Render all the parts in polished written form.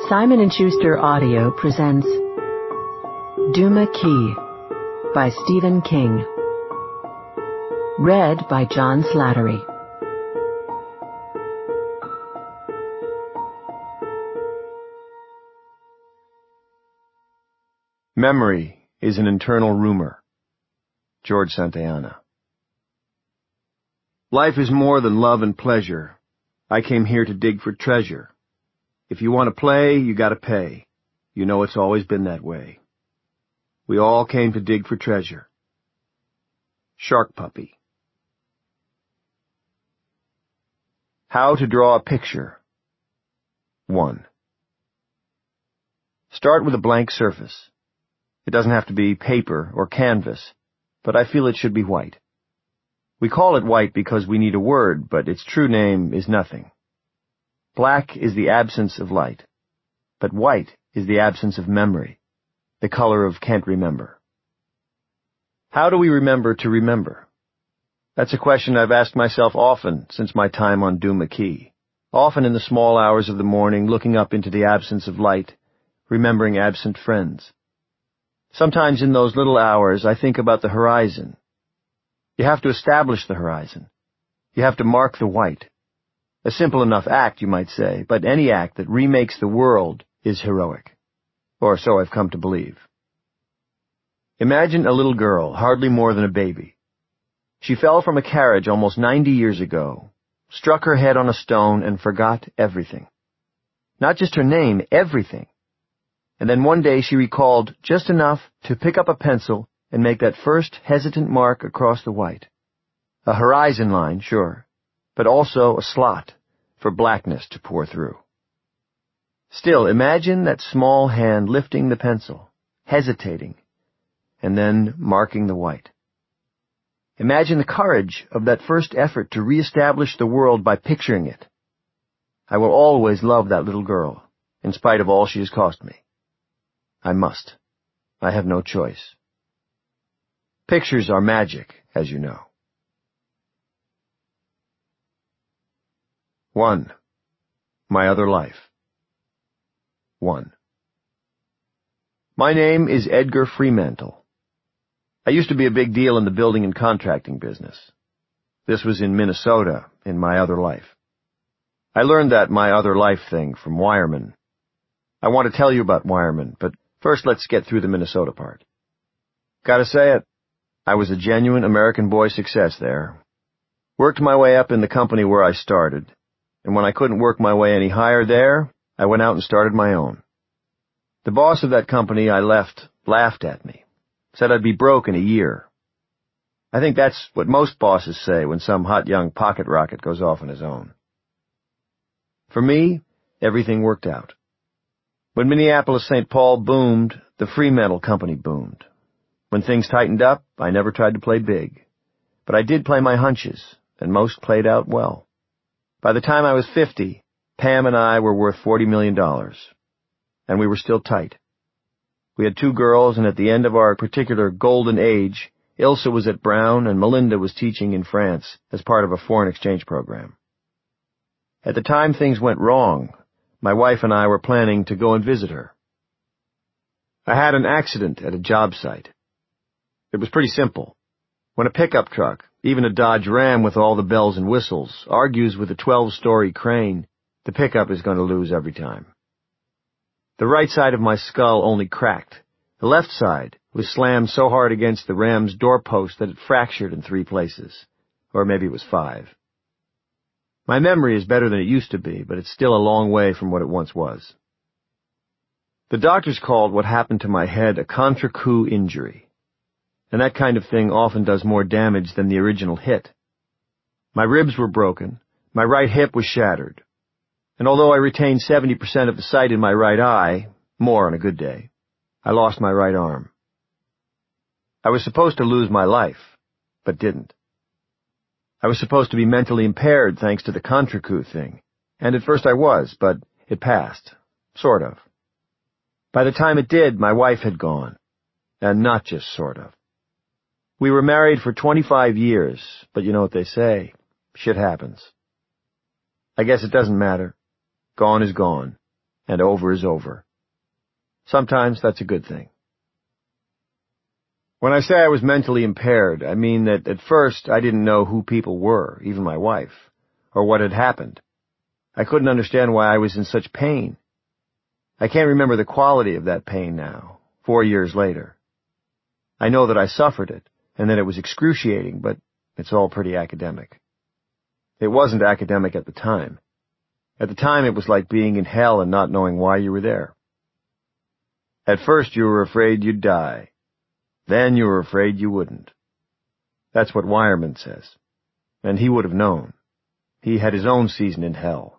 Simon & Schuster Audio presents Duma Key by Stephen King. Read by John Slattery. Memory is an internal rumor. George Santayana. Life is more than love and pleasure. I came here to dig for treasure. If you want to play, you gotta pay. You know it's always been that way. We all came to dig for treasure. Shark Puppy. How to draw a picture. 1. Start with a blank surface. It doesn't have to be paper or canvas, but I feel it should be white. We call it white because we need a word, but its true name is nothing. Black is the absence of light, but white is the absence of memory, the color of can't remember. How do we remember to remember? That's a question I've asked myself often since my time on Duma Key, often in the small hours of the morning, looking up into the absence of light, remembering absent friends. Sometimes in those little hours, I think about the horizon. You have to establish the horizon. You have to mark the white. A simple enough act, you might say, but any act that remakes the world is heroic. Or so I've come to believe. Imagine a little girl, hardly more than a baby. She fell from a carriage almost 90 years ago, struck her head on a stone, and forgot everything. Not just her name, everything. And then one day she recalled just enough to pick up a pencil and make that first hesitant mark across the white. A horizon line, sure, but also a slot for blackness to pour through. Still, imagine that small hand lifting the pencil, hesitating, and then marking the white. Imagine the courage of that first effort to reestablish the world by picturing it. I will always love that little girl, in spite of all she has cost me. I must. I have no choice. Pictures are magic, as you know. 1. My Other Life. 1. My name is Edgar Freemantle. I used to be a big deal in the building and contracting business. This was in Minnesota, in my other life. I learned that my other life thing from Wireman. I want to tell you about Wireman, but first let's get through the Minnesota part. Gotta say it, I was a genuine American boy success there. Worked my way up in the company where I started. And when I couldn't work my way any higher there, I went out and started my own. The boss of that company I left laughed at me, said I'd be broke in a year. I think that's what most bosses say when some hot young pocket rocket goes off on his own. For me, everything worked out. When Minneapolis-St. Paul boomed, the Freemantle Company boomed. When things tightened up, I never tried to play big. But I did play my hunches, and most played out well. By the time I was 50, Pam and I were worth $40 million. And we were still tight. We had 2 girls, and at the end of our particular golden age, Ilsa was at Brown and Melinda was teaching in France as part of a foreign exchange program. At the time things went wrong, my wife and I were planning to go and visit her. I had an accident at a job site. It was pretty simple. When a pickup truck, even a Dodge Ram with all the bells and whistles, argues with a 12-story crane, the pickup is going to lose every time. The right side of my skull only cracked. The left side was slammed so hard against the Ram's doorpost that it fractured in 3 places. Or maybe it was 5. My memory is better than it used to be, but it's still a long way from what it once was. The doctors called what happened to my head a contre-coup injury. And that kind of thing often does more damage than the original hit. My ribs were broken, my right hip was shattered, and although I retained 70% of the sight in my right eye, more on a good day, I lost my right arm. I was supposed to lose my life, but didn't. I was supposed to be mentally impaired thanks to the contre-coup thing, and at first I was, but it passed, sort of. By the time it did, my wife had gone, and not just sort of. We were married for 25 years, but you know what they say, shit happens. I guess it doesn't matter. Gone is gone, and over is over. Sometimes that's a good thing. When I say I was mentally impaired, I mean that at first I didn't know who people were, even my wife, or what had happened. I couldn't understand why I was in such pain. I can't remember the quality of that pain now, 4 years later. I know that I suffered it, and that it was excruciating, but it's all pretty academic. It wasn't academic at the time. At the time, it was like being in hell and not knowing why you were there. At first, you were afraid you'd die. Then you were afraid you wouldn't. That's what Wireman says. And he would have known. He had his own season in hell.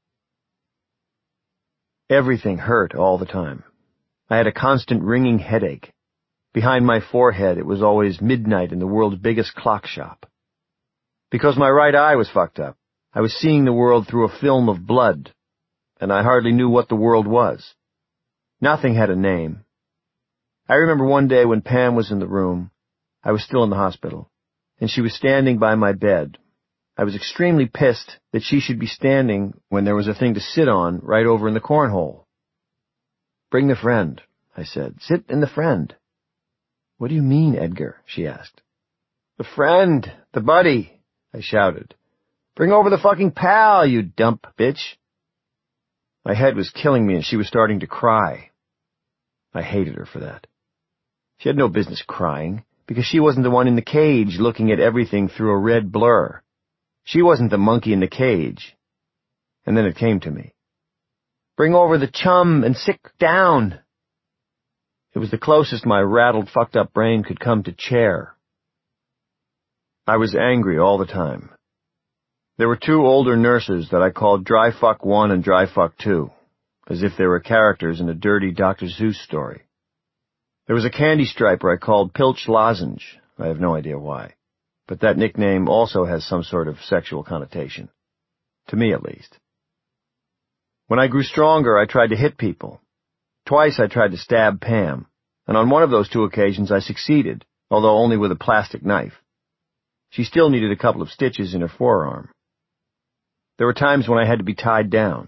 Everything hurt all the time. I had a constant ringing headache. Behind my forehead, it was always midnight in the world's biggest clock shop. Because my right eye was fucked up, I was seeing the world through a film of blood, and I hardly knew what the world was. Nothing had a name. I remember one day when Pam was in the room, I was still in the hospital, and she was standing by my bed. I was extremely pissed that she should be standing when there was a thing to sit on right over in the cornhole. "Bring the friend," I said. "Sit in the friend." "What do you mean, Edgar?" she asked. "The friend, the buddy," I shouted. "Bring over the fucking pal, you dump bitch." My head was killing me and she was starting to cry. I hated her for that. She had no business crying, because she wasn't the one in the cage looking at everything through a red blur. She wasn't the monkey in the cage. And then it came to me. "Bring over the chum and sit down." It was the closest my rattled, fucked-up brain could come to chair. I was angry all the time. There were 2 older nurses that I called Dry Fuck 1 and Dry Fuck 2, as if they were characters in a dirty Dr. Seuss story. There was a candy striper I called Pilch Lozenge. I have no idea why. But that nickname also has some sort of sexual connotation. To me, at least. When I grew stronger, I tried to hit people. Twice I tried to stab Pam, and on one of those 2 occasions I succeeded, although only with a plastic knife. She still needed a couple of stitches in her forearm. There were times when I had to be tied down.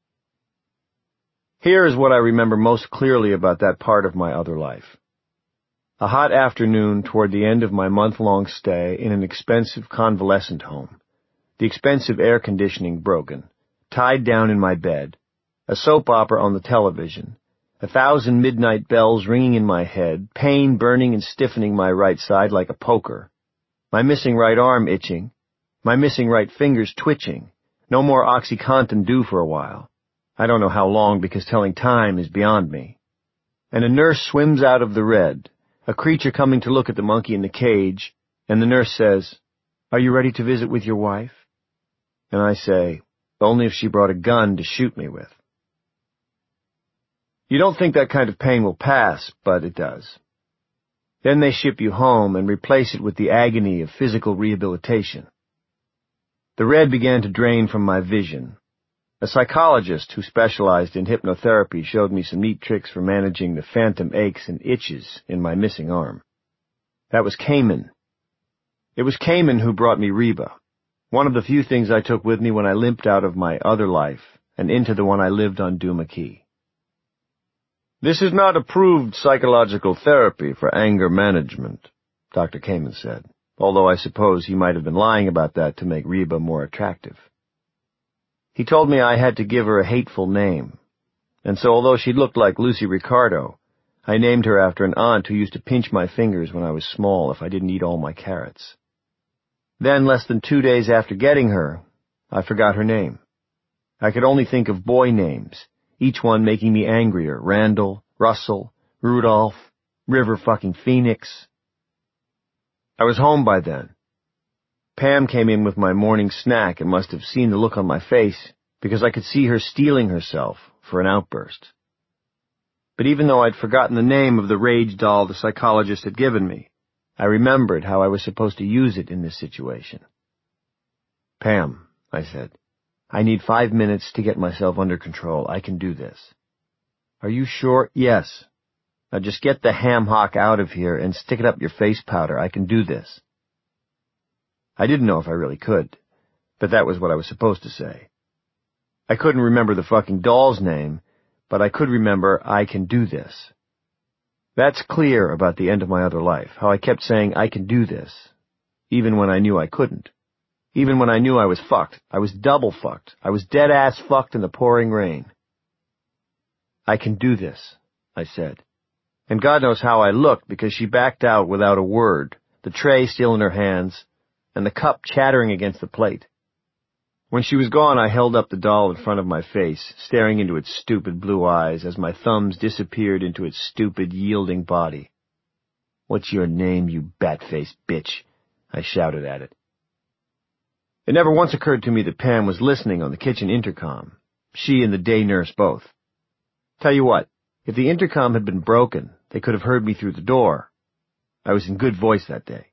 Here is what I remember most clearly about that part of my other life. A hot afternoon toward the end of my month-long stay in an expensive convalescent home, the expensive air conditioning broken, tied down in my bed, a soap opera on the television, 1,000 midnight bells ringing in my head, pain burning and stiffening my right side like a poker, my missing right arm itching, my missing right fingers twitching, no more OxyContin due for a while. I don't know how long, because telling time is beyond me. And a nurse swims out of the red, a creature coming to look at the monkey in the cage, and the nurse says, "Are you ready to visit with your wife?" And I say, only if she brought a gun to shoot me with. You don't think that kind of pain will pass, but it does. Then they ship you home and replace it with the agony of physical rehabilitation. The red began to drain from my vision. A psychologist who specialized in hypnotherapy showed me some neat tricks for managing the phantom aches and itches in my missing arm. That was Cayman. It was Cayman who brought me Reba, one of the few things I took with me when I limped out of my other life and into the one I lived on Duma Key. "This is not approved psychological therapy for anger management," Dr. Cayman said, although I suppose he might have been lying about that to make Reba more attractive. He told me I had to give her a hateful name, and so although she looked like Lucy Ricardo, I named her after an aunt who used to pinch my fingers when I was small if I didn't eat all my carrots. Then, less than 2 days after getting her, I forgot her name. I could only think of boy names, each one making me angrier: Randall, Russell, Rudolph, River fucking Phoenix. I was home by then. Pam came in with my morning snack and must have seen the look on my face, because I could see her steeling herself for an outburst. But even though I'd forgotten the name of the rage doll the psychologist had given me, I remembered how I was supposed to use it in this situation. "Pam," I said, "I need 5 minutes to get myself under control. I can do this." "Are you sure?" "Yes. Now just get the ham hock out of here and stick it up your face powder. I can do this." I didn't know if I really could, but that was what I was supposed to say. I couldn't remember the fucking doll's name, but I could remember, I can do this. That's clear about the end of my other life, how I kept saying, I can do this, even when I knew I couldn't. Even when I knew I was fucked. I was double fucked. I was dead-ass fucked in the pouring rain. I can do this, I said. And God knows how I looked, because she backed out without a word, the tray still in her hands, and the cup chattering against the plate. When she was gone, I held up the doll in front of my face, staring into its stupid blue eyes as my thumbs disappeared into its stupid, yielding body. "What's your name, you bat-faced bitch?" I shouted at it. It never once occurred to me that Pam was listening on the kitchen intercom, she and the day nurse both. Tell you what, if the intercom had been broken, they could have heard me through the door. I was in good voice that day.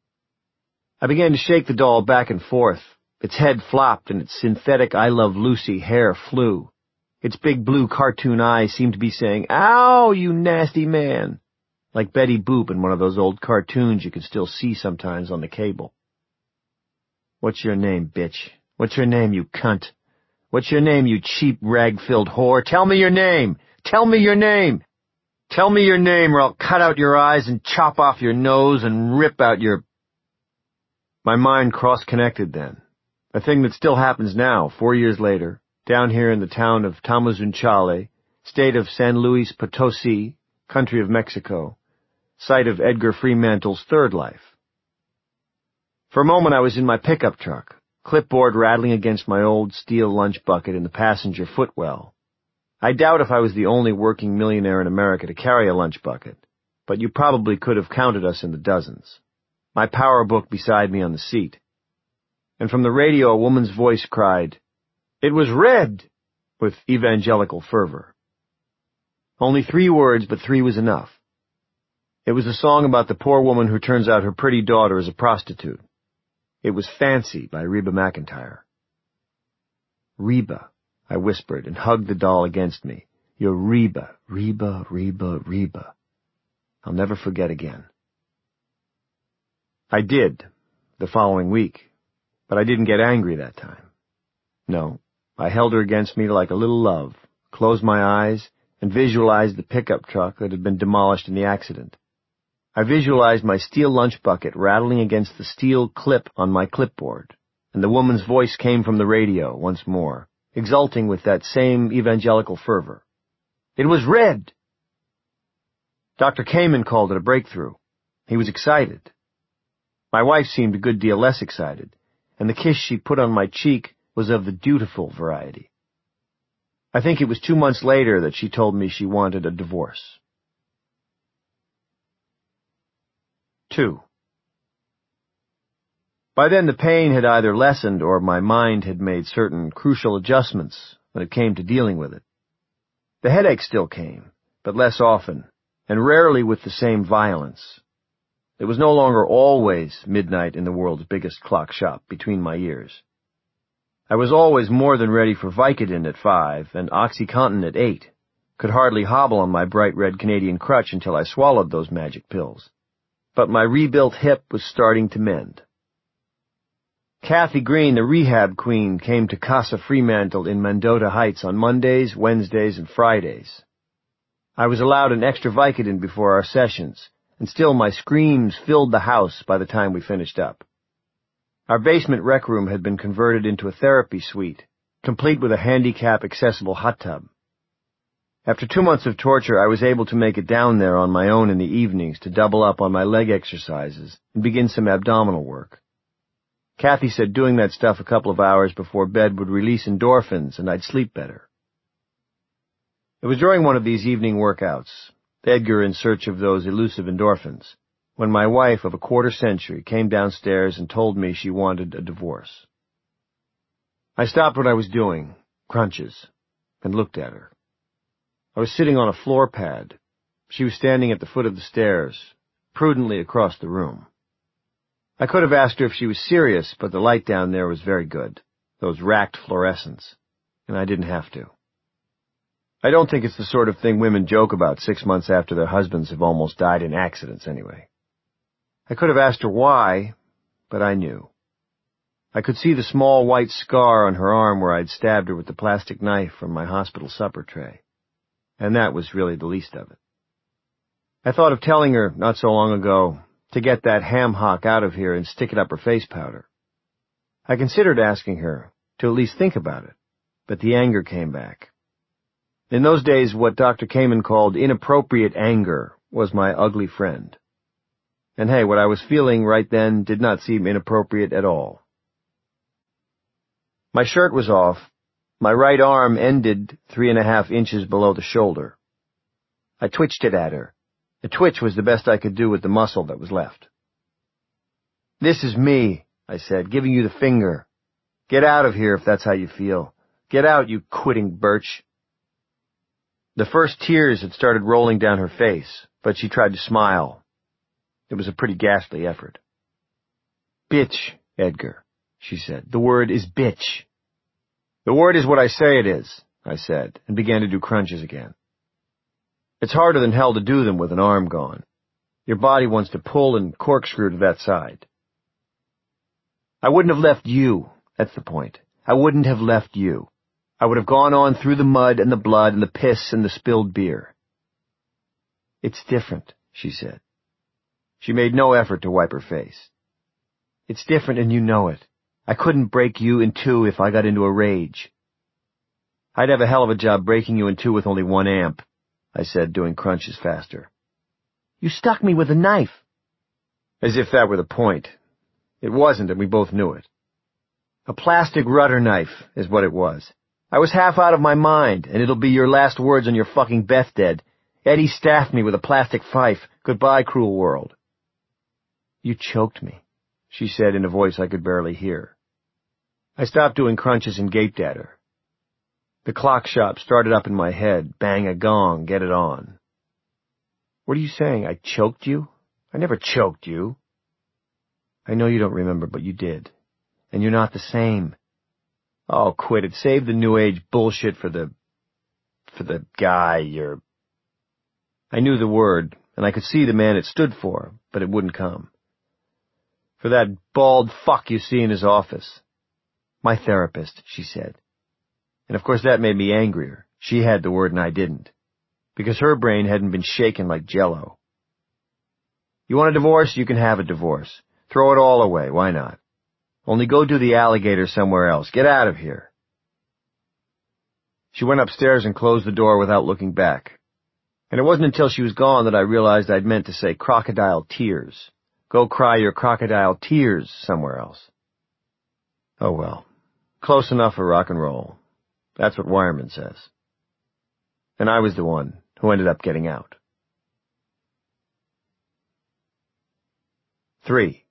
I began to shake the doll back and forth. Its head flopped and its synthetic I Love Lucy hair flew. Its big blue cartoon eyes seemed to be saying, "Ow, you nasty man," like Betty Boop in one of those old cartoons you can still see sometimes on the cable. "What's your name, bitch? What's your name, you cunt? What's your name, you cheap, rag-filled whore? Tell me your name! Tell me your name! Tell me your name, or I'll cut out your eyes and chop off your nose and rip out your—" My mind cross-connected then. A thing that still happens now, 4 years later, down here in the town of Tamazunchale, state of San Luis Potosi, country of Mexico, site of Edgar Fremantle's third life. For a moment I was in my pickup truck, clipboard rattling against my old steel lunch bucket in the passenger footwell. I doubt if I was the only working millionaire in America to carry a lunch bucket, but you probably could have counted us in the dozens. My power book beside me on the seat. And from the radio a woman's voice cried, "It was red!" with evangelical fervor. Only 3 words, but 3 was enough. It was a song about the poor woman who turns out her pretty daughter is a prostitute. It was Fancy by Reba McEntire. "Reba," I whispered and hugged the doll against me. "You're Reba, Reba, Reba, Reba." I'll never forget again. I did, the following week. But I didn't get angry that time. No, I held her against me like a little love, closed my eyes, and visualized the pickup truck that had been demolished in the accident. I visualized my steel lunch bucket rattling against the steel clip on my clipboard, and the woman's voice came from the radio once more, exulting with that same evangelical fervor. "It was red!" Dr. Kamen called it a breakthrough. He was excited. My wife seemed a good deal less excited, and the kiss she put on my cheek was of the dutiful variety. I think it was 2 months later that she told me she wanted a divorce. 2. By then the pain had either lessened or my mind had made certain crucial adjustments when it came to dealing with it. The headache still came, but less often, and rarely with the same violence. It was no longer always midnight in the world's biggest clock shop between my ears. I was always more than ready for Vicodin at 5 and OxyContin at 8. Could hardly hobble on my bright red Canadian crutch until I swallowed those magic pills. But my rebuilt hip was starting to mend. Kathy Green, the rehab queen, came to Casa Fremantle in Mendota Heights on Mondays, Wednesdays, and Fridays. I was allowed an extra Vicodin before our sessions, and still my screams filled the house by the time we finished up. Our basement rec room had been converted into a therapy suite, complete with a handicap-accessible hot tub. After 2 months of torture, I was able to make it down there on my own in the evenings to double up on my leg exercises and begin some abdominal work. Kathy said doing that stuff a couple of hours before bed would release endorphins and I'd sleep better. It was during one of these evening workouts, Edgar in search of those elusive endorphins, when my wife of a quarter century came downstairs and told me she wanted a divorce. I stopped what I was doing, crunches, and looked at her. I was sitting on a floor pad. She was standing at the foot of the stairs, prudently across the room. I could have asked her if she was serious, but the light down there was very good, those racked fluorescents, and I didn't have to. I don't think it's the sort of thing women joke about 6 months after their husbands have almost died in accidents anyway. I could have asked her why, but I knew. I could see the small white scar on her arm where I'd stabbed her with the plastic knife from my hospital supper tray. and that was really the least of it. I thought of telling her not so long ago to get that ham hock out of here and stick it up her face powder. I considered asking her to at least think about it, but the anger came back. In those days, what Dr. Kamen called inappropriate anger was my ugly friend. And hey, what I was feeling right then did not seem inappropriate at all. My shirt was off. My right arm ended 3.5 inches below the shoulder. I twitched it at her. The twitch was the best I could do with the muscle that was left. "This is me," I said, "giving you the finger. Get out of here if that's how you feel. Get out, you quitting birch." The first tears had started rolling down her face, but she tried to smile. It was a pretty ghastly effort. "Bitch, Edgar," she said. "The word is bitch." "The word is what I say it is," I said, and began to do crunches again. It's harder than hell to do them with an arm gone. Your body wants to pull and corkscrew to that side. "I wouldn't have left you. That's the point. I wouldn't have left you. I would have gone on through the mud and the blood and the piss and the spilled beer." "It's different," she said. She made no effort to wipe her face. "It's different and you know it. I couldn't break you in two if I got into a rage." "I'd have a hell of a job breaking you in two with only 1 amp, I said, doing crunches faster. "You stuck me with a knife." As if that were the point. It wasn't, and we both knew it. A plastic rudder knife is what it was. I was half out of my mind, and it'll be your last words on your fucking deathbed. Eddie staffed me with a plastic fife. Goodbye, cruel world. "You choked me," she said in a voice I could barely hear. I stopped doing crunches and gaped at her. The clock shop started up in my head. Bang a gong, get it on. "What are you saying? I choked you? I never choked you." "I know you don't remember, but you did. And you're not the same." "Oh, quit it. Save the new age bullshit for the guy you're..." I knew the word, and I could see the man it stood for, but it wouldn't come. "For that bald fuck you see in his office." "My therapist," she said. And of course that made me angrier. She had the word and I didn't, because her brain hadn't been shaken like Jell-O. "You want a divorce? You can have a divorce. Throw it all away. Why not? Only go do the alligator somewhere else. Get out of here." She went upstairs and closed the door without looking back. And it wasn't until she was gone that I realized I'd meant to say crocodile tears. Go cry your crocodile tears somewhere else. Oh well. Close enough for rock and roll. That's what Wireman says. And I was the one who ended up getting out. 3.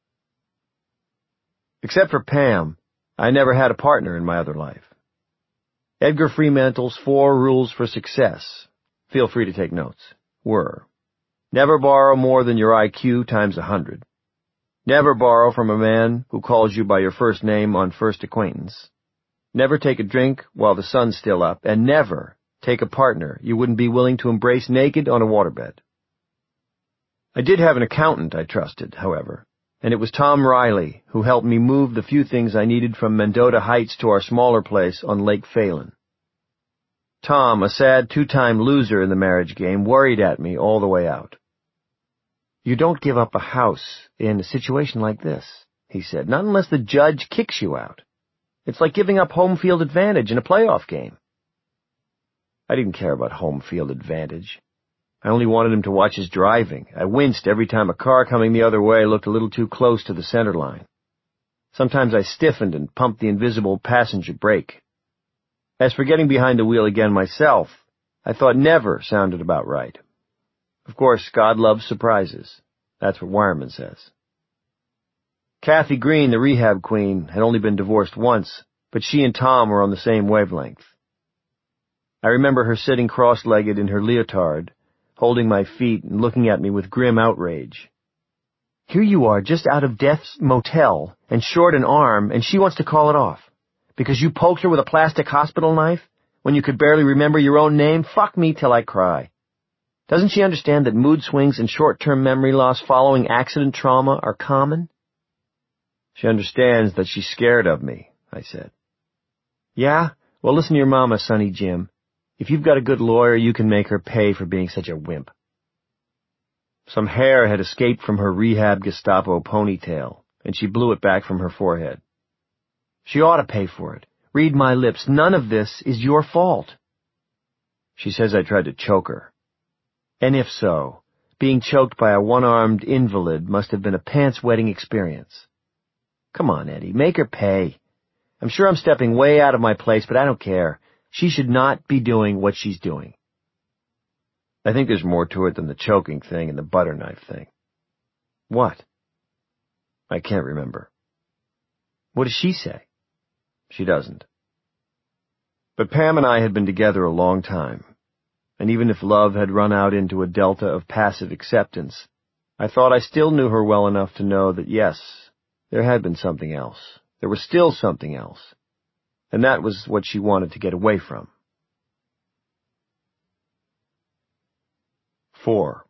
Except for Pam, I never had a partner in my other life. Edgar Fremantle's 4 rules for success, feel free to take notes, were: never borrow more than your IQ times 100. Never borrow from a man who calls you by your first name on first acquaintance. Never take a drink while the sun's still up, and never take a partner you wouldn't be willing to embrace naked on a waterbed. I did have an accountant I trusted, however, and it was Tom Riley who helped me move the few things I needed from Mendota Heights to our smaller place on Lake Phelan. Tom, a sad 2-time loser in the marriage game, worried at me all the way out. "You don't give up a house in a situation like this," he said, "not unless the judge kicks you out. It's like giving up home field advantage in a playoff game." I didn't care about home field advantage. I only wanted him to watch his driving. I winced every time a car coming the other way looked a little too close to the center line. Sometimes I stiffened and pumped the invisible passenger brake. As for getting behind the wheel again myself, I thought never sounded about right. Of course, God loves surprises. That's what Wireman says. Kathy Green, the rehab queen, had only been divorced once, but she and Tom were on the same wavelength. I remember her sitting cross-legged in her leotard, holding my feet and looking at me with grim outrage. "Here you are, just out of Death's motel, and short an arm, and she wants to call it off. Because you poked her with a plastic hospital knife, when you could barely remember your own name? Fuck me till I cry. Doesn't she understand that mood swings and short-term memory loss following accident trauma are common?" "She understands that she's scared of me," I said. "Yeah? Well, listen to your mama, Sonny Jim. If you've got a good lawyer, you can make her pay for being such a wimp. Some hair had escaped from her rehab Gestapo ponytail, and she blew it back from her forehead. She ought to pay for it. Read my lips. None of this is your fault. She says I tried to choke her. And if so, being choked by a one-armed invalid must have been a pants-wetting experience. Come on, Eddie, make her pay. I'm sure I'm stepping way out of my place, but I don't care. She should not be doing what she's doing. I think there's more to it than the choking thing and the butter knife thing. What? I can't remember. What does she say? She doesn't. But Pam and I had been together a long time, and even if love had run out into a delta of passive acceptance, I thought I still knew her well enough to know that yes, there had been something else. There was still something else, and that was what she wanted to get away from. 4.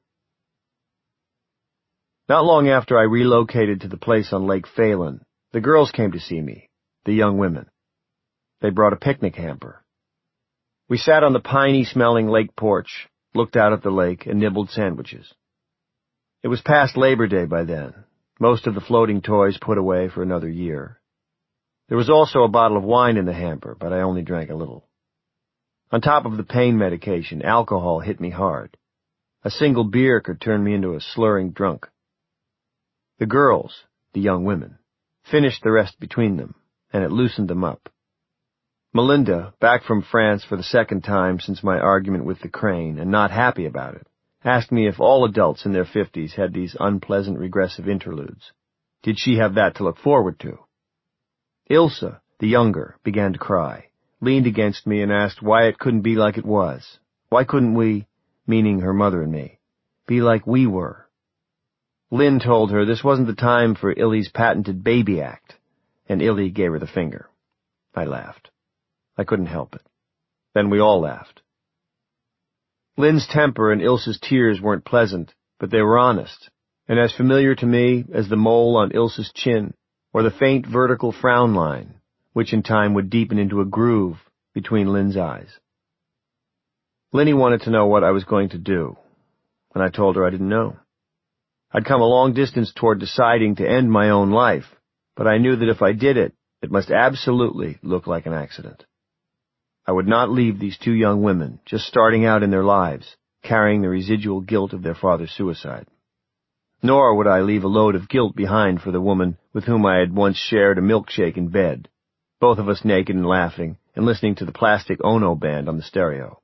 Not long after I relocated to the place on Lake Phelan, the girls came to see me, the young women. They brought a picnic hamper. We sat on the piney-smelling lake porch, looked out at the lake, and nibbled sandwiches. It was past Labor Day by then, most of the floating toys put away for another year. There was also a bottle of wine in the hamper, but I only drank a little. On top of the pain medication, alcohol hit me hard. A single beer could turn me into a slurring drunk. The girls, the young women, finished the rest between them, and it loosened them up. Melinda, back from France for the second time since my argument with the crane, and not happy about it, asked me if all adults in their 50s had these unpleasant regressive interludes. Did she have that to look forward to? Ilse, the younger, began to cry, leaned against me and asked why it couldn't be like it was. Why couldn't we, meaning her mother and me, be like we were? Lynn told her this wasn't the time for Illy's patented baby act, and Illy gave her the finger. I laughed. I couldn't help it. Then we all laughed. Lynn's temper and Ilse's tears weren't pleasant, but they were honest, and as familiar to me as the mole on Ilse's chin, or the faint vertical frown line, which in time would deepen into a groove between Lynn's eyes. Linny wanted to know what I was going to do, and I told her I didn't know. I'd come a long distance toward deciding to end my own life, but I knew that if I did it, it must absolutely look like an accident. I would not leave these two young women, just starting out in their lives, carrying the residual guilt of their father's suicide. Nor would I leave a load of guilt behind for the woman with whom I had once shared a milkshake in bed, both of us naked and laughing, and listening to the Plastic Ono band on the stereo.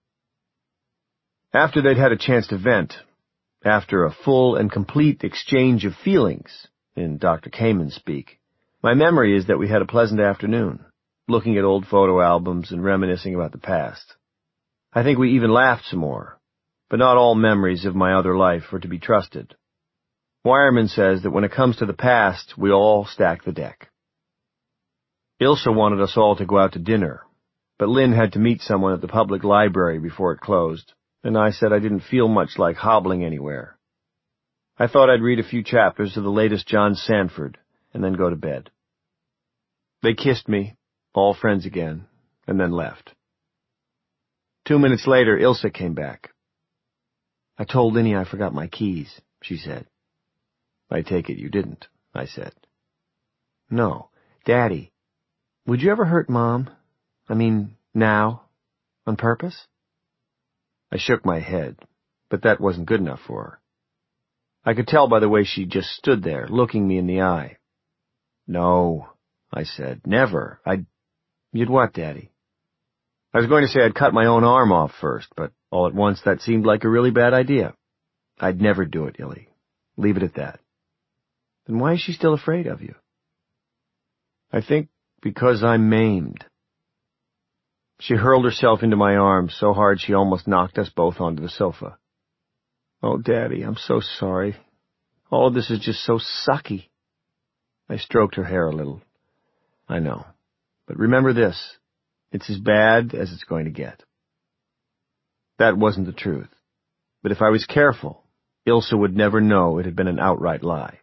After they'd had a chance to vent, after a full and complete exchange of feelings, in Dr. Kamen speak, my memory is that we had a pleasant afternoon, looking at old photo albums and reminiscing about the past. I think we even laughed some more, but not all memories of my other life were to be trusted. Wireman says that when it comes to the past, we all stack the deck. Ilse wanted us all to go out to dinner, but Lynn had to meet someone at the public library before it closed, and I said I didn't feel much like hobbling anywhere. I thought I'd read a few chapters of the latest John Sanford, and then go to bed. They kissed me, all friends again, and then left. 2 minutes later, Ilse came back. I told Linny I forgot my keys, she said. I take it you didn't, I said. No, Daddy, would you ever hurt Mom? I mean, now, on purpose? I shook my head, but that wasn't good enough for her. I could tell by the way she just stood there, looking me in the eye. No, I said, never. You'd what, Daddy? I was going to say I'd cut my own arm off first, but all at once that seemed like a really bad idea. I'd never do it, Illy. Leave it at that. Then why is she still afraid of you? I think because I'm maimed. She hurled herself into my arms so hard she almost knocked us both onto the sofa. Oh, Daddy, I'm so sorry. All of this is just so sucky. I stroked her hair a little. I know. But remember this. It's as bad as it's going to get. That wasn't the truth. But if I was careful, Ilse would never know it had been an outright lie.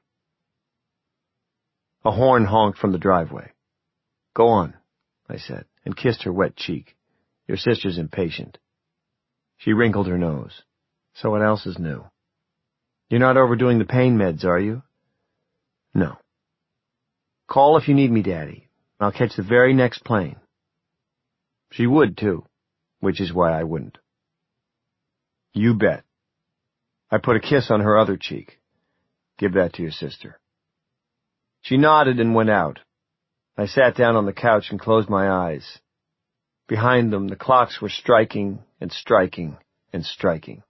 A horn honked from the driveway. Go on, I said, and kissed her wet cheek. Your sister's impatient." She wrinkled her nose. "So what else is new?" "You're not overdoing the pain meds, are you?" "No." "Call if you need me, Daddy. I'll catch the very next plane." She would, too, which is why I wouldn't. "You bet." I put a kiss on her other cheek. "Give that to your sister." She nodded and went out. I sat down on the couch and closed my eyes. Behind them, the clocks were striking and striking and striking.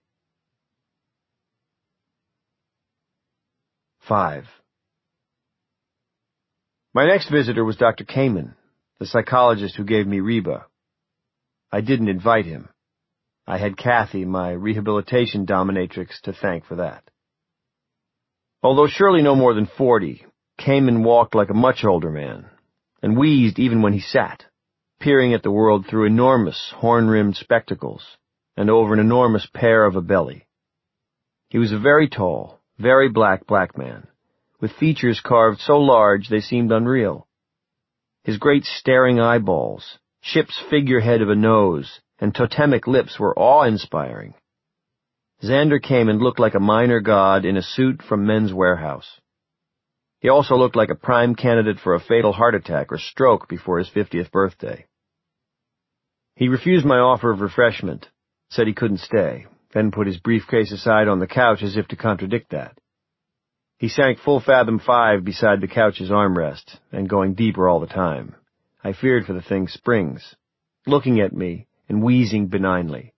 5. My next visitor was Dr. Kamen, the psychologist who gave me Reba. I didn't invite him. I had Kathy, my rehabilitation dominatrix, to thank for that. Although surely no more than 40, Kamen walked like a much older man, and wheezed even when he sat, peering at the world through enormous horn-rimmed spectacles and over an enormous pair of a belly. He was a very tall, very black man, with features carved so large they seemed unreal. His great staring eyeballs, ship's figurehead of a nose, and totemic lips were awe-inspiring. Xander Kamen looked like a minor god in a suit from Men's Warehouse. He also looked like a prime candidate for a fatal heart attack or stroke before his 50th birthday. He refused my offer of refreshment, said he couldn't stay, then put his briefcase aside on the couch as if to contradict that. He sank full fathom 5 beside the couch's armrest, and going deeper all the time. I feared for the thing's springs, looking at me and wheezing benignly.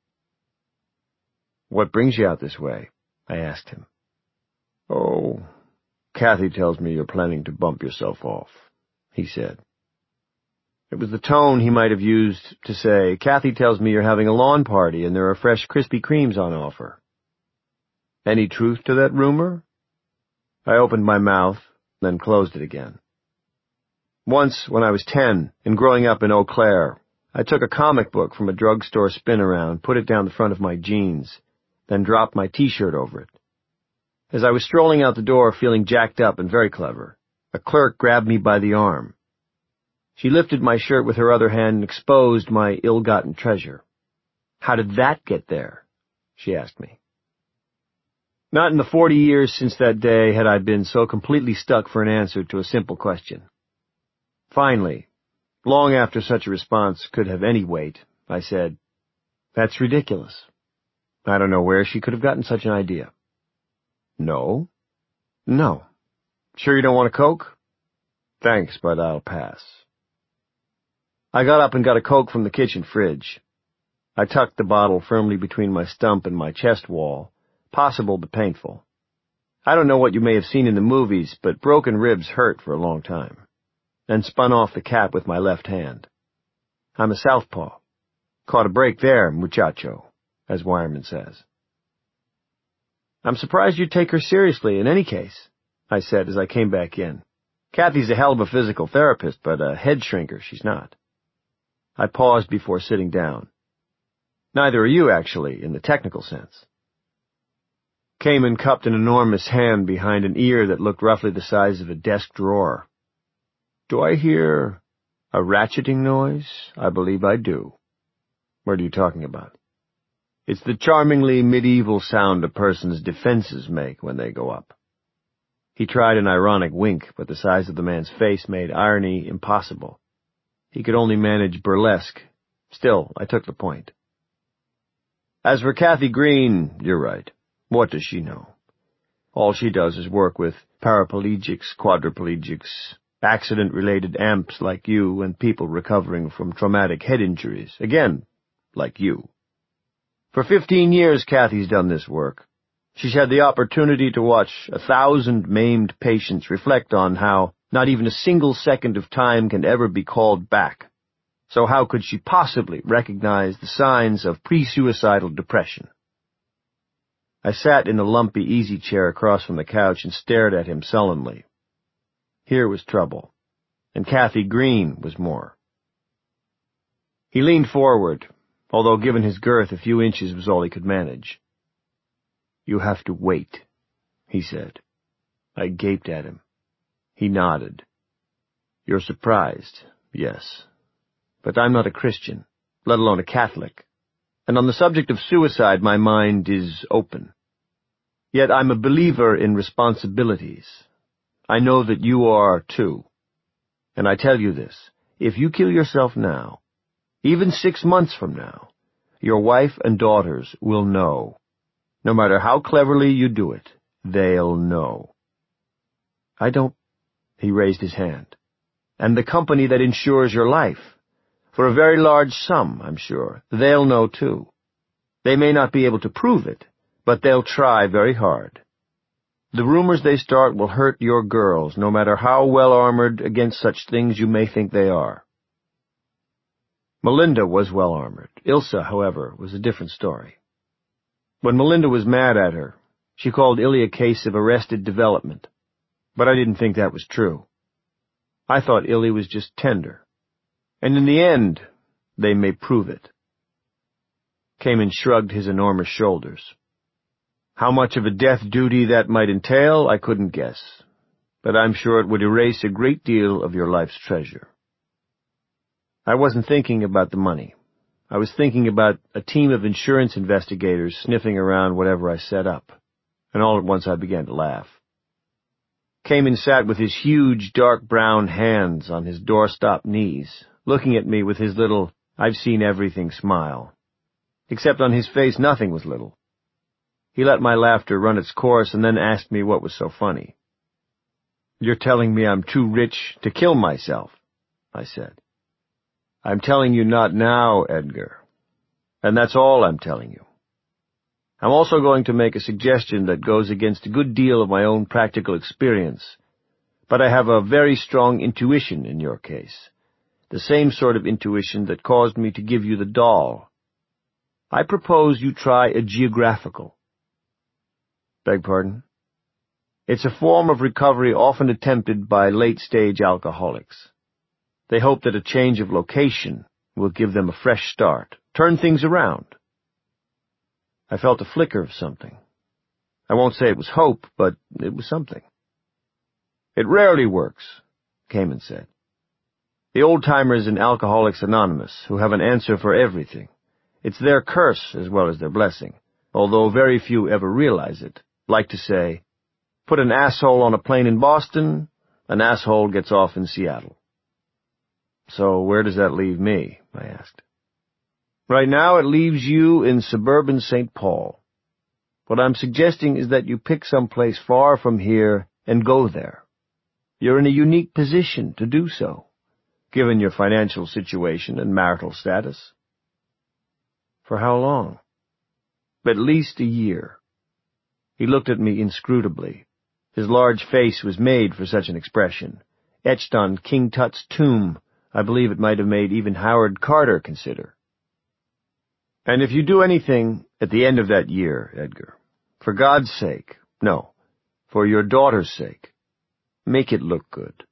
"What brings you out this way?" I asked him. "Oh, Kathy tells me you're planning to bump yourself off," he said. It was the tone he might have used to say, "Kathy tells me you're having a lawn party and there are fresh Krispy Kremes on offer." Any truth to that rumor? I opened my mouth, then closed it again. Once, when I was 10, and growing up in Eau Claire, I took a comic book from a drugstore spin-around, put it down the front of my jeans, then dropped my T-shirt over it. As I was strolling out the door feeling jacked up and very clever, a clerk grabbed me by the arm. She lifted my shirt with her other hand and exposed my ill-gotten treasure. "How did that get there?" she asked me. Not in the 40 years since that day had I been so completely stuck for an answer to a simple question. Finally, long after such a response could have any weight, I said, "That's ridiculous. I don't know where she could have gotten such an idea." "No?" "No. Sure you don't want a Coke?" "Thanks, but I'll pass." I got up and got a Coke from the kitchen fridge. I tucked the bottle firmly between my stump and my chest wall, possible but painful. I don't know what you may have seen in the movies, but broken ribs hurt for a long time, and spun off the cap with my left hand. I'm a southpaw. Caught a break there, muchacho, as Wireman says. "I'm surprised you take her seriously in any case," I said as I came back in. "Kathy's a hell of a physical therapist, but a head shrinker she's not." I paused before sitting down. "Neither are you, actually, in the technical sense." Kamen cupped an enormous hand behind an ear that looked roughly the size of a desk drawer. "Do I hear a ratcheting noise? I believe I do." "What are you talking about?" "It's the charmingly medieval sound a person's defenses make when they go up." He tried an ironic wink, but the size of the man's face made irony impossible. He could only manage burlesque. Still, I took the point. "As for Kathy Green, you're right. What does she know? All she does is work with paraplegics, quadriplegics, accident-related amps like you, and people recovering from traumatic head injuries, again, like you. For 15 years Kathy's done this work. She's had the opportunity to watch 1,000 maimed patients reflect on how not even a single second of time can ever be called back. So how could she possibly recognize the signs of pre-suicidal depression?" I sat in the lumpy easy chair across from the couch and stared at him sullenly. Here was trouble, and Kathy Green was more. He leaned forward, although given his girth a few inches was all he could manage. "You have to wait," he said. I gaped at him. He nodded. "You're surprised, yes. But I'm not a Christian. let alone a Catholic, and on the subject of suicide my mind is open. Yet I'm a believer in responsibilities. I know that you are too. And I tell you this, if you kill yourself now, even 6 months from now, your wife and daughters will know. No matter how cleverly you do it, they'll know. I don't... He raised his hand. And the company that insures your life, for a very large sum, I'm sure, they'll know too. They may not be able to prove it, but they'll try very hard. The rumors they start will hurt your girls, no matter how well-armored against such things you may think they are. Melinda was well-armored. Ilsa, however, was a different story. When Melinda was mad at her, she called Illy a case of arrested development, but I didn't think that was true. I thought Illy was just tender, and in the end, they may prove it. Kamen shrugged his enormous shoulders. How much of a death duty that might entail, I couldn't guess, but I'm sure it would erase a great deal of your life's treasure. I wasn't thinking about the money. I was thinking about a team of insurance investigators sniffing around whatever I set up, and all at once I began to laugh. Kamen sat with his huge, dark brown hands on his doorstop knees, looking at me with his little, I've-seen-everything smile. Except on his face nothing was little. He let my laughter run its course and then asked me what was so funny. "You're telling me I'm too rich to kill myself," I said. "I'm telling you not now, Edgar. And that's all I'm telling you. I'm also going to make a suggestion that goes against a good deal of my own practical experience, but I have a very strong intuition in your case, the same sort of intuition that caused me to give you the doll. I propose you try a geographical." "Beg pardon?" "It's a form of recovery often attempted by late-stage alcoholics. They hope that a change of location will give them a fresh start, turn things around." I felt a flicker of something. I won't say it was hope, but it was something. "It rarely works," Kamen said. "The old-timers in Alcoholics Anonymous, who have an answer for everything, it's their curse as well as their blessing, although very few ever realize it, like to say, put an asshole on a plane in Boston, an asshole gets off in Seattle." "So where does that leave me?" I asked. "Right now it leaves you in suburban St. Paul. What I'm suggesting is that you pick some place far from here and go there. You're in a unique position to do so, given your financial situation and marital status." "For how long?" "At least a year." He looked at me inscrutably. His large face was made for such an expression. Etched on King Tut's tomb, I believe it might have made even Howard Carter consider. "And if you do anything at the end of that year, Edgar, for God's sake, no, for your daughter's sake, make it look good."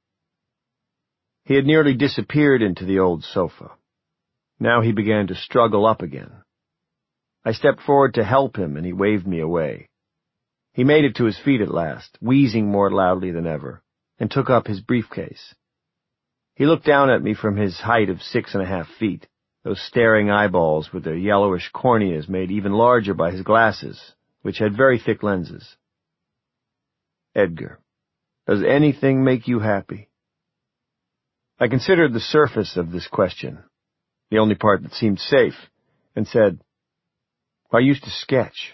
He had nearly disappeared into the old sofa. Now he began to struggle up again. I stepped forward to help him, and he waved me away. He made it to his feet at last, wheezing more loudly than ever, and took up his briefcase. He looked down at me from his height of 6.5 feet, those staring eyeballs with their yellowish corneas made even larger by his glasses, which had very thick lenses. "Edgar, does anything make you happy?" I considered the surface of this question, the only part that seemed safe, and said, "I used to sketch."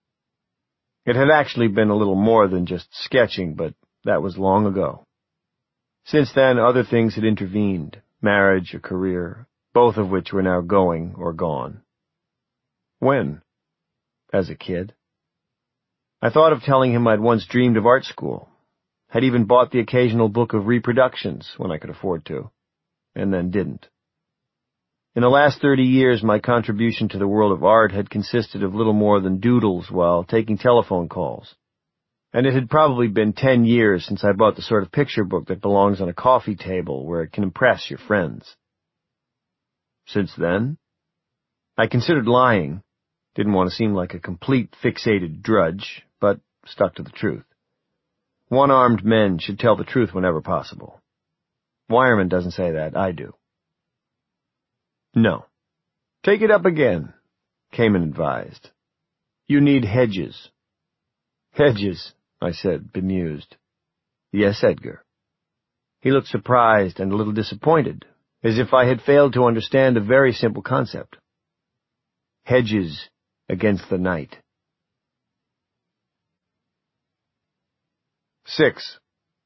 It had actually been a little more than just sketching, but that was long ago. Since then, other things had intervened, marriage, a career, both of which were now going or gone. When? As a kid. I thought of telling him I'd once dreamed of art school, had even bought the occasional book of reproductions when I could afford to, and then didn't. In the last 30 years, my contribution to the world of art had consisted of little more than doodles while taking telephone calls. And it had probably been 10 years since I bought the sort of picture book that belongs on a coffee table where it can impress your friends. Since then? I considered lying. Didn't want to seem like a complete fixated drudge, but stuck to the truth. One-armed men should tell the truth whenever possible. Wireman doesn't say that, I do. No. Take it up again, Kamen advised. You need hedges. Hedges, I said, bemused. Yes, Edgar. He looked surprised and a little disappointed, as if I had failed to understand a very simple concept. Hedges against the night. 6.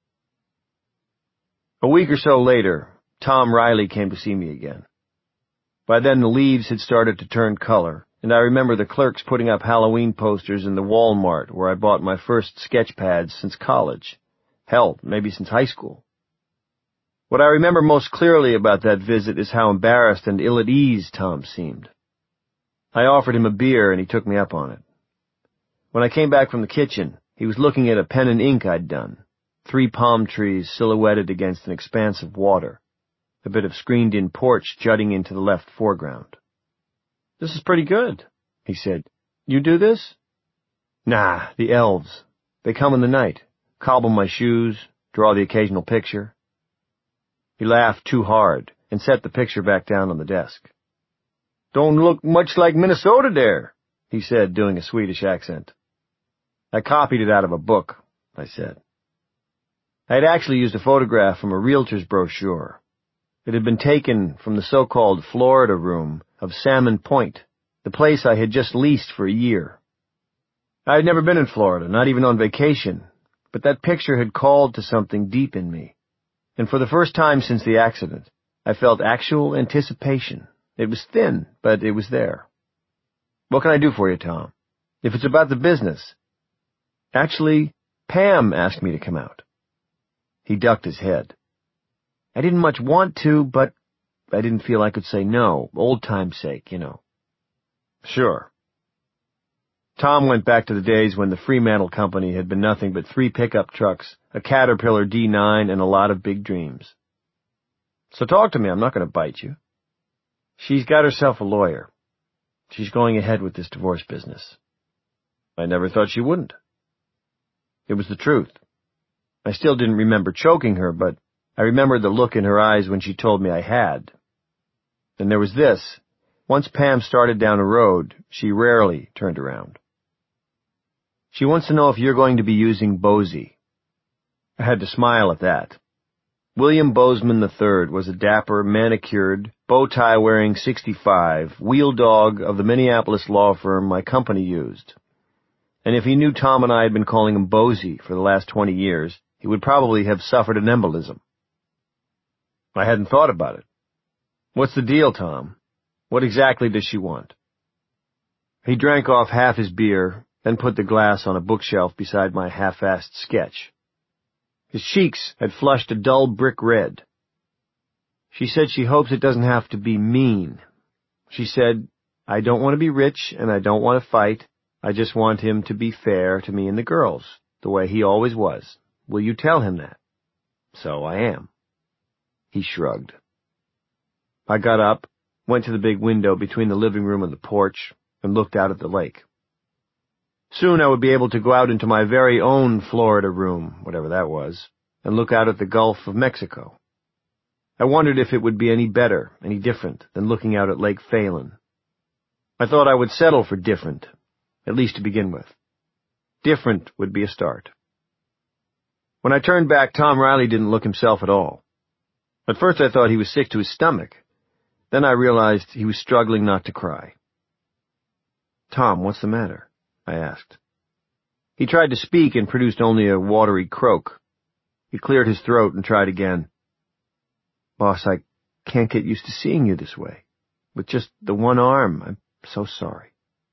A week or so later, Tom Riley came to see me again. By then the leaves had started to turn color, and I remember the clerks putting up Halloween posters in the Walmart where I bought my first sketch pads since college. Hell, maybe since high school. What I remember most clearly about that visit is how embarrassed and ill at ease Tom seemed. I offered him a beer and he took me up on it. When I came back from the kitchen, he was looking at a pen and ink I'd done. 3 palm trees silhouetted against an expanse of water. A bit of screened-in porch jutting into the left foreground. This is pretty good, he said. You do this? Nah, the elves. They come in the night, cobble my shoes, draw the occasional picture. He laughed too hard and set the picture back down on the desk. Don't look much like Minnesota there, he said, doing a Swedish accent. I copied it out of a book, I said. I had actually used a photograph from a realtor's brochure. It had been taken from the so-called Florida room of Salmon Point, the place I had just leased for a year. I had never been in Florida, not even on vacation, but that picture had called to something deep in me. And for the first time since the accident, I felt actual anticipation. It was thin, but it was there. What can I do for you, Tom? If it's about the business. Actually, Pam asked me to come out. He ducked his head. I didn't much want to, but I didn't feel I could say no, old time's sake, you know. Sure. Tom went back to the days when the Fremantle Company had been nothing but 3 pickup trucks, a Caterpillar D9, and a lot of big dreams. So talk to me, I'm not going to bite you. She's got herself a lawyer. She's going ahead with this divorce business. I never thought she wouldn't. It was the truth. I still didn't remember choking her, but I remembered the look in her eyes when she told me I had. And there was this. Once Pam started down a road, she rarely turned around. She wants to know if you're going to be using Bosie. I had to smile at that. William Bozeman III was a dapper, manicured, bow-tie-wearing 65, wheel dog of the Minneapolis law firm my company used. And if he knew Tom and I had been calling him Bosie for the last 20 years, he would probably have suffered an embolism. I hadn't thought about it. What's the deal, Tom? What exactly does she want? He drank off half his beer, then put the glass on a bookshelf beside my half-assed sketch. His cheeks had flushed a dull brick red. She said she hopes it doesn't have to be mean. She said, I don't want to be rich and I don't want to fight. I just want him to be fair to me and the girls, the way he always was. Will you tell him that? So I am. He shrugged. I got up, went to the big window between the living room and the porch, and looked out at the lake. Soon I would be able to go out into my very own Florida room, whatever that was, and look out at the Gulf of Mexico. I wondered if it would be any better, any different, than looking out at Lake Phelan. I thought I would settle for different, at least to begin with. Different would be a start. When I turned back, Tom Riley didn't look himself at all. At first I thought he was sick to his stomach. Then I realized he was struggling not to cry. Tom, what's the matter? I asked. He tried to speak and produced only a watery croak. He cleared his throat and tried again. Boss, I can't get used to seeing you this way. With just the one arm, I'm so sorry.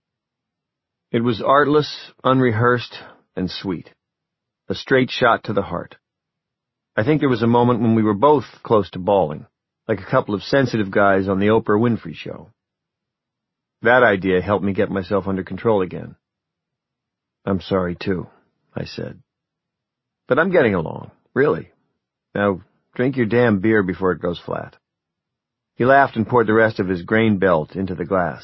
It was artless, unrehearsed, and sweet. A straight shot to the heart. I think there was a moment when we were both close to bawling, like a couple of sensitive guys on the Oprah Winfrey Show. That idea helped me get myself under control again. I'm sorry, too, I said. But I'm getting along, really. Now, drink your damn beer before it goes flat. He laughed and poured the rest of his grain belt into the glass.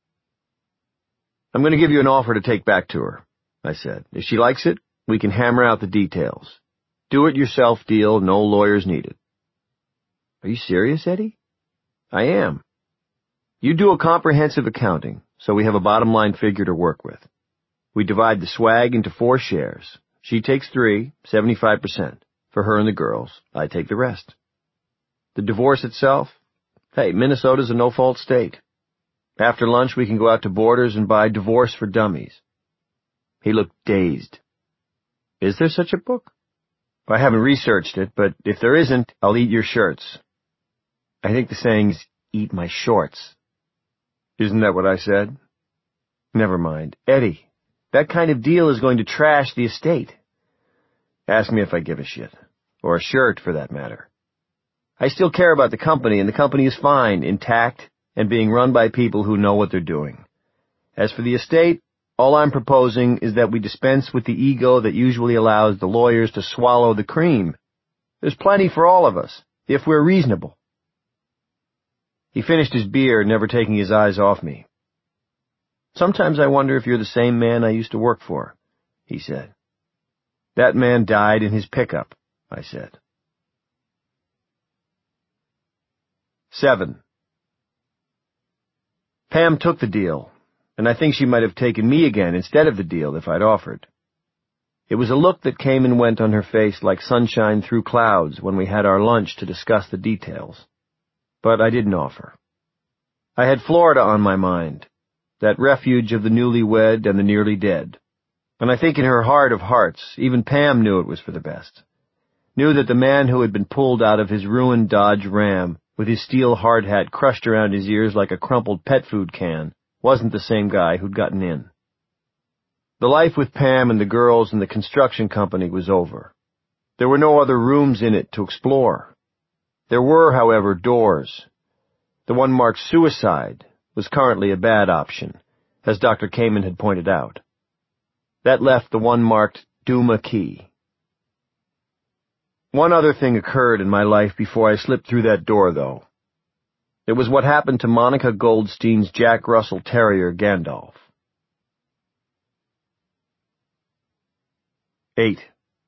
I'm going to give you an offer to take back to her, I said. If she likes it, we can hammer out the details. Do-it-yourself deal, no lawyers needed. Are you serious, Eddie? I am. You do a comprehensive accounting, so we have a bottom-line figure to work with. We divide the swag into 4 shares. She takes 3, 75%. For her and the girls, I take the rest. The divorce itself? Hey, Minnesota's a no-fault state. After lunch, we can go out to Borders and buy Divorce for Dummies. He looked dazed. Is there such a book? I haven't researched it, but if there isn't, I'll eat your shirts. I think the saying's, eat my shorts. Isn't that what I said? Never mind. Eddie, that kind of deal is going to trash the estate. Ask me if I give a shit. Or a shirt, for that matter. I still care about the company, and the company is fine, intact, and being run by people who know what they're doing. As for the estate, all I'm proposing is that we dispense with the ego that usually allows the lawyers to swallow the cream. There's plenty for all of us, if we're reasonable. He finished his beer, never taking his eyes off me. Sometimes I wonder if you're the same man I used to work for, he said. That man died in his pickup, I said. 7. Pam took the deal, and I think she might have taken me again instead of the deal if I'd offered. It was a look that came and went on her face like sunshine through clouds when we had our lunch to discuss the details. But I didn't offer. I had Florida on my mind, that refuge of the newlywed and the nearly dead. And I think in her heart of hearts, even Pam knew it was for the best. Knew that the man who had been pulled out of his ruined Dodge Ram, with his steel hard hat crushed around his ears like a crumpled pet food can, wasn't the same guy who'd gotten in. The life with Pam and the girls and the construction company was over. There were no other rooms in it to explore. There were, however, doors. The one marked suicide was currently a bad option, as Dr. Kamen had pointed out. That left the one marked Duma Key. One other thing occurred in my life before I slipped through that door, though. It was what happened to Monica Goldstein's Jack Russell Terrier, Gandalf. 8.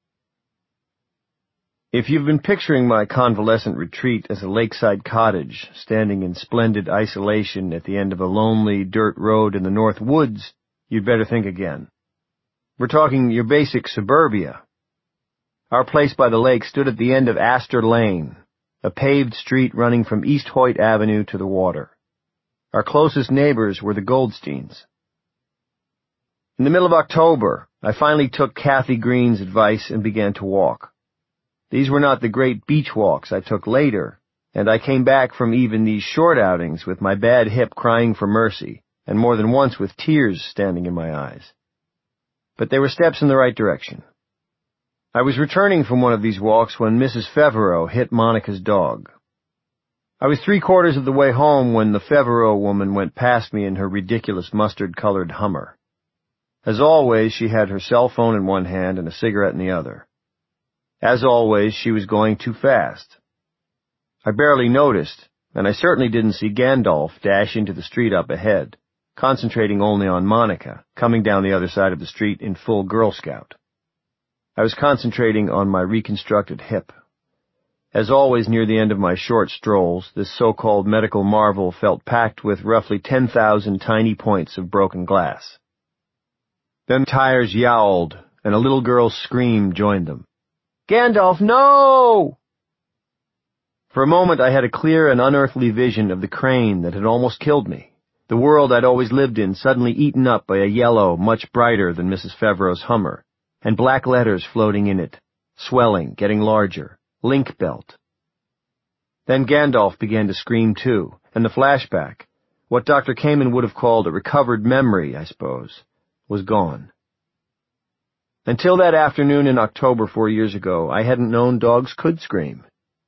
If you've been picturing my convalescent retreat as a lakeside cottage, standing in splendid isolation at the end of a lonely dirt road in the North Woods, you'd better think again. We're talking your basic suburbia. Our place by the lake stood at the end of Astor Lane, a paved street running from East Hoyt Avenue to the water. Our closest neighbors were the Goldsteins. In the middle of October, I finally took Kathy Green's advice and began to walk. These were not the great beach walks I took later, and I came back from even these short outings with my bad hip crying for mercy, and more than once with tears standing in my eyes. But they were steps in the right direction. I was returning from one of these walks when Mrs. Fevereau hit Monica's dog. I was 3/4 of the way home when the Fevereau woman went past me in her ridiculous mustard-colored Hummer. As always, she had her cell phone in one hand and a cigarette in the other. As always, she was going too fast. I barely noticed, and I certainly didn't see Gandalf dash into the street up ahead, concentrating only on Monica, coming down the other side of the street in full Girl Scout. I was concentrating on my reconstructed hip. As always, near the end of my short strolls, this so-called medical marvel felt packed with roughly 10,000 tiny points of broken glass. Then tires yowled, and a little girl's scream joined them. Gandalf, no! For a moment I had a clear and unearthly vision of the crane that had almost killed me, the world I'd always lived in suddenly eaten up by a yellow much brighter than Mrs. Fevereau's Hummer, and black letters floating in it, swelling, getting larger, Link Belt. Then Gandalf began to scream too, and the flashback, what Dr. Kamen would have called a recovered memory, I suppose, was gone. Until that afternoon in October 4 years ago, I hadn't known dogs could scream.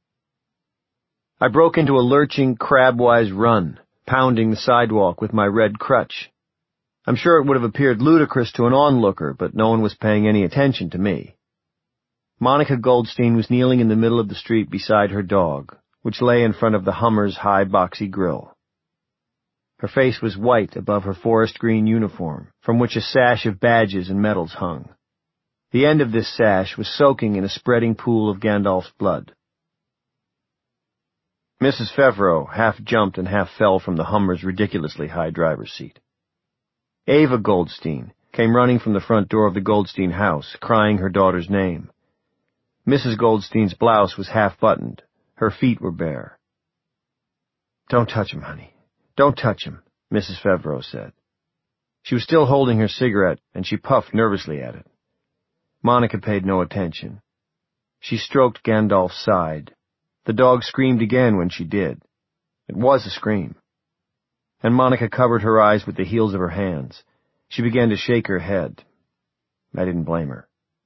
I broke into a lurching, crabwise run, pounding the sidewalk with my red crutch. I'm sure it would have appeared ludicrous to an onlooker, but no one was paying any attention to me. Monica Goldstein was kneeling in the middle of the street beside her dog, which lay in front of the Hummer's high boxy grill. Her face was white above her forest green uniform, from which a sash of badges and medals hung. The end of this sash was soaking in a spreading pool of Gandalf's blood. Mrs. Fevereux half jumped and half fell from the Hummer's ridiculously high driver's seat. Ava Goldstein came running from the front door of the Goldstein house, crying her daughter's name. Mrs. Goldstein's blouse was half-buttoned. Her feet were bare. "Don't touch him, honey. Don't touch him," Mrs. Fevereux said. She was still holding her cigarette, and she puffed nervously at it. Monica paid no attention. She stroked Gandalf's side. The dog screamed again when she did. It was a scream. And Monica covered her eyes with the heels of her hands. She began to shake her head. I didn't blame her.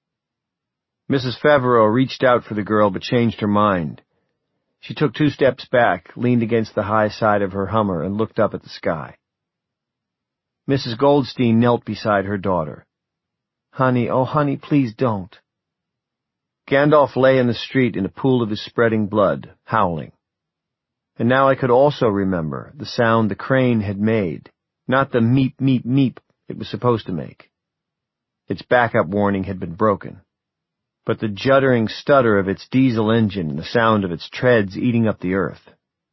Mrs. Fevereux reached out for the girl but changed her mind. She took 2 steps back, leaned against the high side of her Hummer, and looked up at the sky. Mrs. Goldstein knelt beside her daughter. "Honey, oh honey, please don't." Gandalf lay in the street in a pool of his spreading blood, howling. And now I could also remember the sound the crane had made, not the meep, meep, meep it was supposed to make. Its backup warning had been broken, but the juddering stutter of its diesel engine and the sound of its treads eating up the earth.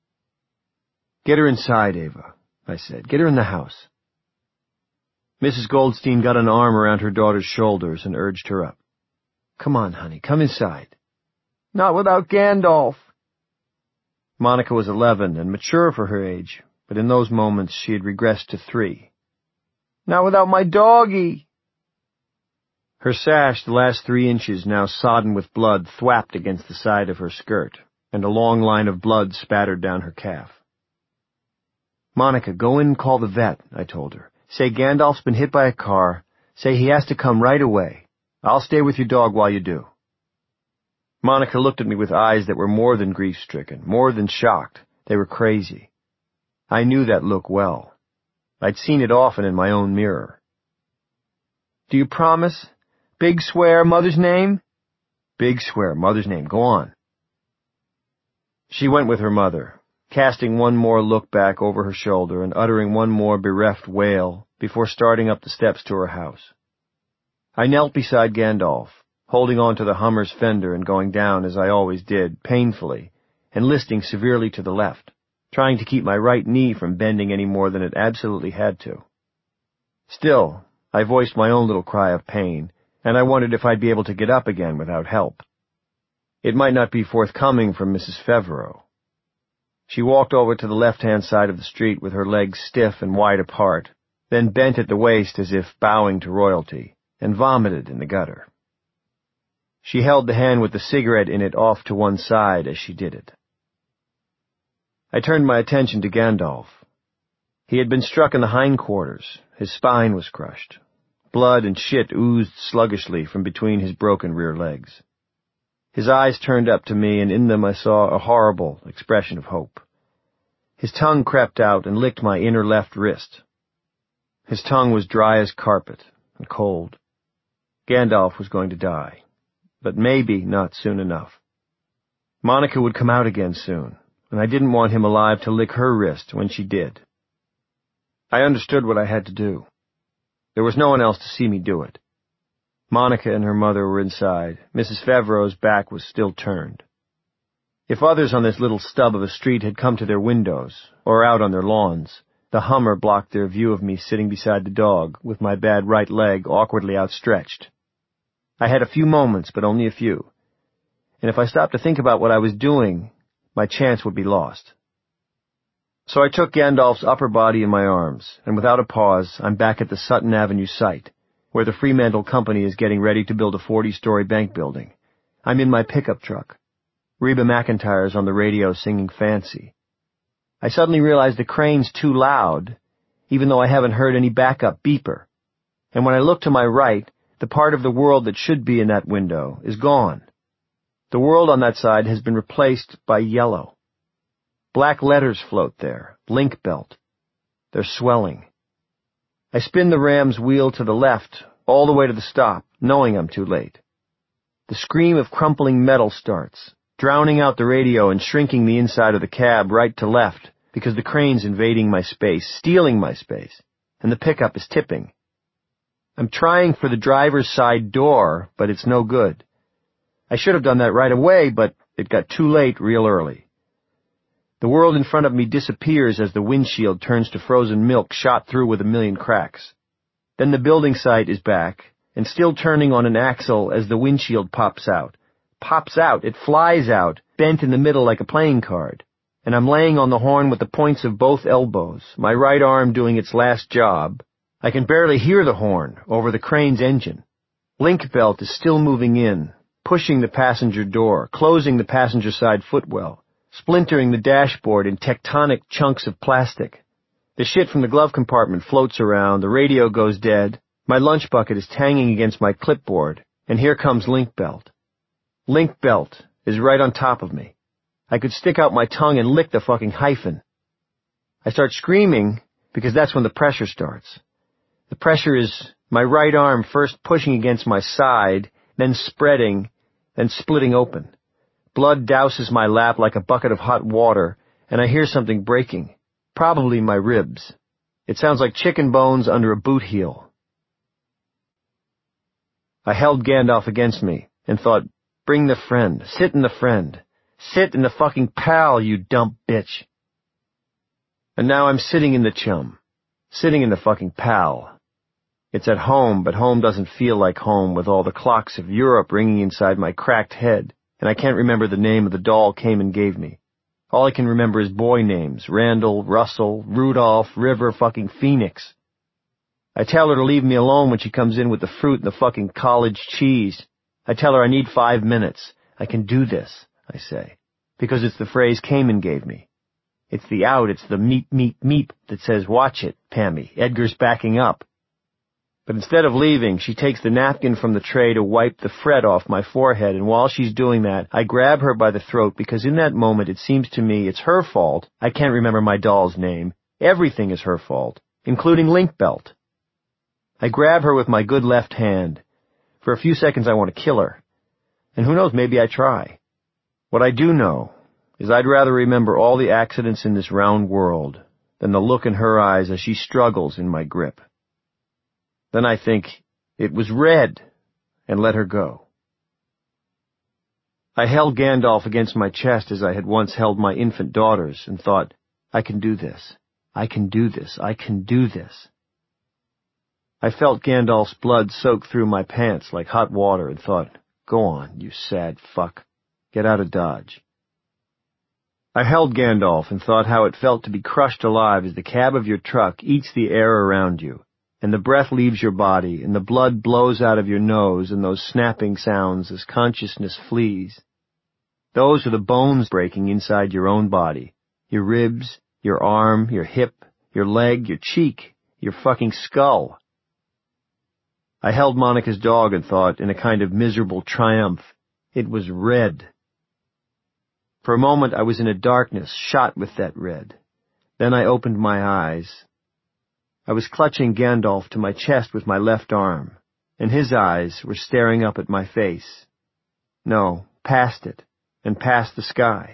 "Get her inside, Ava," I said. "Get her in the house." Mrs. Goldstein got an arm around her daughter's shoulders and urged her up. "Come on, honey, come inside." "Not without Gandalf." Monica was 11 and mature for her age, but in those moments she had regressed to 3. "Not without my doggie." Her sash, the last 3 inches now sodden with blood, thwapped against the side of her skirt, and a long line of blood spattered down her calf. "Monica, go in and call the vet," I told her. "Say Gandalf's been hit by a car. Say he has to come right away. I'll stay with your dog while you do." Monica looked at me with eyes that were more than grief-stricken, more than shocked. They were crazy. I knew that look well. I'd seen it often in my own mirror. "Do you promise? Big swear, mother's name?" "Big swear, mother's name. Go on." She went with her mother, casting one more look back over her shoulder and uttering one more bereft wail before starting up the steps to her house. I knelt beside Gandalf, holding on to the Hummer's fender and going down as I always did, painfully, and listing severely to the left, trying to keep my right knee from bending any more than it absolutely had to. Still, I voiced my own little cry of pain, and I wondered if I'd be able to get up again without help. It might not be forthcoming from Mrs. Fevereux. She walked over to the left-hand side of the street with her legs stiff and wide apart, then bent at the waist as if bowing to royalty, and vomited in the gutter. She held the hand with the cigarette in it off to one side as she did it. I turned my attention to Gandalf. He had been struck in the hindquarters. His spine was crushed. Blood and shit oozed sluggishly from between his broken rear legs. His eyes turned up to me, and in them I saw a horrible expression of hope. His tongue crept out and licked my inner left wrist. His tongue was dry as carpet and cold. Gandalf was going to die, but maybe not soon enough. Monica would come out again soon, and I didn't want him alive to lick her wrist when she did. I understood what I had to do. There was no one else to see me do it. Monica and her mother were inside. Mrs. Fevereux's back was still turned. If others on this little stub of a street had come to their windows, or out on their lawns, the Hummer blocked their view of me sitting beside the dog, with my bad right leg awkwardly outstretched. I had a few moments, but only a few. And if I stopped to think about what I was doing, my chance would be lost. So I took Gandalf's upper body in my arms, and without a pause, I'm back at the Sutton Avenue site, where the Fremantle Company is getting ready to build a 40-story bank building. I'm in my pickup truck. Reba McEntire's on the radio singing Fancy. I suddenly realized the crane's too loud, even though I haven't heard any backup beeper. And when I look to my right, the part of the world that should be in that window is gone. The world on that side has been replaced by yellow. Black letters float there, link belt. They're swelling. I spin the ram's wheel to the left, all the way to the stop, knowing I'm too late. The scream of crumpling metal starts, drowning out the radio and shrinking the inside of the cab right to left, because the crane's invading my space, stealing my space, and the pickup is tipping. I'm trying for the driver's side door, but it's no good. I should have done that right away, but it got too late real early. The world in front of me disappears as the windshield turns to frozen milk shot through with a million cracks. Then the building site is back, and still turning on an axle as the windshield pops out. Pops out, it flies out, bent in the middle like a playing card. And I'm laying on the horn with the points of both elbows, my right arm doing its last job. I can barely hear the horn over the crane's engine. Link belt is still moving in, pushing the passenger door, closing the passenger side footwell, splintering the dashboard in tectonic chunks of plastic. The shit from the glove compartment floats around, the radio goes dead, my lunch bucket is hanging against my clipboard, and here comes Link belt. Link belt is right on top of me. I could stick out my tongue and lick the fucking hyphen. I start screaming because that's when the pressure starts. The pressure is my right arm first pushing against my side, then spreading, then splitting open. Blood douses my lap like a bucket of hot water, and I hear something breaking. Probably my ribs. It sounds like chicken bones under a boot heel. I held Gandalf against me and thought, bring the friend, sit in the friend. Sit in the fucking pal, you dumb bitch. And now I'm sitting in the chum. Sitting in the fucking pal. It's at home, but home doesn't feel like home with all the clocks of Europe ringing inside my cracked head, and I can't remember the name of the doll Cayman gave me. All I can remember is boy names, Randall, Russell, Rudolph, River, fucking Phoenix. I tell her to leave me alone when she comes in with the fruit and the fucking college cheese. I tell her I need 5 minutes. I can do this, I say, because it's the phrase Cayman gave me. It's the out, it's the meep, meep, meep that says, watch it, Pammy, Edgar's backing up. But instead of leaving, she takes the napkin from the tray to wipe the fret off my forehead, and while she's doing that, I grab her by the throat because in that moment it seems to me it's her fault. I can't remember my doll's name. Everything is her fault, including Link belt. I grab her with my good left hand. For a few seconds I want to kill her. And who knows, maybe I try. What I do know is I'd rather remember all the accidents in this round world than the look in her eyes as she struggles in my grip. Then I think, it was red, and let her go. I held Gandalf against my chest as I had once held my infant daughters and thought, I can do this. I can do this. I can do this. I felt Gandalf's blood soak through my pants like hot water and thought, go on, you sad fuck. Get out of Dodge. I held Gandalf and thought how it felt to be crushed alive as the cab of your truck eats the air around you, and the breath leaves your body, and the blood blows out of your nose in those snapping sounds as consciousness flees. Those are the bones breaking inside your own body. Your ribs, your arm, your hip, your leg, your cheek, your fucking skull. I held Monica's dog and thought, in a kind of miserable triumph, it was red. For a moment I was in a darkness shot with that red. Then I opened my eyes. I was clutching Gandalf to my chest with my left arm, and his eyes were staring up at my face. No, past it, and past the sky.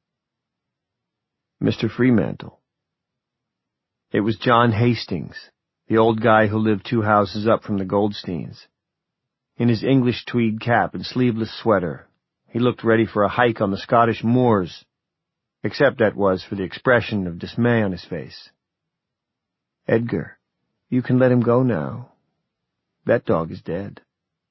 Mr. Fremantle. It was John Hastings, the old guy who lived 2 houses up from the Goldsteins. In his English tweed cap and sleeveless sweater, he looked ready for a hike on the Scottish moors, except that was for the expression of dismay on his face. Edgar, you can let him go now. That dog is dead.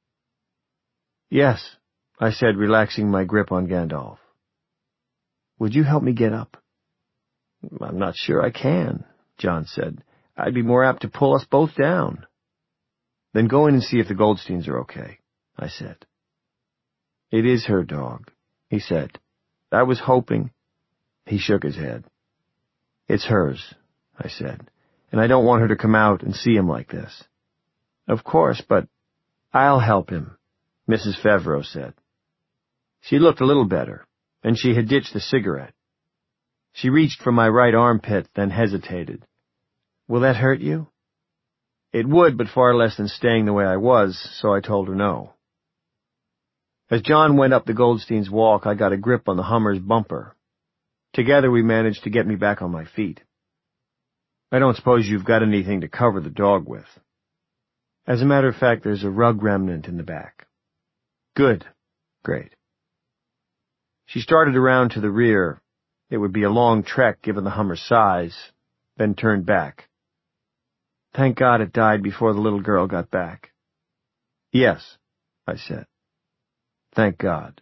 Yes, I said, relaxing my grip on Gandalf. Would you help me get up? I'm not sure I can, John said. I'd be more apt to pull us both down. Then go in and see if the Goldsteins are okay, I said. It is her dog, he said. I was hoping. He shook his head. It's hers, I said, and I don't want her to come out and see him like this. Of course, but I'll help him, Mrs. Favreau said. She looked a little better, and she had ditched the cigarette. She reached for my right armpit, then hesitated. Will that hurt you? It would, but far less than staying the way I was, so I told her no. As John went up the Goldsteins' walk, I got a grip on the Hummer's bumper. Together we managed to get me back on my feet. I don't suppose you've got anything to cover the dog with. As a matter of fact, there's a rug remnant in the back. Good. Great. She started around to the rear, It would be a long trek given the Hummer's size, then turned back. Thank God it died before the little girl got back. Yes, I said. Thank God.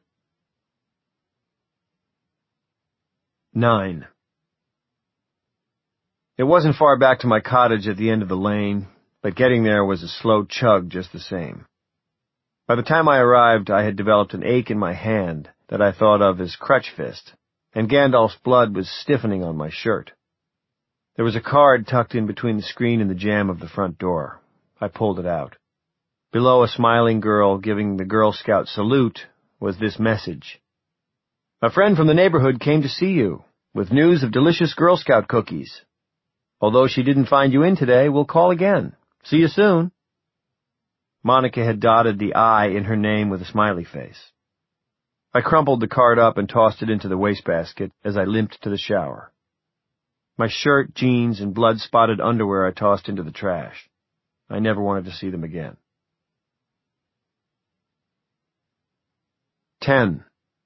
9. It wasn't far back to my cottage at the end of the lane, but getting there was a slow chug just the same. By the time I arrived, I had developed an ache in my hand that I thought of as crutch fist, and Gandalf's blood was stiffening on my shirt. There was a card tucked in between the screen and the jamb of the front door. I pulled it out. Below a smiling girl giving the Girl Scout salute was this message. A friend from the neighborhood came to see you, with news of delicious Girl Scout cookies. Although she didn't find you in today, we'll call again. See you soon. Monica had dotted the I in her name with a smiley face. I crumpled the card up and tossed it into the wastebasket as I limped to the shower. My shirt, jeans, and blood-spotted underwear I tossed into the trash. I never wanted to see them again. 10.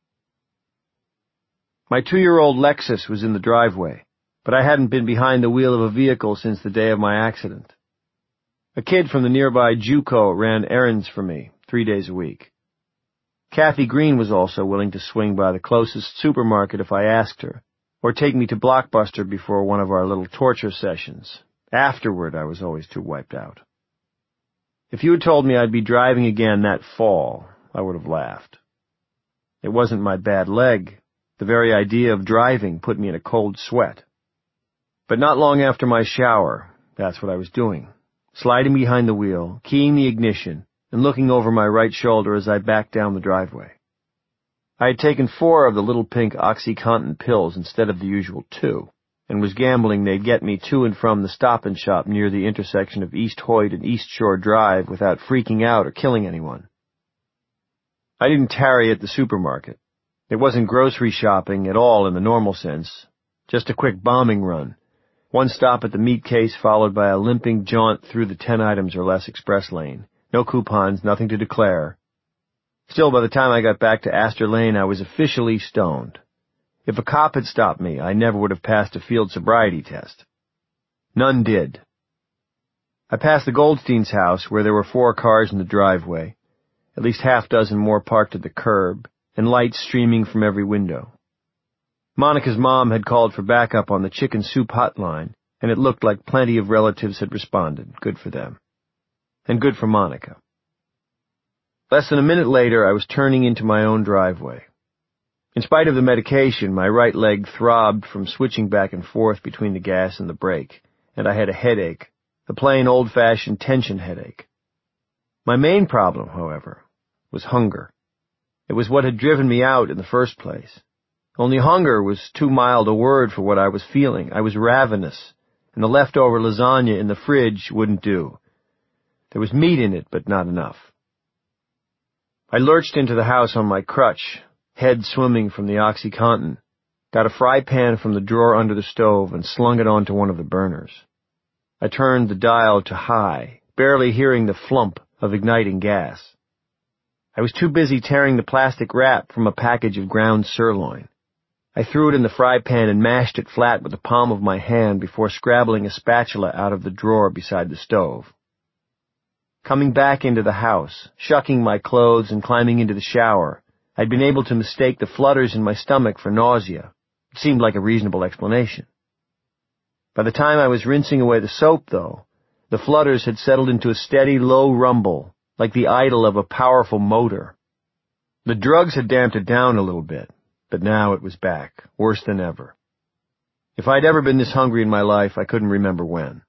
My 2-year-old Lexus was in the driveway, but I hadn't been behind the wheel of a vehicle since the day of my accident. A kid from the nearby JUCO ran errands for me 3 days a week. Kathy Green was also willing to swing by the closest supermarket if I asked her, or take me to Blockbuster before one of our little torture sessions. Afterward, I was always too wiped out. If you had told me I'd be driving again that fall, I would have laughed. It wasn't my bad leg. The very idea of driving put me in a cold sweat. But not long after my shower, that's what I was doing, sliding behind the wheel, keying the ignition, and looking over my right shoulder as I backed down the driveway. I had taken 4 of the little pink OxyContin pills instead of the usual 2, and was gambling they'd get me to and from the Stop and Shop near the intersection of East Hoyt and East Shore Drive without freaking out or killing anyone. I didn't tarry at the supermarket. It wasn't grocery shopping at all in the normal sense, just a quick bombing run. One stop at the meat case followed by a limping jaunt through the 10 items or less express lane. No coupons, nothing to declare. Still, by the time I got back to Astor Lane, I was officially stoned. If a cop had stopped me, I never would have passed a field sobriety test. None did. I passed the Goldstein's house, where there were 4 cars in the driveway, at least half dozen more parked at the curb, and lights streaming from every window. Monica's mom had called for backup on the chicken soup hotline, and it looked like plenty of relatives had responded. Good for them. And good for Monica. Less than a minute later, I was turning into my own driveway. In spite of the medication, my right leg throbbed from switching back and forth between the gas and the brake, and I had a headache, a plain old-fashioned tension headache. My main problem, however, was hunger. It was what had driven me out in the first place. Only hunger was too mild a word for what I was feeling. I was ravenous, and the leftover lasagna in the fridge wouldn't do. There was meat in it, but not enough. I lurched into the house on my crutch, head swimming from the OxyContin, got a fry pan from the drawer under the stove and slung it onto one of the burners. I turned the dial to high, barely hearing the flump of igniting gas. I was too busy tearing the plastic wrap from a package of ground sirloin. I threw it in the fry pan and mashed it flat with the palm of my hand before scrabbling a spatula out of the drawer beside the stove. Coming back into the house, shucking my clothes and climbing into the shower, I'd been able to mistake the flutters in my stomach for nausea. It seemed like a reasonable explanation. By the time I was rinsing away the soap, though, the flutters had settled into a steady, low rumble, like the idle of a powerful motor. The drugs had damped it down a little bit, but now it was back, worse than ever. If I'd ever been this hungry in my life, I couldn't remember when.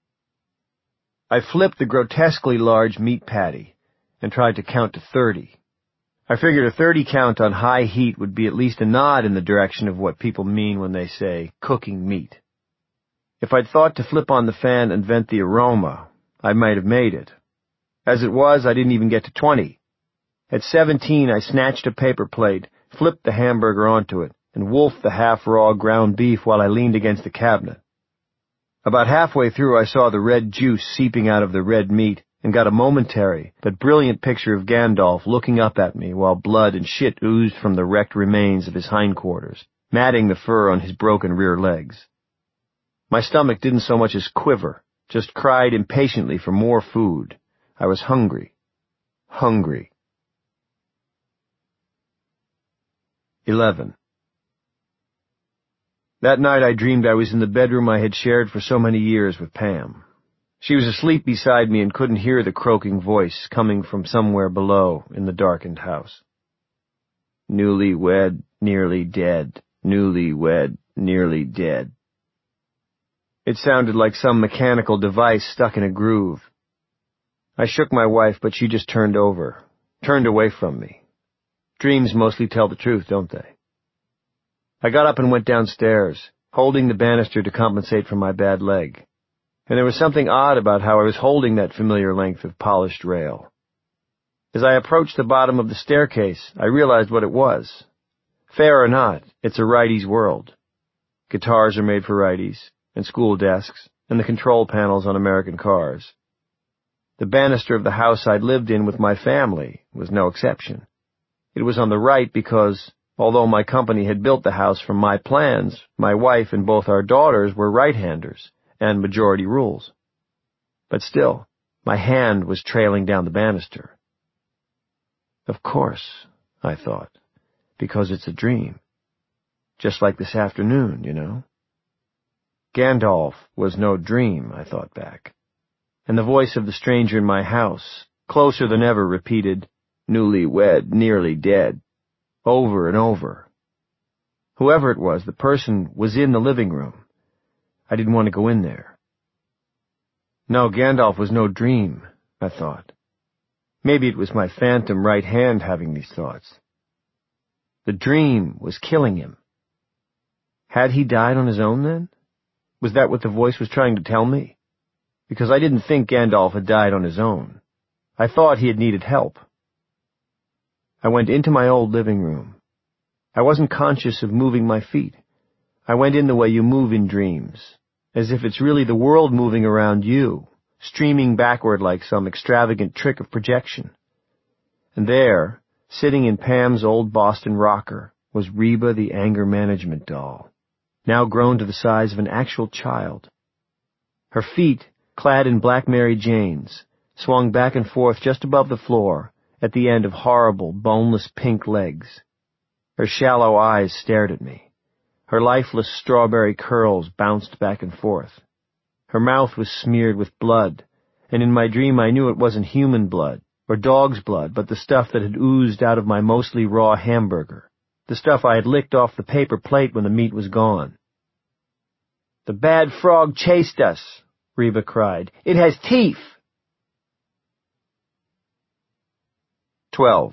I flipped the grotesquely large meat patty and tried to count to 30. I figured a 30 count on high heat would be at least a nod in the direction of what people mean when they say cooking meat. If I'd thought to flip on the fan and vent the aroma, I might have made it. As it was, I didn't even get to 20. At 17, I snatched a paper plate, flipped the hamburger onto it, and wolfed the half-raw ground beef while I leaned against the cabinet. About halfway through, I saw the red juice seeping out of the red meat and got a momentary but brilliant picture of Gandalf looking up at me while blood and shit oozed from the wrecked remains of his hindquarters, matting the fur on his broken rear legs. My stomach didn't so much as quiver, just cried impatiently for more food. I was hungry. Hungry. 11. That night I dreamed I was in the bedroom I had shared for so many years with Pam. She was asleep beside me and couldn't hear the croaking voice coming from somewhere below in the darkened house. Newly wed, nearly dead. Newly wed, nearly dead. It sounded like some mechanical device stuck in a groove. I shook my wife, but she just turned away from me. Dreams mostly tell the truth, don't they? I got up and went downstairs, holding the banister to compensate for my bad leg. And there was something odd about how I was holding that familiar length of polished rail. As I approached the bottom of the staircase, I realized what it was. Fair or not, it's a righty's world. Guitars are made for righties, and school desks, and the control panels on American cars. The banister of the house I'd lived in with my family was no exception. It was on the right because, although my company had built the house from my plans, my wife and both our daughters were right-handers, and majority rules. But still, my hand was trailing down the banister. Of course, I thought, because it's a dream. Just like this afternoon, you know. Gandalf was no dream, I thought back. And the voice of the stranger in my house, closer than ever, repeated, newly wed, nearly dead, over and over. Whoever it was, the person was in the living room. I didn't want to go in there. No, Gandalf was no dream, I thought. Maybe it was my phantom right hand having these thoughts. The dream was killing him. Had he died on his own then? Was that what the voice was trying to tell me? Because I didn't think Gandalf had died on his own. I thought he had needed help. I went into my old living room. I wasn't conscious of moving my feet. I went in the way you move in dreams, as if it's really the world moving around you, streaming backward like some extravagant trick of projection. And there, sitting in Pam's old Boston rocker, was Reba the anger management doll, now grown to the size of an actual child. Her feet, clad in black Mary Janes, swung back and forth just above the floor at the end of horrible, boneless pink legs. Her shallow eyes stared at me. Her lifeless strawberry curls bounced back and forth. Her mouth was smeared with blood, and in my dream I knew it wasn't human blood or dog's blood, but the stuff that had oozed out of my mostly raw hamburger, the stuff I had licked off the paper plate when the meat was gone. "The bad frog chased us," Reba cried. "It has teeth." 12.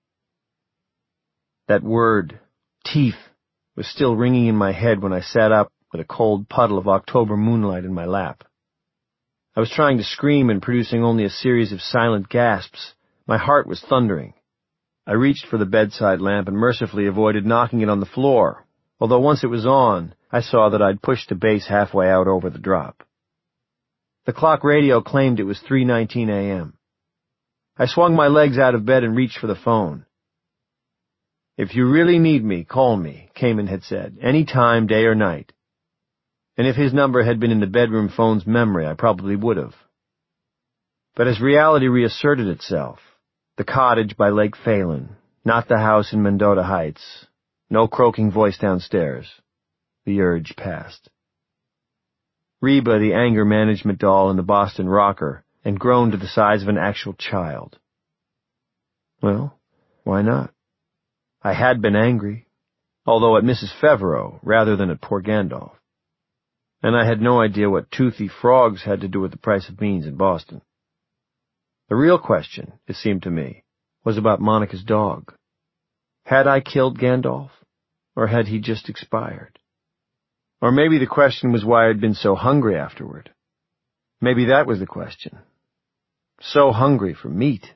That word, teeth, was still ringing in my head when I sat up with a cold puddle of October moonlight in my lap. I was trying to scream and producing only a series of silent gasps. My heart was thundering. I reached for the bedside lamp and mercifully avoided knocking it on the floor, although once it was on, I saw that I'd pushed the base halfway out over the drop. The clock radio claimed it was 3:19 a.m. I swung my legs out of bed and reached for the phone. "If you really need me, call me," Kamen had said, "any time, day or night." And if his number had been in the bedroom phone's memory, I probably would have. But as reality reasserted itself, the cottage by Lake Phelan, not the house in Mendota Heights, no croaking voice downstairs, the urge passed. Reba, the anger management doll in the Boston rocker, and grown to the size of an actual child. Well, why not? I had been angry, although at Mrs. Fevereaux rather than at poor Gandalf. And I had no idea what toothy frogs had to do with the price of beans in Boston. The real question, it seemed to me, was about Monica's dog. Had I killed Gandalf, or had he just expired? Or maybe the question was why I'd been so hungry afterward. Maybe that was the question. So hungry for meat.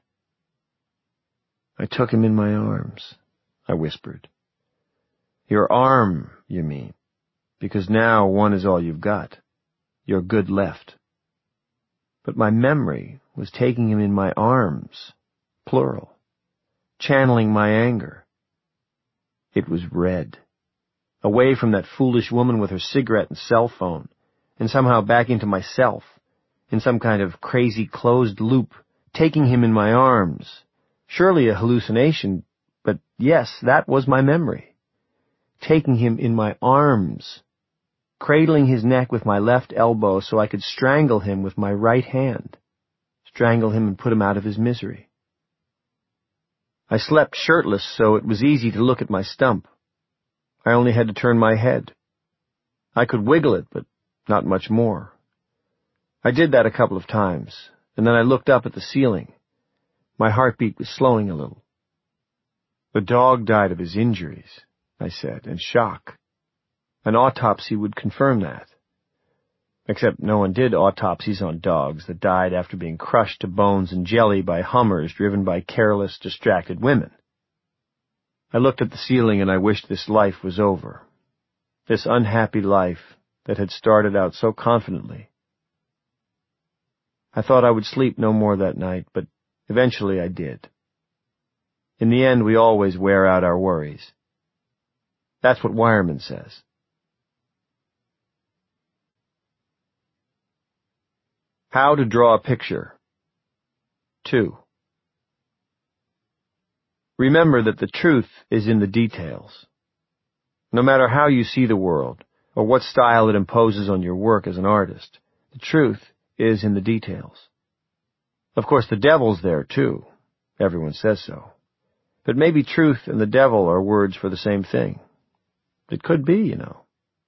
I took him in my arms, I whispered. "Your arm, you mean, because now one is all you've got. Your good left." But my memory was taking him in my arms, plural, channeling my anger. It was red. away from that foolish woman with her cigarette and cell phone, and somehow back into myself, in some kind of crazy closed loop, taking him in my arms. Surely a hallucination, but yes, that was my memory. Taking him in my arms, cradling his neck with my left elbow so I could strangle him with my right hand, strangle him and put him out of his misery. I slept shirtless, so it was easy to look at my stump. I only had to turn my head. I could wiggle it, but not much more. I did that a couple of times, and then I looked up at the ceiling. My heartbeat was slowing a little. The dog died of his injuries, I said, and shock. An autopsy would confirm that. Except no one did autopsies on dogs that died after being crushed to bones and jelly by Hummers driven by careless, distracted women. I looked at the ceiling and I wished this life was over. This unhappy life that had started out so confidently. I thought I would sleep no more that night, but eventually I did. In the end, we always wear out our worries. That's what Wireman says. How to draw a picture. 2. Remember that the truth is in the details. No matter how you see the world, or what style it imposes on your work as an artist, the truth is in the details. Of course, the devil's there, too. Everyone says so. But maybe truth and the devil are words for the same thing. It could be, you know.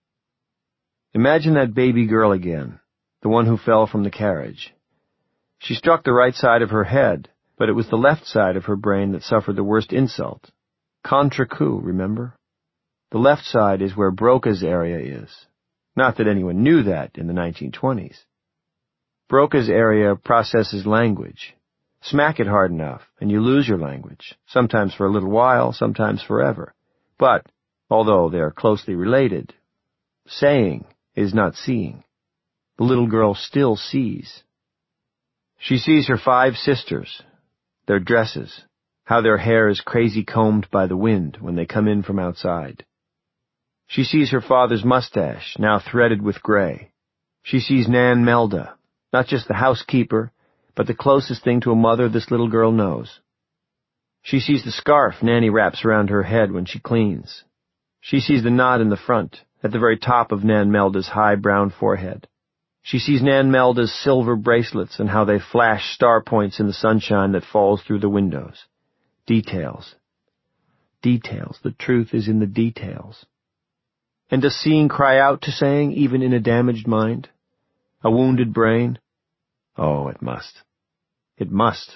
Imagine that baby girl again, the one who fell from the carriage. She struck the right side of her head, but it was the left side of her brain that suffered the worst insult. Contre coup, remember? The left side is where Broca's area is. Not that anyone knew that in the 1920s. Broca's area processes language. Smack it hard enough, and you lose your language, sometimes for a little while, sometimes forever. But, although they are closely related, saying is not seeing. The little girl still sees. She sees her 5 sisters, their dresses, how their hair is crazy combed by the wind when they come in from outside. She sees her father's mustache, now threaded with gray. She sees Nan Melda, not just the housekeeper, but the closest thing to a mother this little girl knows. She sees the scarf Nanny wraps around her head when she cleans. She sees the knot in the front, at the very top of Nan Melda's high brown forehead. She sees Nan Melda's silver bracelets and how they flash star points in the sunshine that falls through the windows. Details. Details. The truth is in the details. And does seeing cry out to saying, even in a damaged mind? A wounded brain? Oh, it must. It must.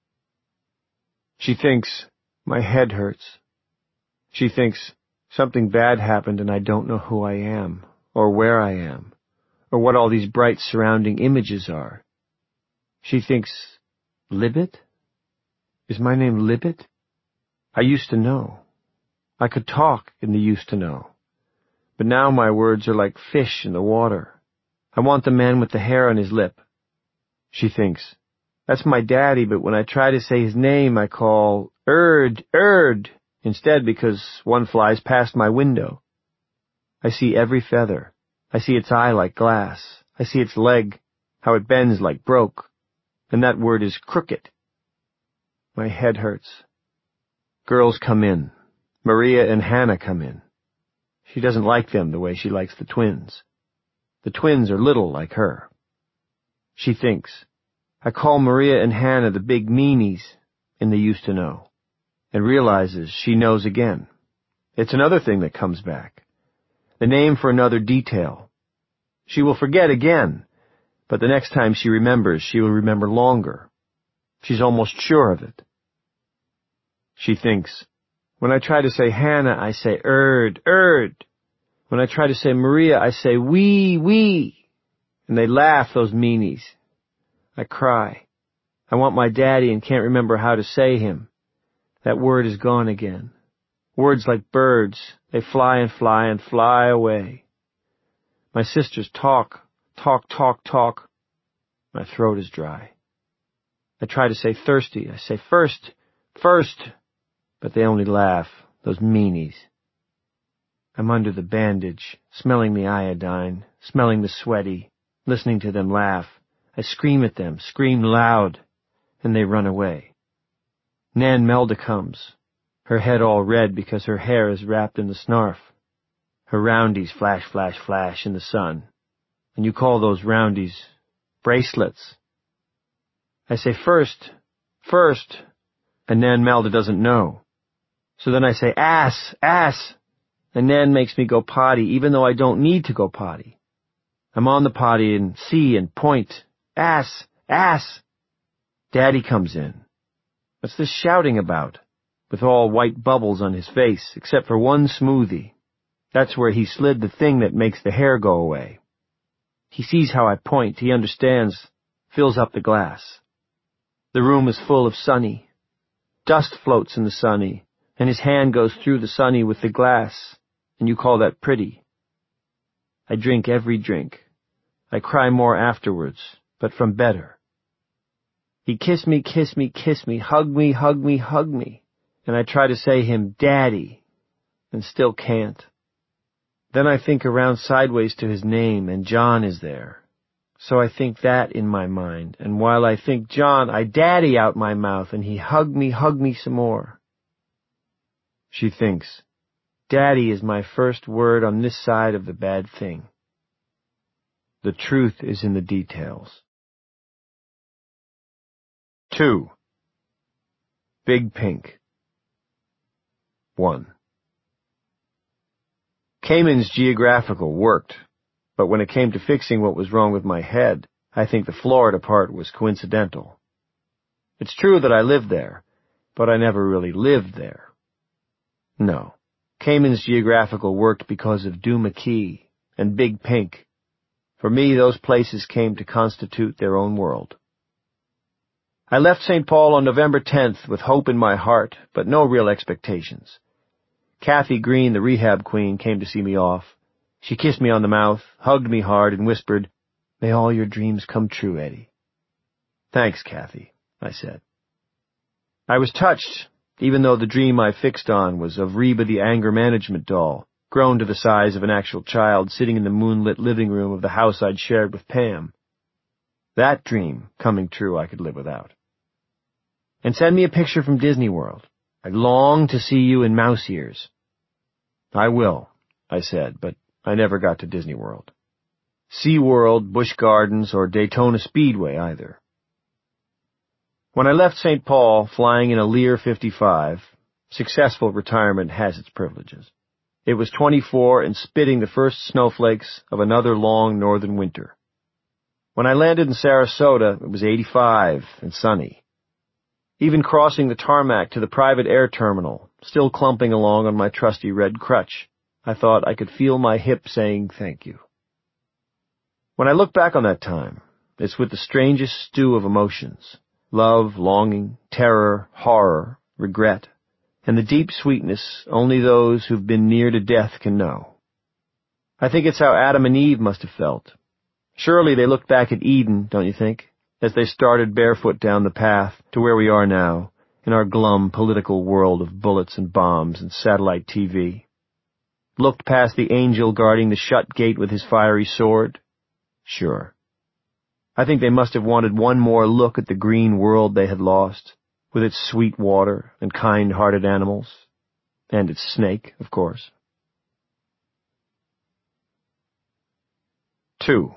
She thinks, my head hurts. She thinks, something bad happened and I don't know who I am, or where I am, or what all these bright surrounding images are. She thinks, Libet? Is my name Libet? I used to know. I could talk in the used to know. But now my words are like fish in the water. I want the man with the hair on his lip. She thinks, that's my daddy, but when I try to say his name, I call, Erd, instead because one flies past my window. I see every feather. I see its eye like glass. I see its leg, how it bends like broke. And that word is crooked. My head hurts. Girls come in. Maria and Hannah come in. She doesn't like them the way she likes the twins. The twins are little like her. She thinks, I call Maria and Hannah the big meanies in the used to know, and realizes she knows again. It's another thing that comes back. The name for another detail. She will forget again, but the next time she remembers, she will remember longer. She's almost sure of it. She thinks, when I try to say Hannah, I say Erd. When I try to say Maria, I say wee. And they laugh, those meanies. I cry. I want my daddy and can't remember how to say him. That word is gone again. Words like birds, they fly and fly and fly away. My sisters talk. My throat is dry. I try to say thirsty. I say first, but they only laugh, those meanies. I'm under the bandage, smelling the iodine, smelling the sweaty, listening to them laugh. I scream at them, scream loud, and they run away. Nan Melda comes, her head all red because her hair is wrapped in the snarf. Her roundies flash, flash, flash in the sun, and you call those roundies bracelets. I say, first, and Nan Melda doesn't know. So then I say, ass, and Nan makes me go potty even though I don't need to go potty. I'm on the potty and see and point, ass. Daddy comes in. What's this shouting about? With all white bubbles on his face, except for one smoothie. That's where he slid the thing that makes the hair go away. He sees how I point, he understands, fills up the glass. The room is full of Sunny. Dust floats in the Sunny, and his hand goes through the Sunny with the glass, and you call that pretty. I drink every drink. I cry more afterwards, but from better. He kiss me, hug me, and I try to say him Daddy, and still can't. Then I think around sideways to his name, and John is there. So I think that in my mind, and while I think John, I Daddy out my mouth, and he hug me some more. She thinks, Daddy is my first word on this side of the bad thing. The truth is in the details. 2. Big Pink. 1. Cayman's geographical worked, but when it came to fixing what was wrong with my head, I think the Florida part was coincidental. It's true that I lived there, but I never really lived there. No, Cayman's geographical worked because of Duma Key and Big Pink. For me, those places came to constitute their own world. I left St. Paul on November 10th with hope in my heart, but no real expectations. Kathy Green, the rehab queen, came to see me off. She kissed me on the mouth, hugged me hard, and whispered, "May all your dreams come true, Eddie." "Thanks, Kathy," I said. I was touched, even though the dream I fixed on was of Reba the anger management doll, grown to the size of an actual child, sitting in the moonlit living room of the house I'd shared with Pam. That dream, coming true, I could live without. "And send me a picture from Disney World. I long to see you in mouse ears." "I will," I said, but I never got to Disney World. SeaWorld, Busch Gardens, or Daytona Speedway either. When I left St. Paul, flying in a Lear 55, successful retirement has its privileges. It was 24 and spitting the first snowflakes of another long northern winter. When I landed in Sarasota, it was 85 and sunny. Even crossing the tarmac to the private air terminal, still clumping along on my trusty red crutch, I thought I could feel my hip saying thank you. When I look back on that time, it's with the strangest stew of emotions: love, longing, terror, horror, regret, and the deep sweetness only those who've been near to death can know. I think it's how Adam and Eve must have felt. Surely they looked back at Eden, don't you think, as they started barefoot down the path to where we are now, in our glum political world of bullets and bombs and satellite TV. Looked past the angel guarding the shut gate with his fiery sword? Sure. I think they must have wanted one more look at the green world they had lost, with its sweet water and kind-hearted animals, and its snake, of course. 2.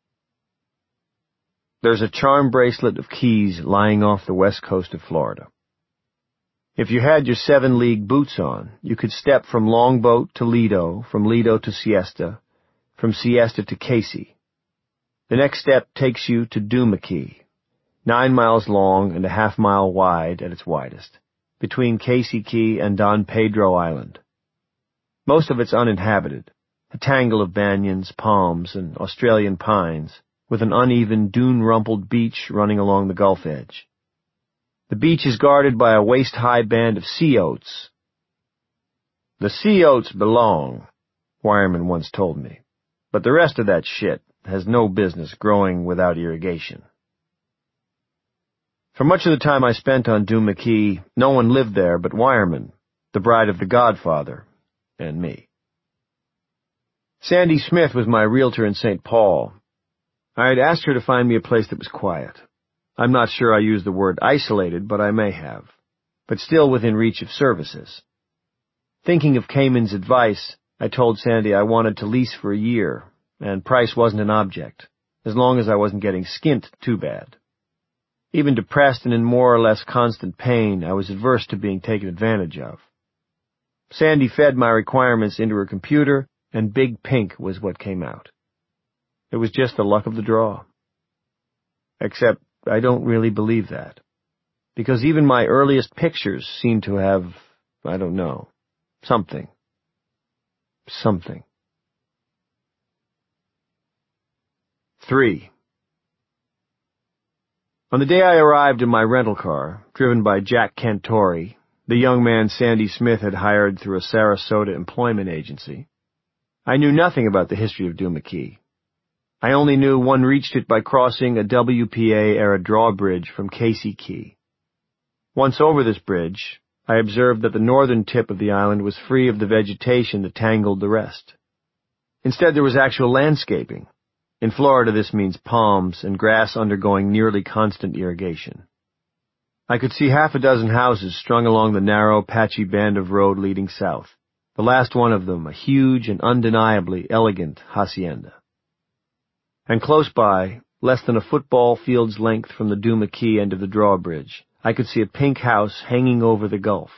There's a charm bracelet of keys lying off the west coast of Florida. If you had your 7-league boots on, you could step from Longboat to Lido, from Lido to Siesta, from Siesta to Casey. The next step takes you to Duma Key, 9 miles long and a half-mile wide at its widest, between Casey Key and Don Pedro Island. Most of it's uninhabited, a tangle of banyans, palms, and Australian pines, with an uneven, dune-rumpled beach running along the Gulf edge. The beach is guarded by a waist-high band of sea oats. "The sea oats belong," Wireman once told me, "but the rest of that shit has no business growing without irrigation." For much of the time I spent on Duma Key, no one lived there but Wireman, the bride of the Godfather, and me. Sandy Smith was my realtor in St. Paul. I had asked her to find me a place that was quiet. I'm not sure I used the word isolated, but I may have. But still within reach of services. Thinking of Cayman's advice, I told Sandy I wanted to lease for a year, and price wasn't an object, as long as I wasn't getting skint too bad. Even depressed and in more or less constant pain, I was averse to being taken advantage of. Sandy fed my requirements into her computer, and Big Pink was what came out. It was just the luck of the draw. Except I don't really believe that, because even my earliest pictures seem to have, I don't know, something. 3. On the day I arrived in my rental car, driven by Jack Cantori, the young man Sandy Smith had hired through a Sarasota employment agency, I knew nothing about the history of Duma Key. I only knew one reached it by crossing a WPA-era drawbridge from Casey Key. Once over this bridge, I observed that the northern tip of the island was free of the vegetation that tangled the rest. Instead, there was actual landscaping. In Florida, this means palms and grass undergoing nearly constant irrigation. I could see half a dozen houses strung along the narrow, patchy band of road leading south, the last one of them a huge and undeniably elegant hacienda. And close by, less than a football field's length from the Duma Key end of the drawbridge, I could see a pink house hanging over the gulf.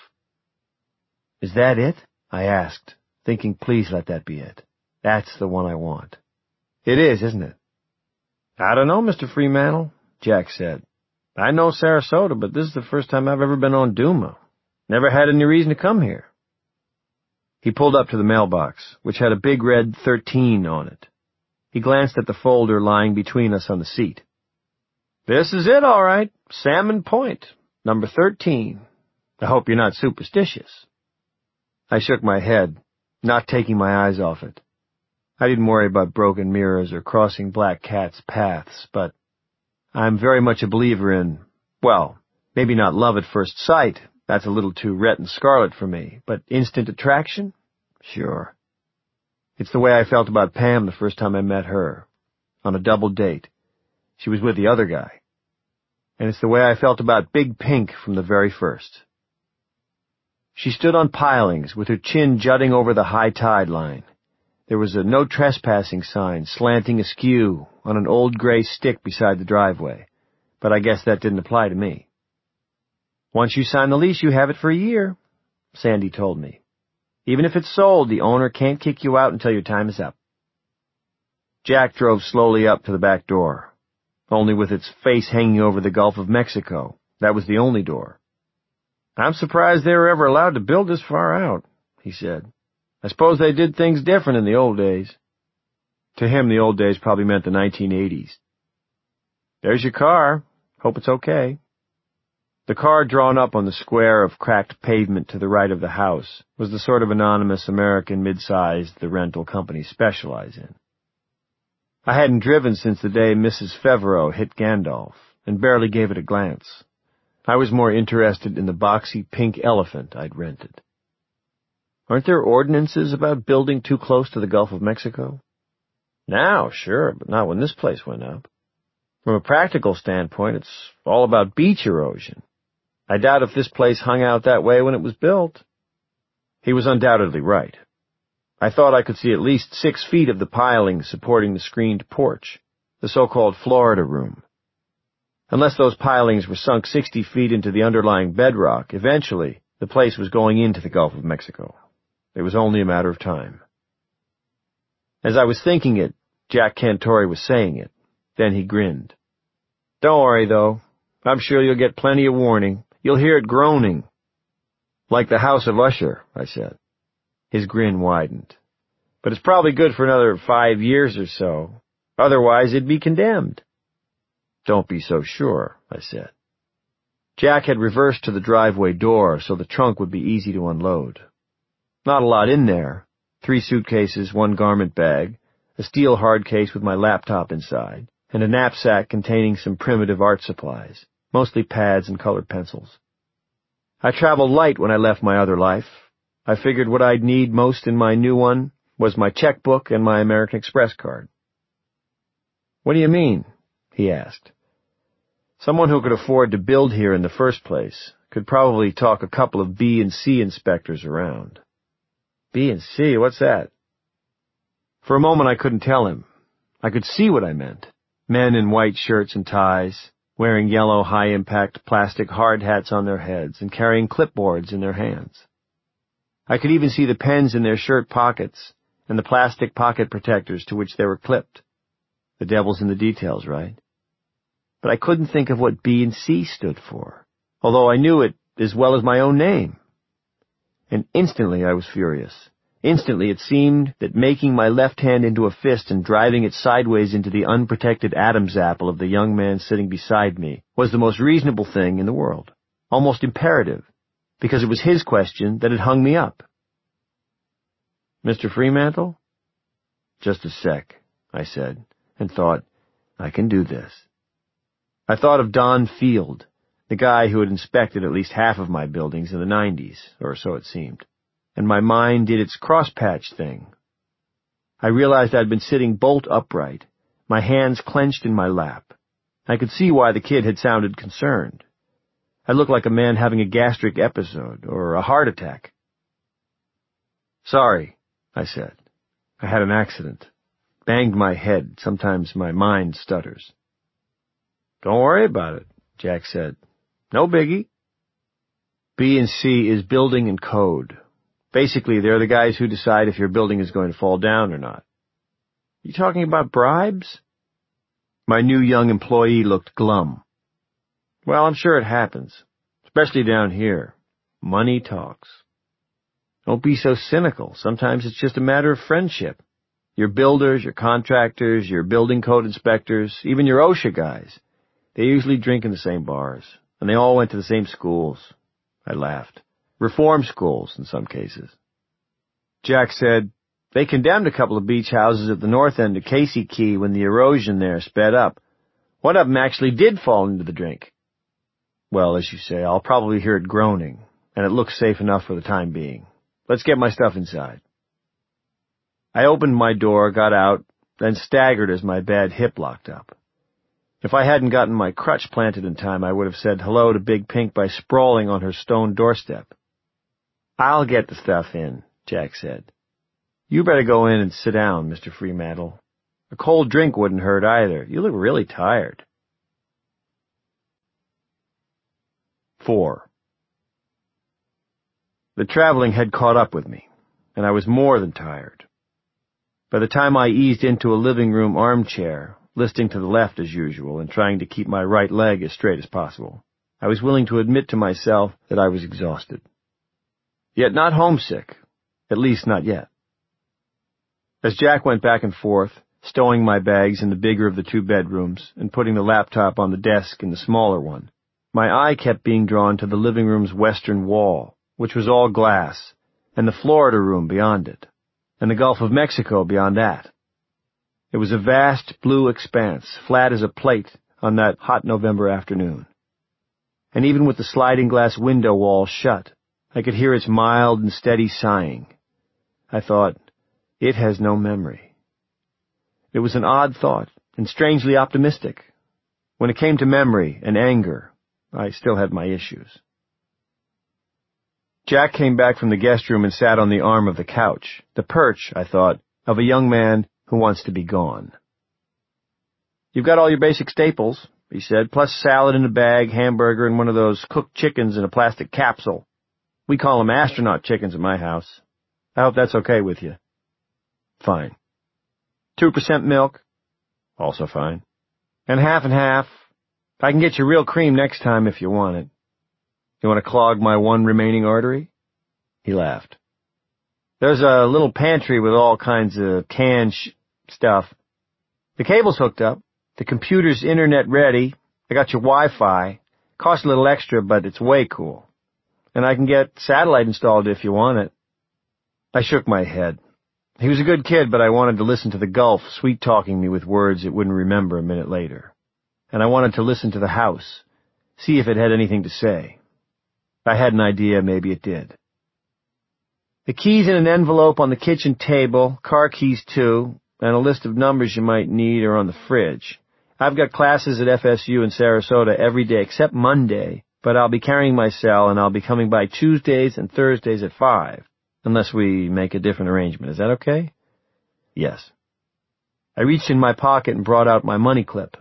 "Is that it?" I asked, thinking please let that be it. That's the one I want. "It is, isn't it?" "I don't know, Mr. Fremantle," Jack said. "I know Sarasota, but this is the first time I've ever been on Duma. Never had any reason to come here." He pulled up to the mailbox, which had a big red 13 on it. He glanced at the folder lying between us on the seat. "This is it, all right. Salmon Point, number 13. I hope you're not superstitious." I shook my head, not taking my eyes off it. I didn't worry about broken mirrors or crossing black cats' paths, but I'm very much a believer in, well, maybe not love at first sight. That's a little too red and scarlet for me, but instant attraction? Sure. It's the way I felt about Pam the first time I met her, on a double date. She was with the other guy. And it's the way I felt about Big Pink from the very first. She stood on pilings, with her chin jutting over the high tide line. There was a no trespassing sign slanting askew on an old gray stick beside the driveway, but I guess that didn't apply to me. "Once you sign the lease, you have it for a year," Sandy told me. "Even if it's sold, the owner can't kick you out until your time is up." Jack drove slowly up to the back door, only with its face hanging over the Gulf of Mexico. That was the only door. "I'm surprised they were ever allowed to build this far out," he said. "I suppose they did things different in the old days." To him, the old days probably meant the 1980s. "There's your car. Hope it's okay." The car drawn up on the square of cracked pavement to the right of the house was the sort of anonymous American mid-sized the rental companies specialize in. I hadn't driven since the day Mrs. Fevereaux hit Gandalf, and barely gave it a glance. I was more interested in the boxy pink elephant I'd rented. Aren't there ordinances about building too close to the Gulf of Mexico? Now, sure, but not when this place went up. From a practical standpoint, it's all about beach erosion. I doubt if this place hung out that way when it was built. He was undoubtedly right. I thought I could see at least 6 feet of the piling supporting the screened porch, the so-called Florida room. Unless those pilings were sunk 60 feet into the underlying bedrock, eventually the place was going into the Gulf of Mexico. It was only a matter of time. As I was thinking it, Jack Cantori was saying it. Then he grinned. "Don't worry, though. I'm sure you'll get plenty of warning. You'll hear it groaning." "Like the House of Usher," I said. His grin widened. "But it's probably good for another 5 years or so. Otherwise, it'd be condemned." "Don't be so sure," I said. Jack had reversed to the driveway door so the trunk would be easy to unload. Not a lot in there. 3 suitcases, 1 garment bag, a steel hard case with my laptop inside, and a knapsack containing some primitive art supplies, mostly pads and colored pencils. I traveled light when I left my other life. I figured what I'd need most in my new one was my checkbook and my American Express card. "What do you mean?" he asked. Someone who could afford to build here in the first place could probably talk a couple of B and C inspectors around. B and C, what's that? For a moment I couldn't tell him. I could see what I meant. Men in white shirts and ties, wearing yellow high-impact plastic hard hats on their heads and carrying clipboards in their hands. I could even see the pens in their shirt pockets and the plastic pocket protectors to which they were clipped. The devil's in the details, right? But I couldn't think of what B and C stood for, although I knew it as well as my own name. And instantly I was furious. Instantly it seemed that making my left hand into a fist and driving it sideways into the unprotected Adam's apple of the young man sitting beside me was the most reasonable thing in the world, almost imperative, because it was his question that had hung me up. "Mr. Fremantle?" "Just a sec," I said, and thought, I can do this. I thought of Don Field, the guy who had inspected at least half of my buildings in the 90s, or so it seemed, and my mind did its cross-patch thing. I realized I'd been sitting bolt upright, my hands clenched in my lap. I could see why the kid had sounded concerned. I looked like a man having a gastric episode, or a heart attack. "Sorry," I said. "I had an accident. Banged my head. Sometimes my mind stutters." "Don't worry about it," Jack said. "No biggie." B and C is building and code. Basically, they're the guys who decide if your building is going to fall down or not. "You talking about bribes?" My new young employee looked glum. "Well, I'm sure it happens, especially down here. Money talks." "Don't be so cynical. Sometimes it's just a matter of friendship. Your builders, your contractors, your building code inspectors, even your OSHA guys, they usually drink in the same bars, and they all went to the same schools." I laughed. "Reform schools, in some cases." Jack said, "They condemned a couple of beach houses at the north end of Casey Key when the erosion there sped up. One of them actually did fall into the drink." "Well, as you say, I'll probably hear it groaning, and it looks safe enough for the time being. Let's get my stuff inside." I opened my door, got out, then staggered as my bad hip locked up. If I hadn't gotten my crutch planted in time, I would have said hello to Big Pink by sprawling on her stone doorstep. "I'll get the stuff in," Jack said. "You better go in and sit down, Mr. Fremantle. A cold drink wouldn't hurt either. You look really tired." 4. The traveling had caught up with me, and I was more than tired. By the time I eased into a living room armchair, listing to the left as usual and trying to keep my right leg as straight as possible, I was willing to admit to myself that I was exhausted. Yet not homesick, at least not yet. As Jack went back and forth, stowing my bags in the bigger of the two bedrooms and putting the laptop on the desk in the smaller one, my eye kept being drawn to the living room's western wall, which was all glass, and the Florida room beyond it, and the Gulf of Mexico beyond that. It was a vast blue expanse, flat as a plate on that hot November afternoon. And even with the sliding glass window wall shut, I could hear its mild and steady sighing. I thought, it has no memory. It was an odd thought, and strangely optimistic. When it came to memory and anger, I still had my issues. Jack came back from the guest room and sat on the arm of the couch, the perch, I thought, of a young man who wants to be gone. "You've got all your basic staples," he said, "plus salad in a bag, hamburger, and one of those cooked chickens in a plastic capsule. We call them astronaut chickens at my house. I hope that's okay with you." "Fine." 2% milk? Also fine. "And half. I can get you real cream next time if you want it. You want to clog my one remaining artery?" He laughed. "There's a little pantry with all kinds of canned stuff. The cable's hooked up. The computer's internet ready. I got your Wi-Fi. Costs a little extra, but it's way cool. And I can get satellite installed if you want it." I shook my head. He was a good kid, but I wanted to listen to the Gulf sweet-talking me with words it wouldn't remember a minute later. And I wanted to listen to the house, see if it had anything to say. I had an idea maybe it did. The keys in an envelope on the kitchen table, car keys too, and a list of numbers you might need are on the fridge. I've got classes at FSU in Sarasota every day except Monday, but I'll be carrying my cell and I'll be coming by Tuesdays and Thursdays at 5, unless we make a different arrangement. Is that okay? Yes. I reached in my pocket and brought out my money clip.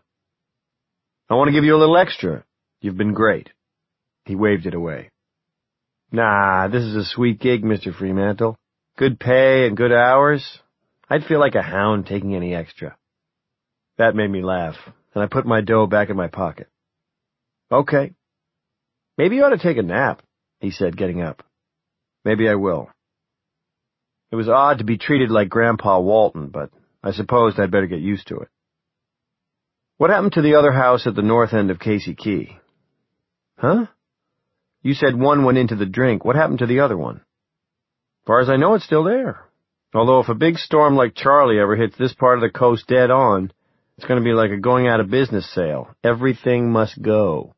I want to give you a little extra. You've been great. He waved it away. Nah, this is a sweet gig, Mr. Fremantle. Good pay and good hours. I'd feel like a hound taking any extra. That made me laugh, and I put my dough back in my pocket. Okay. Maybe you ought to take a nap, he said, getting up. Maybe I will. It was odd to be treated like Grandpa Walton, but I supposed I'd better get used to it. What happened to the other house at the north end of Casey Key? Huh? You said one went into the drink. What happened to the other one? As far as I know, it's still there. Although if a big storm like Charlie ever hits this part of the coast dead on, it's going to be like a going-out-of-business sale. Everything must go.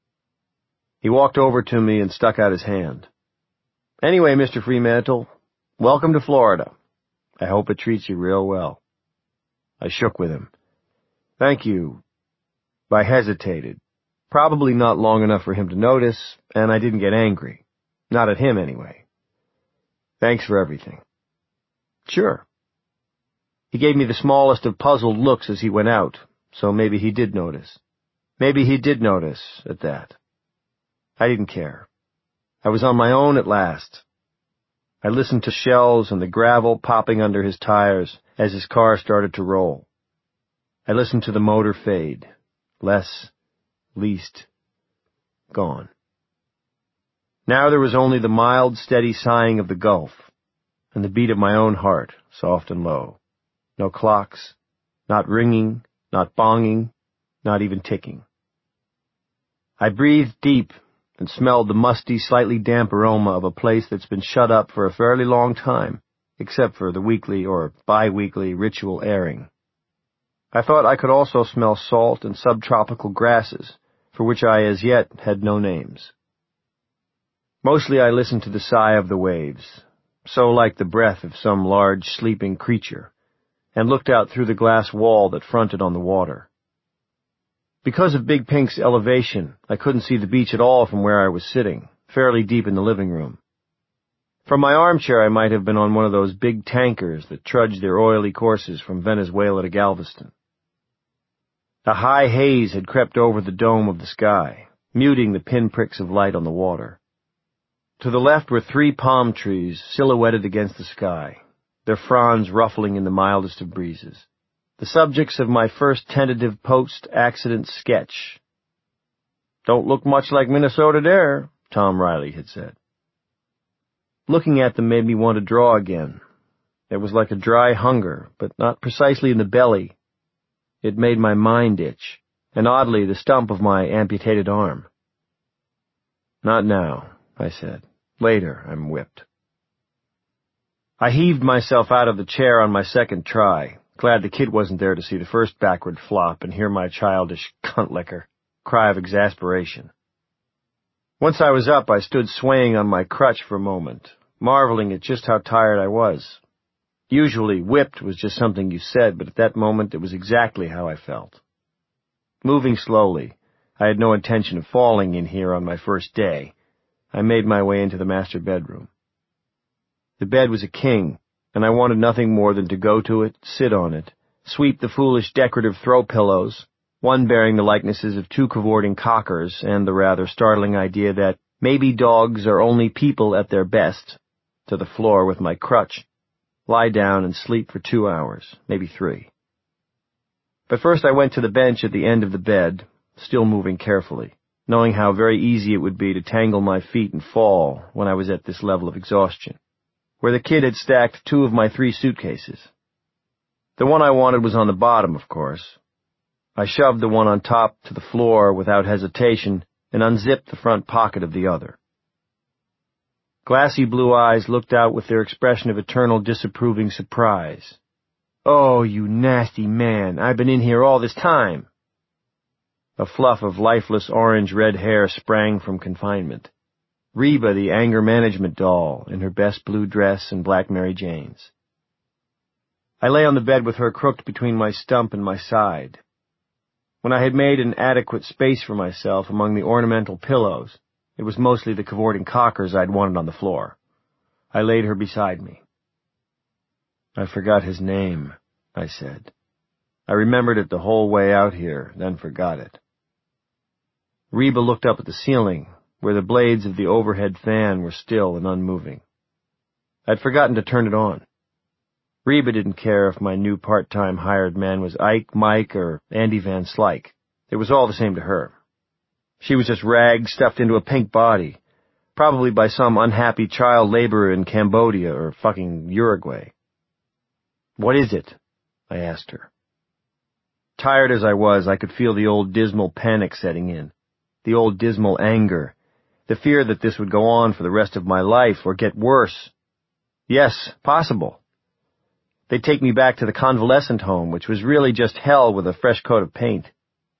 He walked over to me and stuck out his hand. Anyway, Mr. Fremantle, welcome to Florida. I hope it treats you real well. I shook with him. Thank you. I hesitated. Probably not long enough for him to notice, and I didn't get angry. Not at him, anyway. Thanks for everything. Sure. He gave me the smallest of puzzled looks as he went out, so maybe he did notice. Maybe he did notice, at that. I didn't care. I was on my own at last. I listened to shells and the gravel popping under his tires as his car started to roll. I listened to the motor fade. Less, least, gone. Now there was only the mild, steady sighing of the Gulf, and the beat of my own heart, soft and low. No clocks, not ringing, not bonging, not even ticking. I breathed deep and smelled the musty, slightly damp aroma of a place that's been shut up for a fairly long time, except for the weekly or bi-weekly ritual airing. I thought I could also smell salt and subtropical grasses, for which I as yet had no names. Mostly I listened to the sigh of the waves, so like the breath of some large sleeping creature, and looked out through the glass wall that fronted on the water. Because of Big Pink's elevation, I couldn't see the beach at all from where I was sitting, fairly deep in the living room. From my armchair I might have been on one of those big tankers that trudge their oily courses from Venezuela to Galveston. A high haze had crept over the dome of the sky, muting the pinpricks of light on the water. To the left were 3 palm trees silhouetted against the sky, their fronds ruffling in the mildest of breezes, the subjects of my first tentative post-accident sketch. "Don't look much like Minnesota there," Tom Riley had said. Looking at them made me want to draw again. It was like a dry hunger, but not precisely in the belly. It made my mind itch, and oddly the stump of my amputated arm. "Not now," I said. "Later, I'm whipped." I heaved myself out of the chair on my second try, glad the kid wasn't there to see the first backward flop and hear my childish cunt-licker cry of exasperation. Once I was up, I stood swaying on my crutch for a moment, marveling at just how tired I was. Usually, whipped was just something you said, but at that moment it was exactly how I felt. Moving slowly, I had no intention of falling in here on my first day. I made my way into the master bedroom. The bed was a king, and I wanted nothing more than to go to it, sit on it, sweep the foolish decorative throw pillows, one bearing the likenesses of 2 cavorting cockers and the rather startling idea that maybe dogs are only people at their best, to the floor with my crutch, lie down and sleep for 2 hours, maybe 3. But first I went to the bench at the end of the bed, still moving carefully, knowing how very easy it would be to tangle my feet and fall when I was at this level of exhaustion, where the kid had stacked 2 of my 3 suitcases. The one I wanted was on the bottom, of course. I shoved the one on top to the floor without hesitation and unzipped the front pocket of the other. Glassy blue eyes looked out with their expression of eternal disapproving surprise. "Oh, you nasty man, I've been in here all this time." A fluff of lifeless orange-red hair sprang from confinement. Reba, the anger management doll, in her best blue dress and black Mary Janes. I lay on the bed with her crooked between my stump and my side. When I had made an adequate space for myself among the ornamental pillows, it was mostly the cavorting cockers I'd wanted on the floor. I laid her beside me. "I forgot his name," I said. I remembered it the whole way out here, then forgot it. Reba looked up at the ceiling, where the blades of the overhead fan were still and unmoving. I'd forgotten to turn it on. Reba didn't care if my new part-time hired man was Ike, Mike, or Andy Van Slyke. It was all the same to her. She was just rags stuffed into a pink body, probably by some unhappy child laborer in Cambodia or fucking Uruguay. "What is it?" I asked her. Tired as I was, I could feel the old dismal panic setting in, the old dismal anger, the fear that this would go on for the rest of my life or get worse. Yes, possible. They'd take me back to the convalescent home, which was really just hell with a fresh coat of paint.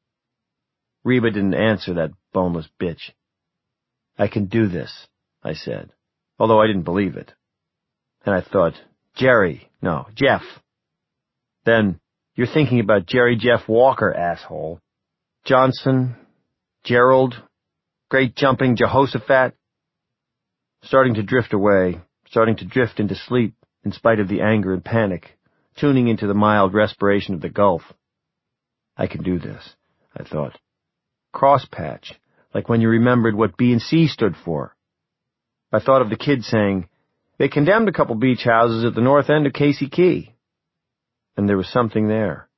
Reba didn't answer, that boneless bitch. "I can do this," I said, although I didn't believe it. And I thought, Jeff. Then, "You're thinking about Jerry Jeff Walker, asshole. Johnson, Gerald, great jumping Jehoshaphat." Starting to drift away, starting to drift into sleep, in spite of the anger and panic, tuning into the mild respiration of the Gulf. I can do this, I thought. Crosspatch, like when you remembered what B&C stood for. I thought of the kid saying, "They condemned a couple beach houses at the north end of Casey Key." And there was something there.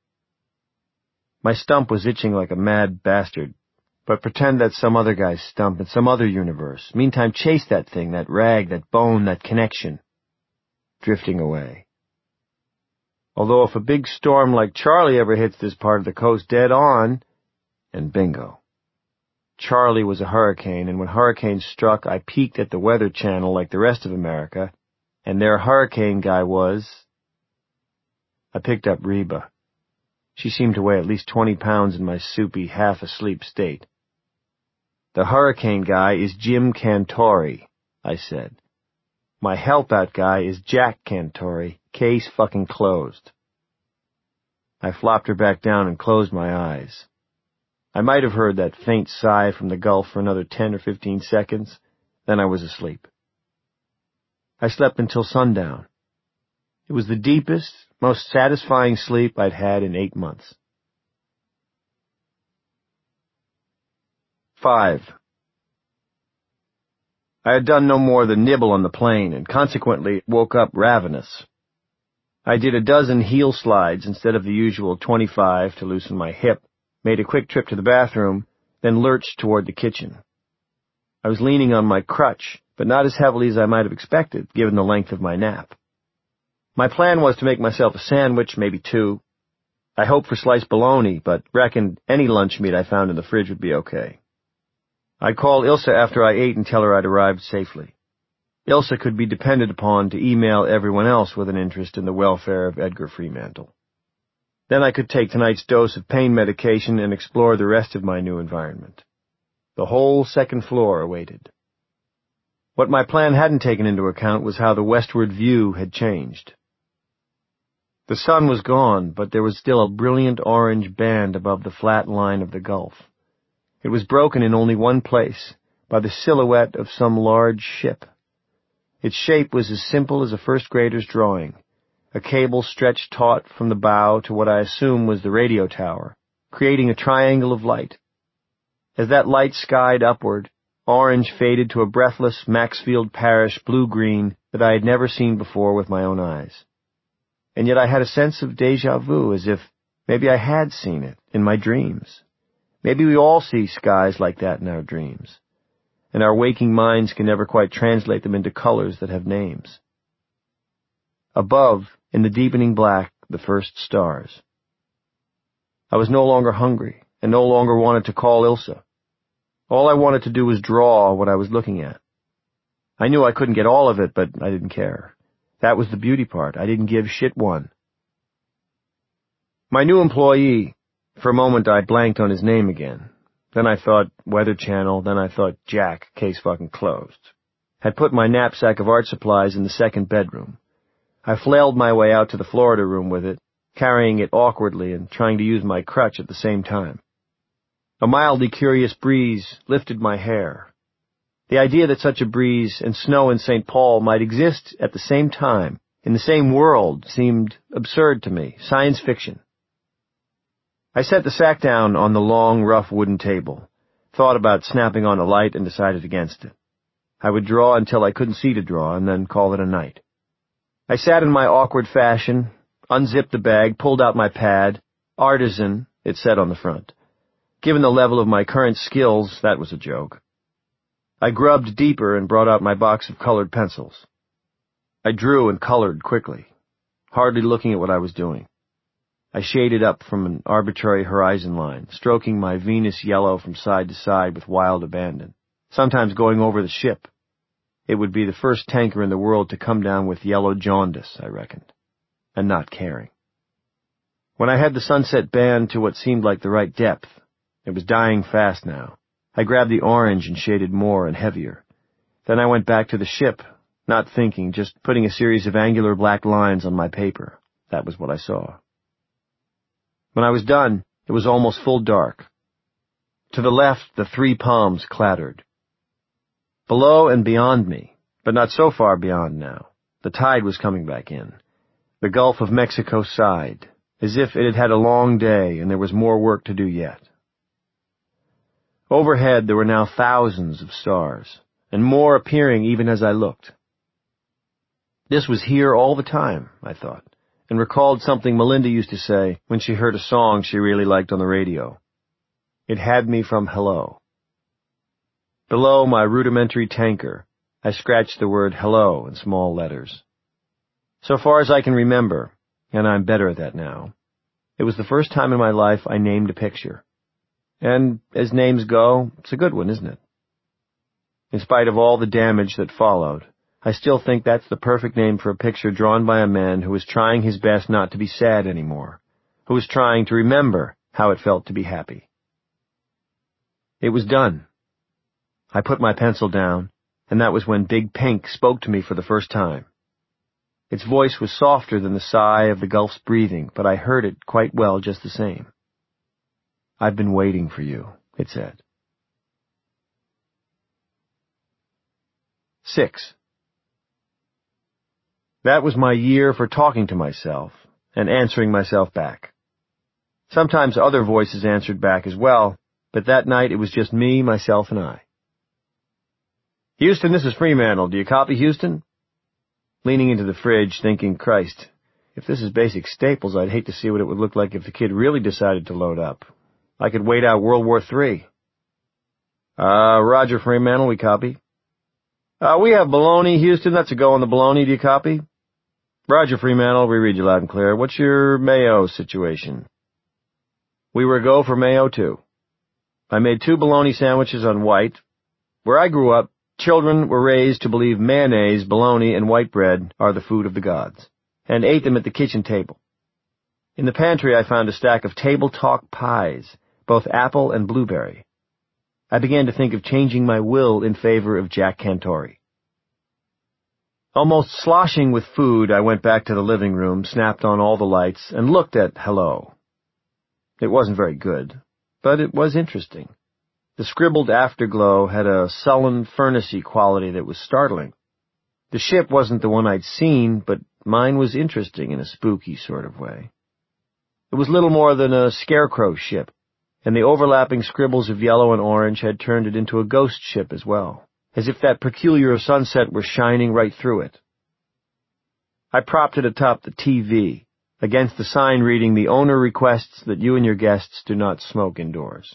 My stump was itching like a mad bastard, but pretend that's some other guy's stump in some other universe. Meantime, chase that thing, that rag, that bone, that connection. Drifting away. Although if a big storm like Charlie ever hits this part of the coast dead on, and bingo. Charlie was a hurricane, and when hurricanes struck, I peeked at the Weather Channel like the rest of America, and their hurricane guy was... I picked up Reba. She seemed to weigh at least 20 pounds in my soupy, half-asleep state. "The hurricane guy is Jim Cantori," I said. "My help-out guy is Jack Cantori. Case fucking closed." I flopped her back down and closed my eyes. I might have heard that faint sigh from the Gulf for another 10 or 15 seconds, then I was asleep. I slept until sundown. It was the deepest, most satisfying sleep I'd had in 8 months. 5. I had done no more than nibble on the plane, and consequently woke up ravenous. I did a dozen heel slides instead of the usual 25 to loosen my hip, made a quick trip to the bathroom, then lurched toward the kitchen. I was leaning on my crutch, but not as heavily as I might have expected, given the length of my nap. My plan was to make myself a sandwich, maybe 2. I hoped for sliced bologna, but reckoned any lunch meat I found in the fridge would be okay. I'd call Ilse after I ate and tell her I'd arrived safely. Ilse could be depended upon to email everyone else with an interest in the welfare of Edgar Freemantle. Then I could take tonight's dose of pain medication and explore the rest of my new environment. The whole second floor awaited. What my plan hadn't taken into account was how the westward view had changed. The sun was gone, but there was still a brilliant orange band above the flat line of the Gulf. It was broken in only one place, by the silhouette of some large ship. Its shape was as simple as a first grader's drawing. A cable stretched taut from the bow to what I assume was the radio tower, creating a triangle of light. As that light skied upward, orange faded to a breathless Maxfield Parrish blue-green that I had never seen before with my own eyes. And yet I had a sense of déjà vu, as if maybe I had seen it in my dreams. Maybe we all see skies like that in our dreams, and our waking minds can never quite translate them into colors that have names. Above, in the deepening black, the first stars. I was no longer hungry, and no longer wanted to call Ilse. All I wanted to do was draw what I was looking at. I knew I couldn't get all of it, but I didn't care. That was the beauty part. I didn't give shit one. My new employee, for a moment I blanked on his name again. Then I thought Weather Channel, then I thought Jack, case fucking closed. Had put my knapsack of art supplies in the second bedroom. I flailed my way out to the Florida room with it, carrying it awkwardly and trying to use my crutch at the same time. A mildly curious breeze lifted my hair. The idea that such a breeze and snow in St. Paul might exist at the same time, in the same world, seemed absurd to me, science fiction. I set the sack down on the long, rough wooden table, thought about snapping on a light and decided against it. I would draw until I couldn't see to draw and then call it a night. I sat in my awkward fashion, unzipped the bag, pulled out my pad. Artisan, it said on the front. Given the level of my current skills, that was a joke. I grubbed deeper and brought out my box of colored pencils. I drew and colored quickly, hardly looking at what I was doing. I shaded up from an arbitrary horizon line, stroking my Venus yellow from side to side with wild abandon, sometimes going over the ship. It would be the first tanker in the world to come down with yellow jaundice, I reckoned, and not caring. When I had the sunset band to what seemed like the right depth, it was dying fast now. I grabbed the orange and shaded more and heavier. Then I went back to the ship, not thinking, just putting a series of angular black lines on my paper. That was what I saw. When I was done, it was almost full dark. To the left, the three palms clattered. Below and beyond me, but not so far beyond now, the tide was coming back in. The Gulf of Mexico sighed, as if it had had a long day and there was more work to do yet. Overhead there were now thousands of stars, and more appearing even as I looked. This was here all the time, I thought, and recalled something Melinda used to say when she heard a song she really liked on the radio. It had me from hello. Below my rudimentary tanker, I scratched the word hello in small letters. So far as I can remember, and I'm better at that now, it was the first time in my life I named a picture. And as names go, it's a good one, isn't it? In spite of all the damage that followed, I still think that's the perfect name for a picture drawn by a man who was trying his best not to be sad anymore, who was trying to remember how it felt to be happy. It was done. I put my pencil down, and that was when Big Pink spoke to me for the first time. Its voice was softer than the sigh of the Gulf's breathing, but I heard it quite well just the same. "I've been waiting for you," it said. 6. That was my year for talking to myself and answering myself back. Sometimes other voices answered back as well, but that night it was just me, myself, and I. "Houston, this is Fremantle. Do you copy, Houston?" Leaning into the fridge, thinking, Christ, if this is basic Staples, I'd hate to see what it would look like if the kid really decided to load up. I could wait out World War III. Roger, Fremantle, we copy. We have bologna, Houston. That's a go on the bologna. Do you copy? Roger, Fremantle, we read you loud and clear. What's your mayo situation? We were a go for mayo, too. I made 2 bologna sandwiches on white. Where I grew up, children were raised to believe mayonnaise, bologna, and white bread are the food of the gods, and ate them at the kitchen table. In the pantry I found a stack of Table Talk pies, both apple and blueberry. I began to think of changing my will in favor of Jack Cantori. Almost sloshing with food, I went back to the living room, snapped on all the lights, and looked at Hello. It wasn't very good, but it was interesting. The scribbled afterglow had a sullen, furnace-y quality that was startling. The ship wasn't the one I'd seen, but mine was interesting in a spooky sort of way. It was little more than a scarecrow ship, and the overlapping scribbles of yellow and orange had turned it into a ghost ship as well, as if that peculiar sunset were shining right through it. I propped it atop the TV, against the sign reading, "The owner requests that you and your guests do not smoke indoors."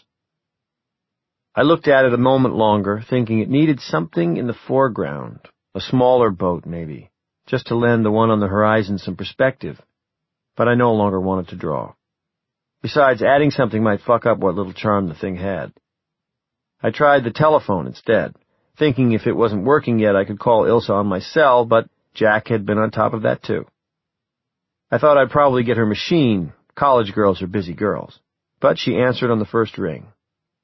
I looked at it a moment longer, thinking it needed something in the foreground, a smaller boat maybe, just to lend the one on the horizon some perspective, but I no longer wanted to draw. Besides, adding something might fuck up what little charm the thing had. I tried the telephone instead, thinking if it wasn't working yet I could call Ilsa on my cell, but Jack had been on top of that too. I thought I'd probably get her machine. College girls are busy girls. But she answered on the first ring.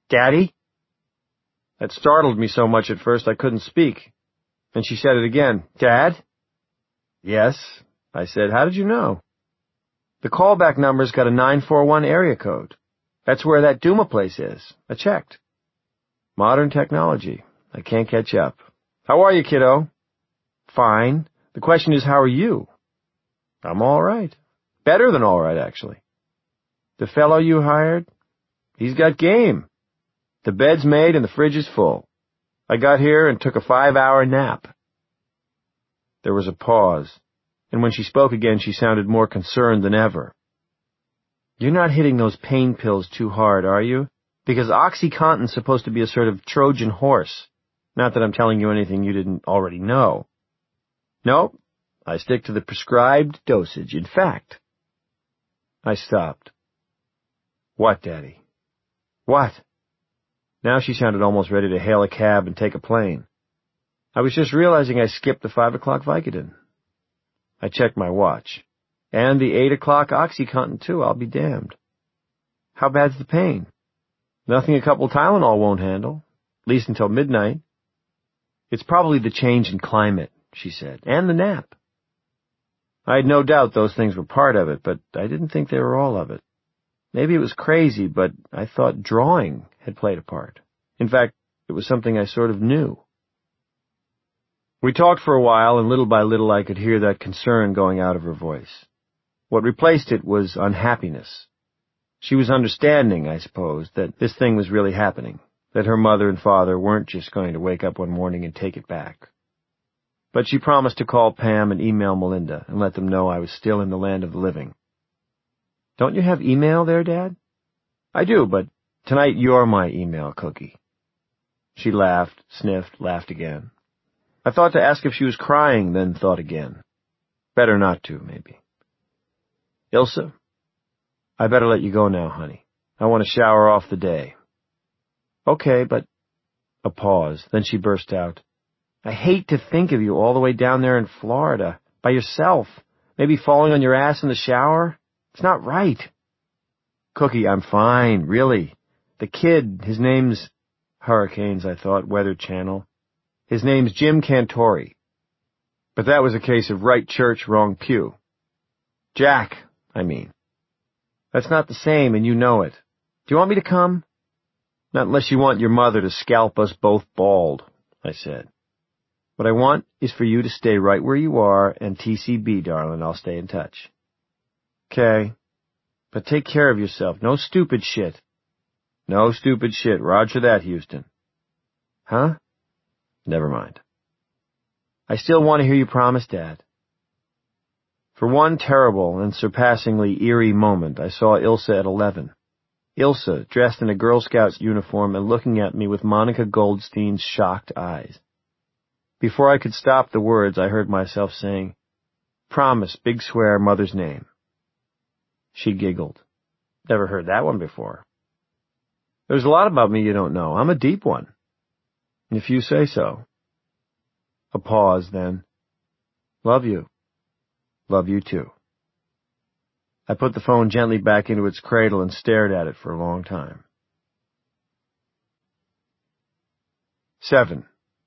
Daddy? That startled me so much at first I couldn't speak. And she said it again. Dad? Yes, I said. How did you know? The callback number's got a 941 area code. That's where that Duma place is. I checked. Modern technology. I can't catch up. How are you, kiddo? Fine. The question is, how are you? I'm all right. Better than all right, actually. The fellow you hired? He's got game. The bed's made and the fridge is full. I got here and took a 5-hour nap. There was a pause, and when she spoke again, she sounded more concerned than ever. You're not hitting those pain pills too hard, are you? Because OxyContin's supposed to be a sort of Trojan horse. Not that I'm telling you anything you didn't already know. Nope, I stick to the prescribed dosage. In fact, I stopped. What, Daddy? What? Now she sounded almost ready to hail a cab and take a plane. I was just realizing I skipped the 5 o'clock Vicodin. I checked my watch. And the 8 o'clock OxyContin, too, I'll be damned. How bad's the pain? Nothing a couple Tylenol won't handle, at least until midnight. It's probably the change in climate, she said, and the nap. I had no doubt those things were part of it, but I didn't think they were all of it. Maybe it was crazy, but I thought drawing had played a part. In fact, it was something I sort of knew. We talked for a while, and little by little I could hear that concern going out of her voice. What replaced it was unhappiness. She was understanding, I suppose, that this thing was really happening, that her mother and father weren't just going to wake up one morning and take it back. But she promised to call Pam and email Melinda and let them know I was still in the land of the living. Don't you have email there, Dad? I do, but tonight you're my email cookie. She laughed, sniffed, laughed again. I thought to ask if she was crying, then thought again. Better not to, maybe. Ilsa, I better let you go now, honey. I want to shower off the day. Okay, but... A pause, then she burst out. I hate to think of you all the way down there in Florida, by yourself, maybe falling on your ass in the shower. It's not right. Cookie, I'm fine, really. The kid, his name's... Hurricanes, I thought, Weather Channel. His name's Jim Cantori. But that was a case of right church, wrong pew. Jack, I mean. That's not the same, and you know it. Do you want me to come? Not unless you want your mother to scalp us both bald, I said. What I want is for you to stay right where you are, and TCB, darling, I'll stay in touch. Okay. But take care of yourself. No stupid shit. No stupid shit. Roger that, Houston. Huh? Never mind. I still want to hear you promise, Dad. For one terrible and surpassingly eerie moment, I saw Ilsa at 11. Ilsa, dressed in a Girl Scout's uniform and looking at me with Monica Goldstein's shocked eyes. Before I could stop the words, I heard myself saying, Promise, big swear, mother's name. She giggled. Never heard that one before. There's a lot about me you don't know. I'm a deep one. If you say so. A pause, then. Love you. Love you too. I put the phone gently back into its cradle and stared at it for a long time. 7.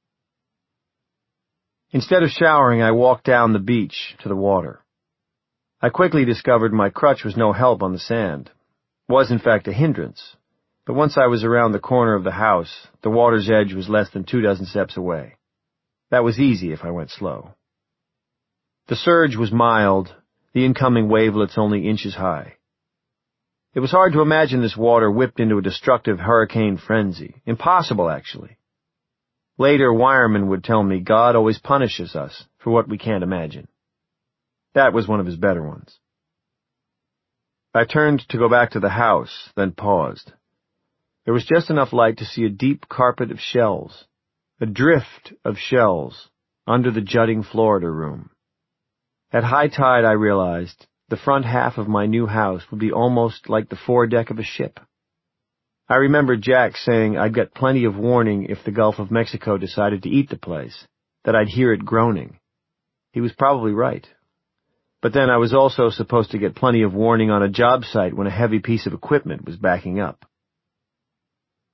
Instead of showering, I walked down the beach to the water. I quickly discovered my crutch was no help on the sand. Was, in fact, a hindrance. But once I was around the corner of the house, the water's edge was less than 24 steps away. That was easy if I went slow. The surge was mild, the incoming wavelets only inches high. It was hard to imagine this water whipped into a destructive hurricane frenzy. Impossible, actually. Later, Wireman would tell me God always punishes us for what we can't imagine. That was one of his better ones. I turned to go back to the house, then paused. There was just enough light to see a deep carpet of shells, a drift of shells, under the jutting Florida room. At high tide, I realized, the front half of my new house would be almost like the foredeck of a ship. I remembered Jack saying I'd get plenty of warning if the Gulf of Mexico decided to eat the place, that I'd hear it groaning. He was probably right. But then I was also supposed to get plenty of warning on a job site when a heavy piece of equipment was backing up.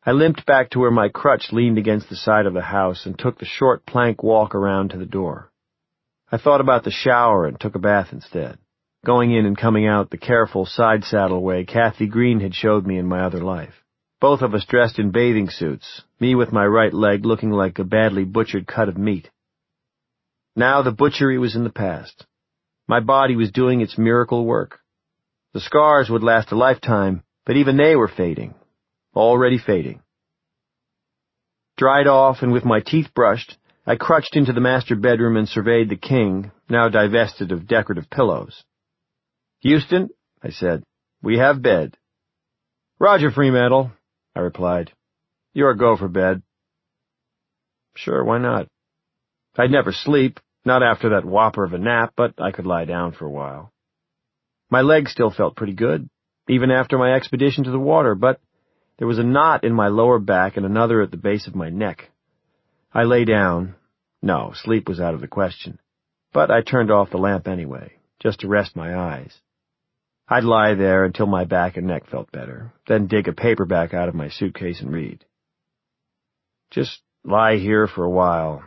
I limped back to where my crutch leaned against the side of the house and took the short plank walk around to the door. I thought about the shower and took a bath instead, going in and coming out the careful side-saddle way Kathy Green had showed me in my other life. Both of us dressed in bathing suits, me with my right leg looking like a badly butchered cut of meat. Now the butchery was in the past. My body was doing its miracle work. The scars would last a lifetime, but even they were fading, already fading. Dried off and with my teeth brushed, I crutched into the master bedroom and surveyed the king, now divested of decorative pillows. "Houston," I said, "we have bed." "Roger, Fremantle," I replied. "You're a go for bed." Sure, why not? I'd never sleep, not after that whopper of a nap, but I could lie down for a while. My legs still felt pretty good, even after my expedition to the water, but there was a knot in my lower back and another at the base of my neck. I lay down. No, sleep was out of the question, but I turned off the lamp anyway, just to rest my eyes. I'd lie there until my back and neck felt better, then dig a paperback out of my suitcase and read. Just lie here for a while,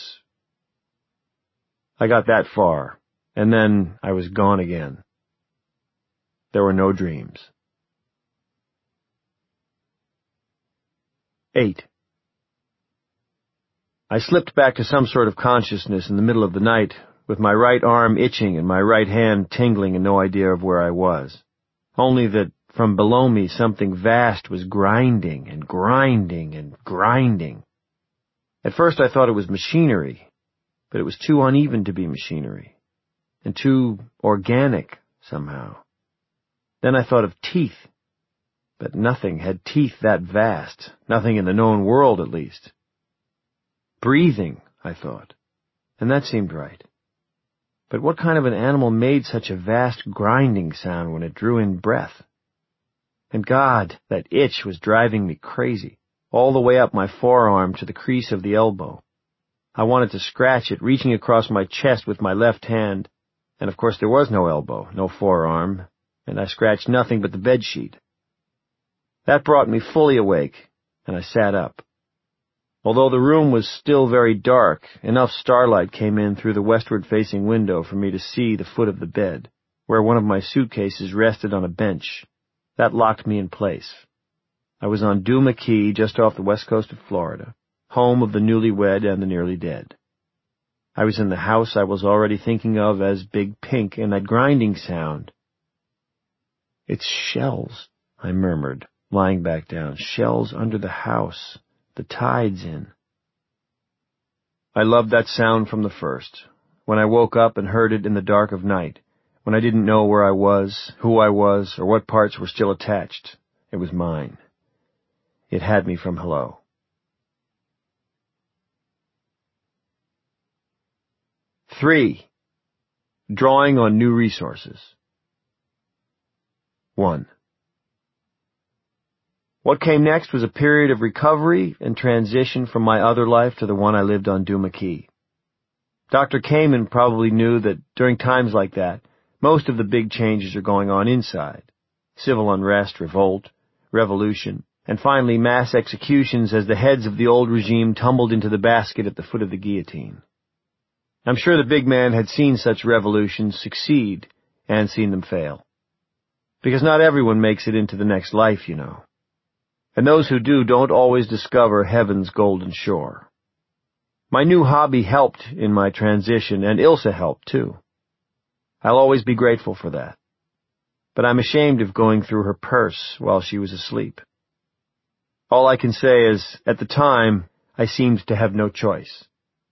I got that far, and then I was gone again. There were no dreams. 8. I slipped back to some sort of consciousness in the middle of the night, with my right arm itching and my right hand tingling and no idea of where I was. Only that from below me something vast was grinding and grinding and grinding. At first I thought it was machinery, but it was too uneven to be machinery, and too organic somehow. Then I thought of teeth, but nothing had teeth that vast, nothing in the known world at least. Breathing, I thought, and that seemed right. But what kind of an animal made such a vast grinding sound when it drew in breath? And God, that itch was driving me crazy, all the way up my forearm to the crease of the elbow. I wanted to scratch it, reaching across my chest with my left hand, and of course there was no elbow, no forearm, and I scratched nothing but the bedsheet. That brought me fully awake, and I sat up. Although the room was still very dark, enough starlight came in through the westward-facing window for me to see the foot of the bed, where one of my suitcases rested on a bench. That locked me in place. I was on Duma Key, just off the west coast of Florida, home of the newlywed and the nearly dead. I was in the house I was already thinking of as Big Pink, and that grinding sound. "It's shells," I murmured, lying back down. "Shells under the house. The tide's in." I loved that sound from the first, when I woke up and heard it in the dark of night, when I didn't know where I was, who I was, or what parts were still attached. It was mine. It had me from hello. 3. Drawing on new resources. 1. What came next was a period of recovery and transition from my other life to the one I lived on Duma Key. Dr. Kamen probably knew that during times like that, most of the big changes are going on inside. Civil unrest, revolt, revolution, and finally mass executions as the heads of the old regime tumbled into the basket at the foot of the guillotine. I'm sure the big man had seen such revolutions succeed and seen them fail. Because not everyone makes it into the next life, you know. And those who do don't always discover heaven's golden shore. My new hobby helped in my transition, and Ilsa helped, too. I'll always be grateful for that. But I'm ashamed of going through her purse while she was asleep. All I can say is, at the time, I seemed to have no choice.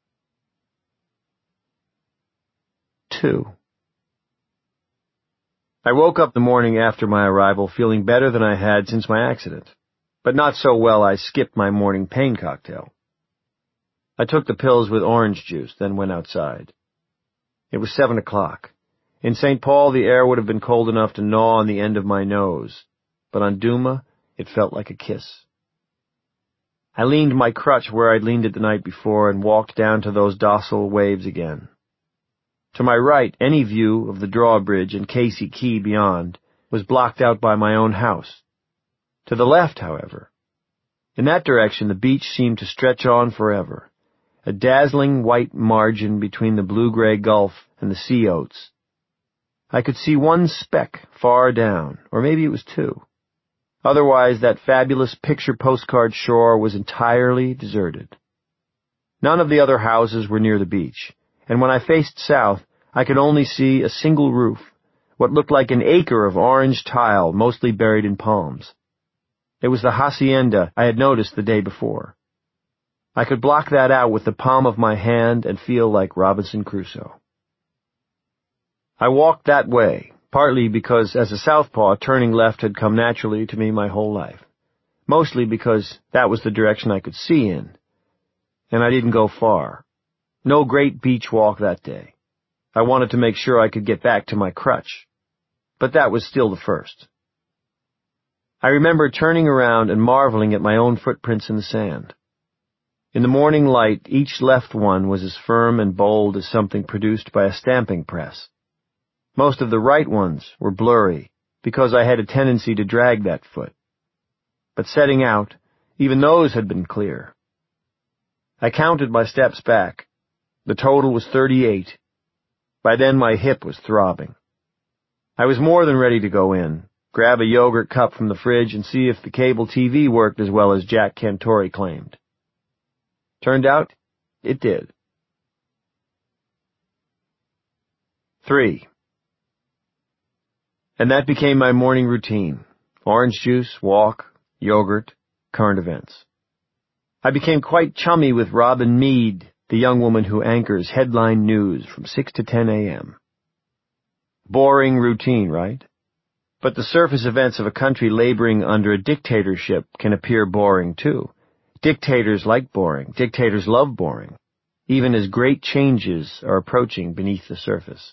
2. I woke up the morning after my arrival feeling better than I had since my accident, but not so well I skipped my morning pain cocktail. I took the pills with orange juice, then went outside. It was 7 o'clock. In St. Paul, the air would have been cold enough to gnaw on the end of my nose, but on Duma, it felt like a kiss. I leaned my crutch where I'd leaned it the night before and walked down to those docile waves again. To my right, any view of the drawbridge and Casey Key beyond was blocked out by my own house. To the left, however, In that direction, the beach seemed to stretch on forever, a dazzling white margin between the blue-gray gulf and the sea oats. I could see one speck far down, or maybe it was two. Otherwise, that fabulous picture postcard shore was entirely deserted. None of the other houses were near the beach, and when I faced south, I could only see a single roof, what looked like an acre of orange tile mostly buried in palms. It was the hacienda I had noticed the day before. I could block that out with the palm of my hand and feel like Robinson Crusoe. I walked that way, partly because as a southpaw, turning left had come naturally to me my whole life, mostly because that was the direction I could see in. And I didn't go far. No great beach walk that day. I wanted to make sure I could get back to my crutch. But that was still the first. I remember turning around and marveling at my own footprints in the sand. In the morning light, each left one was as firm and bold as something produced by a stamping press. Most of the right ones were blurry, because I had a tendency to drag that foot. But setting out, even those had been clear. I counted my steps back. The total was 38. By then my hip was throbbing. I was more than ready to go in, grab a yogurt cup from the fridge and see if the cable TV worked as well as Jack Cantori claimed. Turned out, it did. 3. And that became my morning routine. Orange juice, walk, yogurt, current events. I became quite chummy with Robin Meade, the young woman who anchors headline news from 6 to 10 a.m. Boring routine, right? But the surface events of a country laboring under a dictatorship can appear boring, too. Dictators like boring. Dictators love boring, even as great changes are approaching beneath the surface.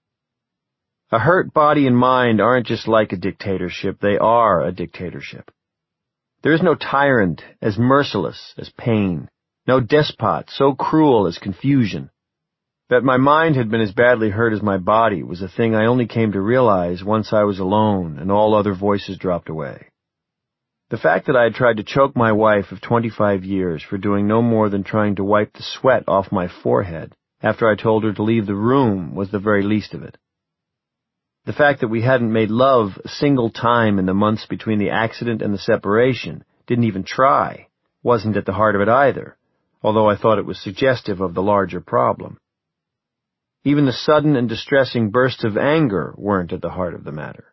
A hurt body and mind aren't just like a dictatorship, they are a dictatorship. There is no tyrant as merciless as pain, no despot so cruel as confusion. That my mind had been as badly hurt as my body was a thing I only came to realize once I was alone and all other voices dropped away. The fact that I had tried to choke my wife of 25 years for doing no more than trying to wipe the sweat off my forehead after I told her to leave the room was the very least of it. The fact that we hadn't made love a single time in the months between the accident and the separation, didn't even try, wasn't at the heart of it either, although I thought it was suggestive of the larger problem. Even the sudden and distressing bursts of anger weren't at the heart of the matter.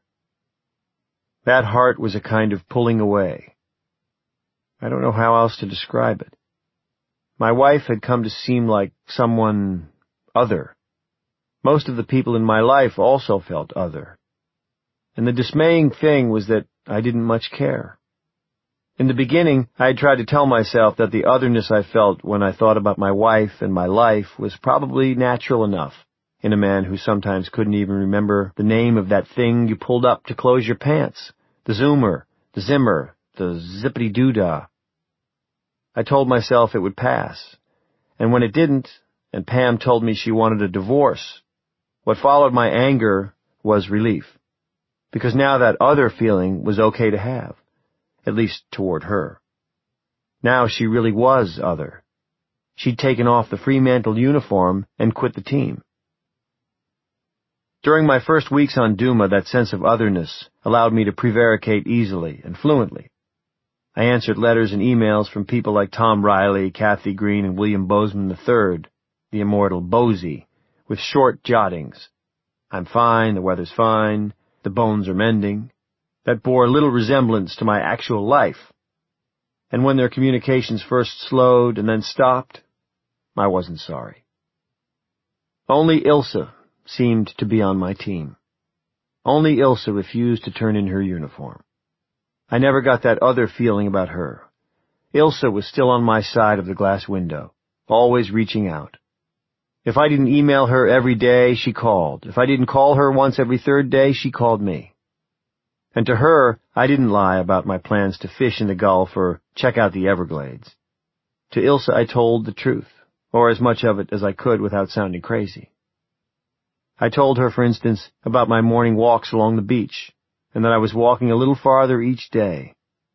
That heart was a kind of pulling away. I don't know how else to describe it. My wife had come to seem like someone other. Most of the people in my life also felt other. And the dismaying thing was that I didn't much care. In the beginning, I had tried to tell myself that the otherness I felt when I thought about my wife and my life was probably natural enough in a man who sometimes couldn't even remember the name of that thing you pulled up to close your pants, the zoomer, the zimmer, the zippity-doo-dah. I told myself it would pass, and when it didn't, and Pam told me she wanted a divorce, what followed my anger was relief, because now that other feeling was okay to have, at least toward her. Now she really was other. She'd taken off the Fremantle uniform and quit the team. During my first weeks on Duma, that sense of otherness allowed me to prevaricate easily and fluently. I answered letters and emails from people like Tom Riley, Kathy Green, and William Bozeman III, the immortal Bosie, with short jottings. I'm fine, the weather's fine, the bones are mending, that bore little resemblance to my actual life. And when their communications first slowed and then stopped, I wasn't sorry. Only Ilsa seemed to be on my team. Only Ilsa refused to turn in her uniform. I never got that other feeling about her. Ilsa was still on my side of the glass window, always reaching out. If I didn't email her every day, she called. If I didn't call her once every third day, she called me. And to her, I didn't lie about my plans to fish in the Gulf or check out the Everglades. To Ilsa, I told the truth, or as much of it as I could without sounding crazy. I told her, for instance, about my morning walks along the beach, and that I was walking a little farther each day.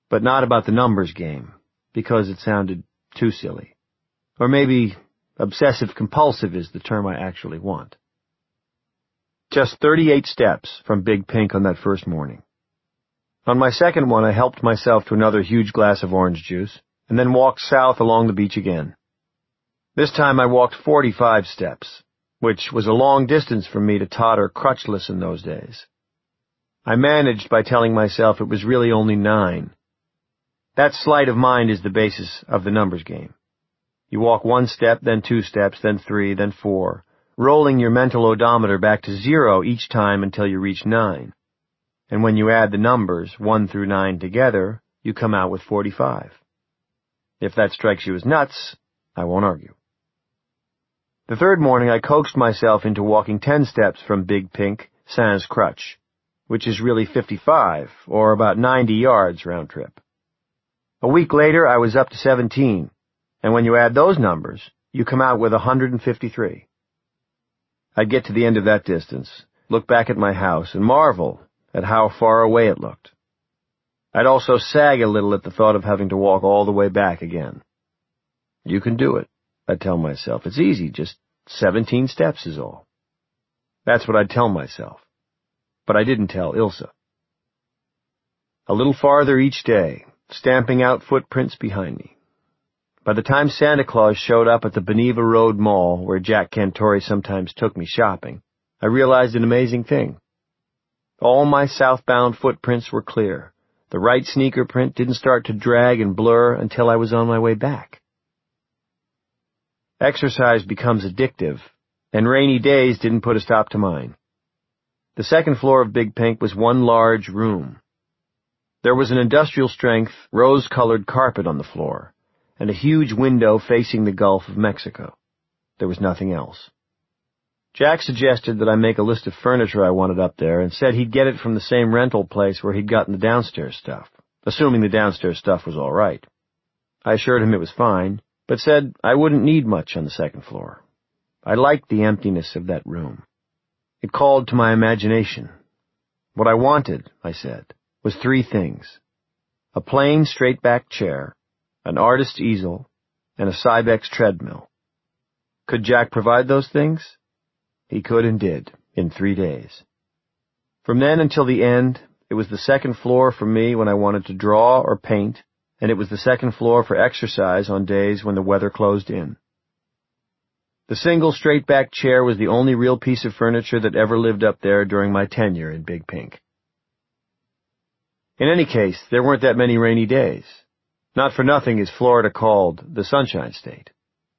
but not about the numbers game, because it sounded too silly. Or maybe obsessive-compulsive is the term I actually want. Just 38 steps from Big Pink on that first morning. On my second one, I helped myself to another huge glass of orange juice, and then walked south along the beach again. This time I walked 45 steps, which was a long distance for me to totter crutchless in those days. I managed by telling myself it was really only 9. That sleight of mind is the basis of the numbers game. You walk 1 step, then 2 steps, then 3, then 4, rolling your mental odometer back to 0 each time until you reach 9. And when you add the numbers 1 through 9 together, you come out with 45. If that strikes you as nuts, I won't argue. The third morning, I coaxed myself into walking 10 steps from Big Pink, sans crutch, which is really 55, or about 90 yards round trip. A week later, I was up to 17, and when you add those numbers, you come out with 153. I'd get to the end of that distance, look back at my house, and marvel at how far away it looked. I'd also sag a little at the thought of having to walk all the way back again. You can do it, I'd tell myself. It's easy, just 17 steps is all. That's what I'd tell myself. But I didn't tell Ilsa. A little farther each day, stamping out footprints behind me. By the time Santa Claus showed up at the Beneva Road Mall, where Jack Cantori sometimes took me shopping, I realized an amazing thing. All my southbound footprints were clear. The right sneaker print didn't start to drag and blur until I was on my way back. Exercise becomes addictive, and rainy days didn't put a stop to mine. The second floor of Big Pink was one large room. There was an industrial-strength, rose-colored carpet on the floor, and a huge window facing the Gulf of Mexico. There was nothing else. Jack suggested that I make a list of furniture I wanted up there and said he'd get it from the same rental place where he'd gotten the downstairs stuff, assuming the downstairs stuff was all right. I assured him it was fine, but said I wouldn't need much on the second floor. I liked the emptiness of that room. It called to my imagination. What I wanted, I said, was 3 things: a plain straight-back chair, an artist's easel, and a Cybex treadmill. Could Jack provide those things? He could and did, in 3 days. From then until the end, it was the second floor for me when I wanted to draw or paint, and it was the second floor for exercise on days when the weather closed in. The single straight-back chair was the only real piece of furniture that ever lived up there during my tenure in Big Pink. In any case, there weren't that many rainy days. Not for nothing is Florida called the Sunshine State.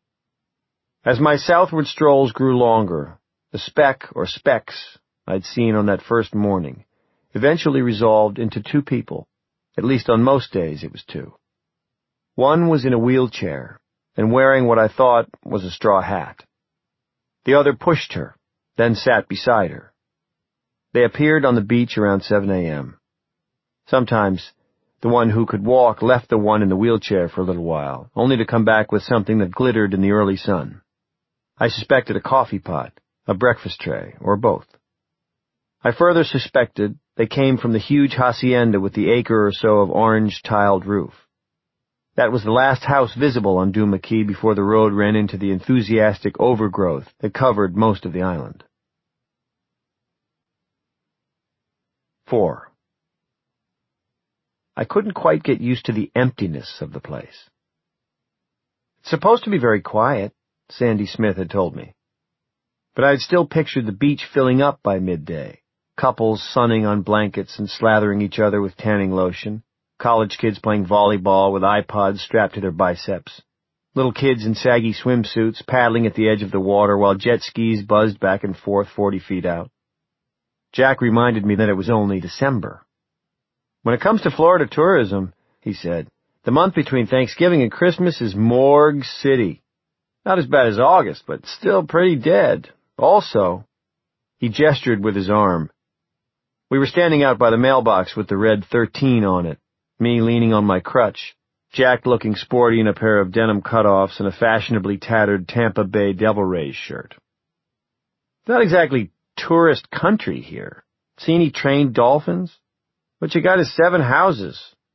As my southward strolls grew longer, the speck or specks I'd seen on that first morning eventually resolved into 2 people. At least on most days it was 2. One was in a wheelchair and wearing what I thought was a straw hat. The other pushed her, then sat beside her. They appeared on the beach around 7 a.m. Sometimes the one who could walk left the one in the wheelchair for a little while, only to come back with something that glittered in the early sun. I suspected a coffee pot, a breakfast tray, or both. I further suspected they came from the huge hacienda with the acre or so of orange-tiled roof. That was the last house visible on Duma Key before the road ran into the enthusiastic overgrowth that covered most of the island. 4. I couldn't quite get used to the emptiness of the place. It's supposed to be very quiet, Sandy Smith had told me. But I had still pictured the beach filling up by midday, couples sunning on blankets and slathering each other with tanning lotion, college kids playing volleyball with iPods strapped to their biceps, little kids in saggy swimsuits paddling at the edge of the water while jet skis buzzed back and forth 40 feet out. Jack reminded me that it was only December. When it comes to Florida tourism, he said, the month between Thanksgiving and Christmas is Morgue City. Not as bad as August, but still pretty dead. Also, he gestured with his arm. We were standing out by the mailbox with the red 13 on it, me leaning on my crutch, Jack looking sporty in a pair of denim cutoffs and a fashionably tattered Tampa Bay Devil Rays shirt. It's not exactly tourist country here. See any trained dolphins? What you got is 7 houses,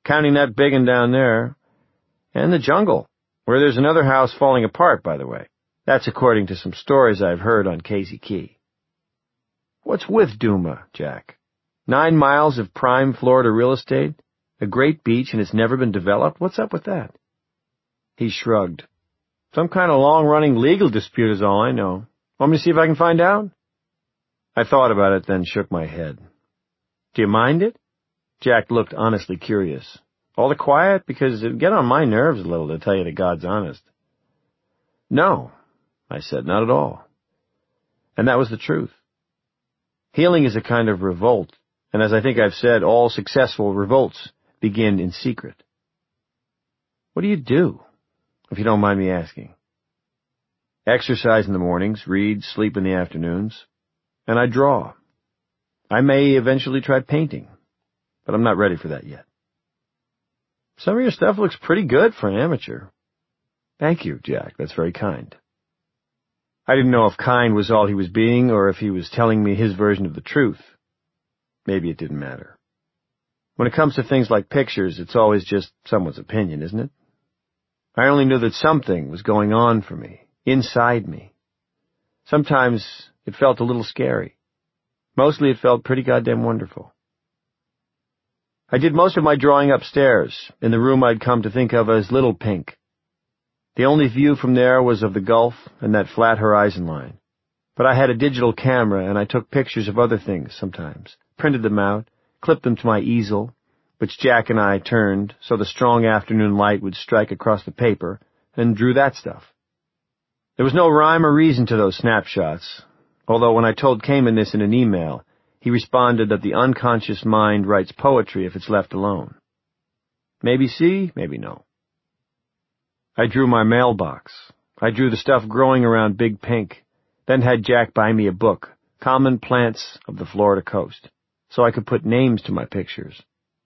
counting that big one down there, and the jungle, where there's another house falling apart, by the way. That's according to some stories I've heard on Casey Key. What's with Duma, Jack? 9 miles of prime Florida real estate, a great beach, and it's never been developed? What's up with that? He shrugged. Some kind of long-running legal dispute is all I know. Want me to see if I can find out? I thought about it, then shook my head. Do you mind it? Jack looked honestly curious. All the quiet? Because it'd get on my nerves a little, to tell you the God's honest. No, I said, not at all. And that was the truth. Healing is a kind of revolt, and as I think I've said, all successful revolts begin in secret. What do you do, if you don't mind me asking? Exercise in the mornings, read, sleep in the afternoons, and I draw. I may eventually try painting, but I'm not ready for that yet. Some of your stuff looks pretty good for an amateur. Thank you, Jack. That's very kind. I didn't know if kind was all he was being or if he was telling me his version of the truth. Maybe it didn't matter. When it comes to things like pictures, it's always just someone's opinion, isn't it? I only knew that something was going on for me, inside me. Sometimes it felt a little scary. Mostly it felt pretty goddamn wonderful. I did most of my drawing upstairs, in the room I'd come to think of as Little Pink. The only view from there was of the Gulf and that flat horizon line. But I had a digital camera, and I took pictures of other things sometimes, printed them out, clipped them to my easel, which Jack and I turned so the strong afternoon light would strike across the paper, and drew that stuff. There was no rhyme or reason to those snapshots, although when I told Kamen this in an email, he responded that the unconscious mind writes poetry if it's left alone. Maybe see, maybe no. I drew my mailbox. I drew the stuff growing around Big Pink, then had Jack buy me a book, Common Plants of the Florida Coast, so I could put names to my pictures.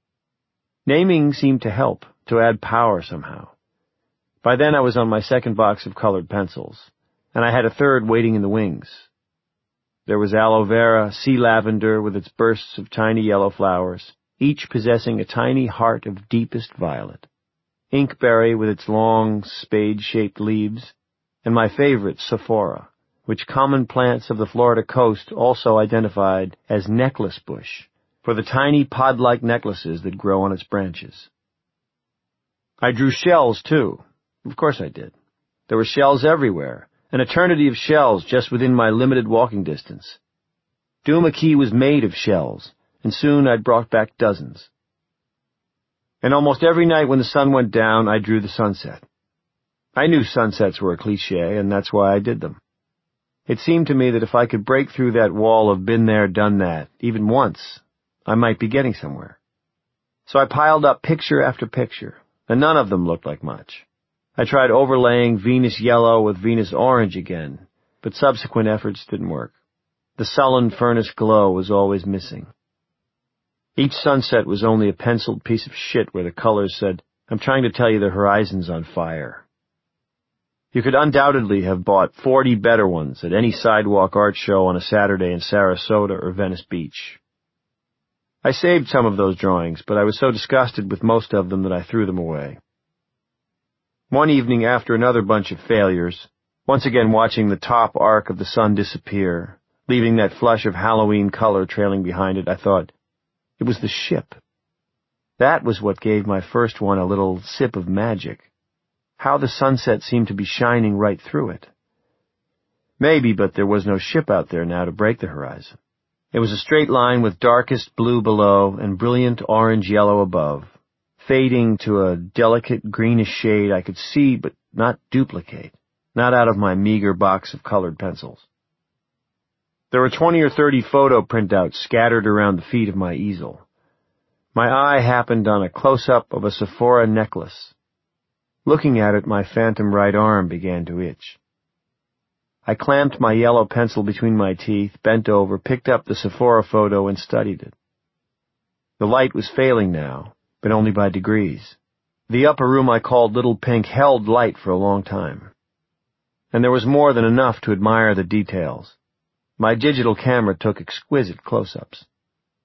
Naming seemed to help, to add power somehow. By then I was on my second box of colored pencils, and I had a third waiting in the wings. There was aloe vera, sea lavender with its bursts of tiny yellow flowers, each possessing a tiny heart of deepest violet, inkberry with its long, spade-shaped leaves, and my favorite, Sephora, which Common Plants of the Florida Coast also identified as necklace bush, for the tiny pod-like necklaces that grow on its branches. I drew shells, too. Of course I did. There were shells everywhere, an eternity of shells just within my limited walking distance. Duma Key was made of shells, and soon I'd brought back dozens. And almost every night when the sun went down, I drew the sunset. I knew sunsets were a cliché, and that's why I did them. It seemed to me that if I could break through that wall of been there, done that, even once, I might be getting somewhere. So I piled up picture after picture, and none of them looked like much. I tried overlaying Venus yellow with Venus orange again, but subsequent efforts didn't work. The sullen furnace glow was always missing. Each sunset was only a penciled piece of shit where the colors said, "I'm trying to tell you the horizon's on fire." You could undoubtedly have bought 40 better ones at any sidewalk art show on a Saturday in Sarasota or Venice Beach. I saved some of those drawings, but I was so disgusted with most of them that I threw them away. One evening, after another bunch of failures, once again watching the top arc of the sun disappear, leaving that flush of Halloween color trailing behind it, I thought, it was the ship. That was what gave my first one a little sip of magic. How the sunset seemed to be shining right through it. Maybe, but there was no ship out there now to break the horizon. It was a straight line with darkest blue below and brilliant orange-yellow above, fading to a delicate greenish shade I could see but not duplicate, not out of my meager box of colored pencils. There were 20 or 30 photo printouts scattered around the feet of my easel. My eye happened on a close-up of a Sephora necklace. Looking at it, my phantom right arm began to itch. I clamped my yellow pencil between my teeth, bent over, picked up the Sephora photo, and studied it. The light was failing now, but only by degrees. The upper room I called Little Pink held light for a long time. And there was more than enough to admire the details. My digital camera took exquisite close-ups.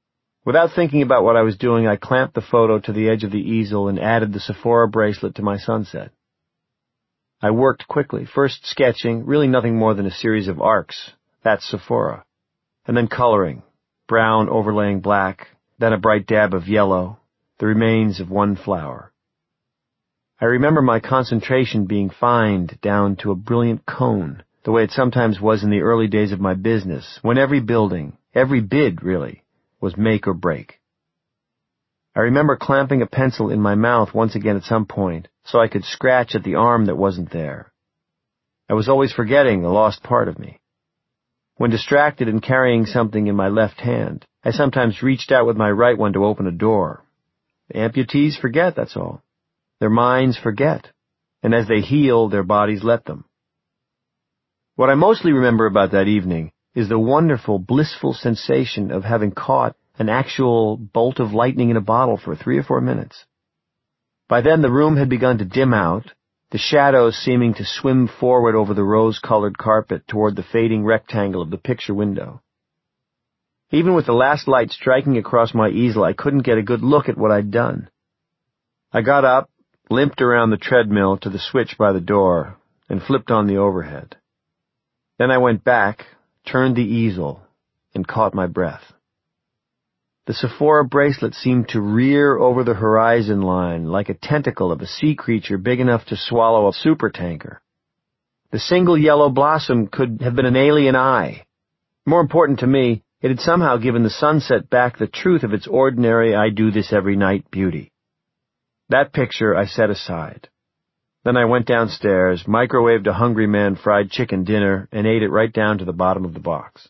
Without thinking about what I was doing, I clamped the photo to the edge of the easel and added the Sephora bracelet to my sunset. I worked quickly, first sketching, really nothing more than a series of arcs. That's Sephora. And then coloring, brown overlaying black, then a bright dab of yellow, the remains of one flower. I remember my concentration being fined down to a brilliant cone, the way it sometimes was in the early days of my business, when every building, every bid really, was make or break. I remember clamping a pencil in my mouth once again at some point, so I could scratch at the arm that wasn't there. I was always forgetting the lost part of me. When distracted and carrying something in my left hand, I sometimes reached out with my right one to open a door. Amputees forget, that's all. Their minds forget, and as they heal, their bodies let them. What I mostly remember about that evening is the wonderful, blissful sensation of having caught an actual bolt of lightning in a bottle for 3 or 4 minutes. By then the room had begun to dim out, the shadows seeming to swim forward over the rose-colored carpet toward the fading rectangle of the picture window. Even with the last light striking across my easel, I couldn't get a good look at what I'd done. I got up, limped around the treadmill to the switch by the door, and flipped on the overhead. Then I went back, turned the easel, and caught my breath. The Sephora bracelet seemed to rear over the horizon line like a tentacle of a sea creature big enough to swallow a supertanker. The single yellow blossom could have been an alien eye. More important to me, it had somehow given the sunset back the truth of its ordinary I-do-this-every-night beauty. That picture I set aside. Then I went downstairs, microwaved a Hungry Man fried chicken dinner, and ate it right down to the bottom of the box.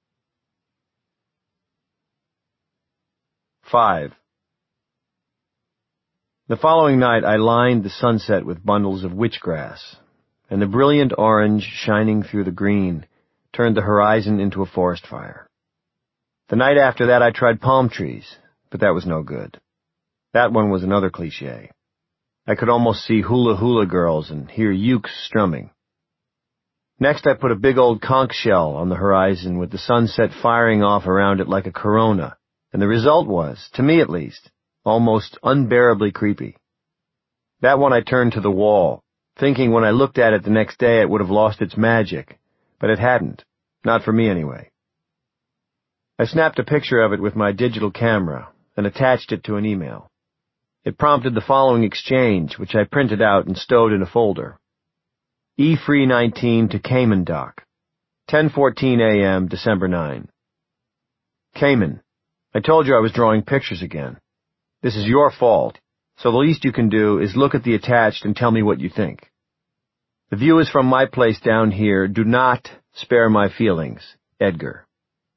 5. The following night I lined the sunset with bundles of witchgrass, and the brilliant orange shining through the green turned the horizon into a forest fire. The night after that I tried palm trees, but that was no good. That one was another cliché. I could almost see hula-hula girls and hear ukes strumming. Next I put a big old conch shell on the horizon with the sunset firing off around it like a corona, and the result was, to me at least, almost unbearably creepy. That one I turned to the wall, thinking when I looked at it the next day it would have lost its magic, but it hadn't, not for me anyway. I snapped a picture of it with my digital camera and attached it to an email. It prompted the following exchange, which I printed out and stowed in a folder. E319 to Cayman Dock. 10:14 a.m., December 9. Cayman, I told you I was drawing pictures again. This is your fault, so the least you can do is look at the attached and tell me what you think. The view is from my place down here. Do not spare my feelings. Edgar.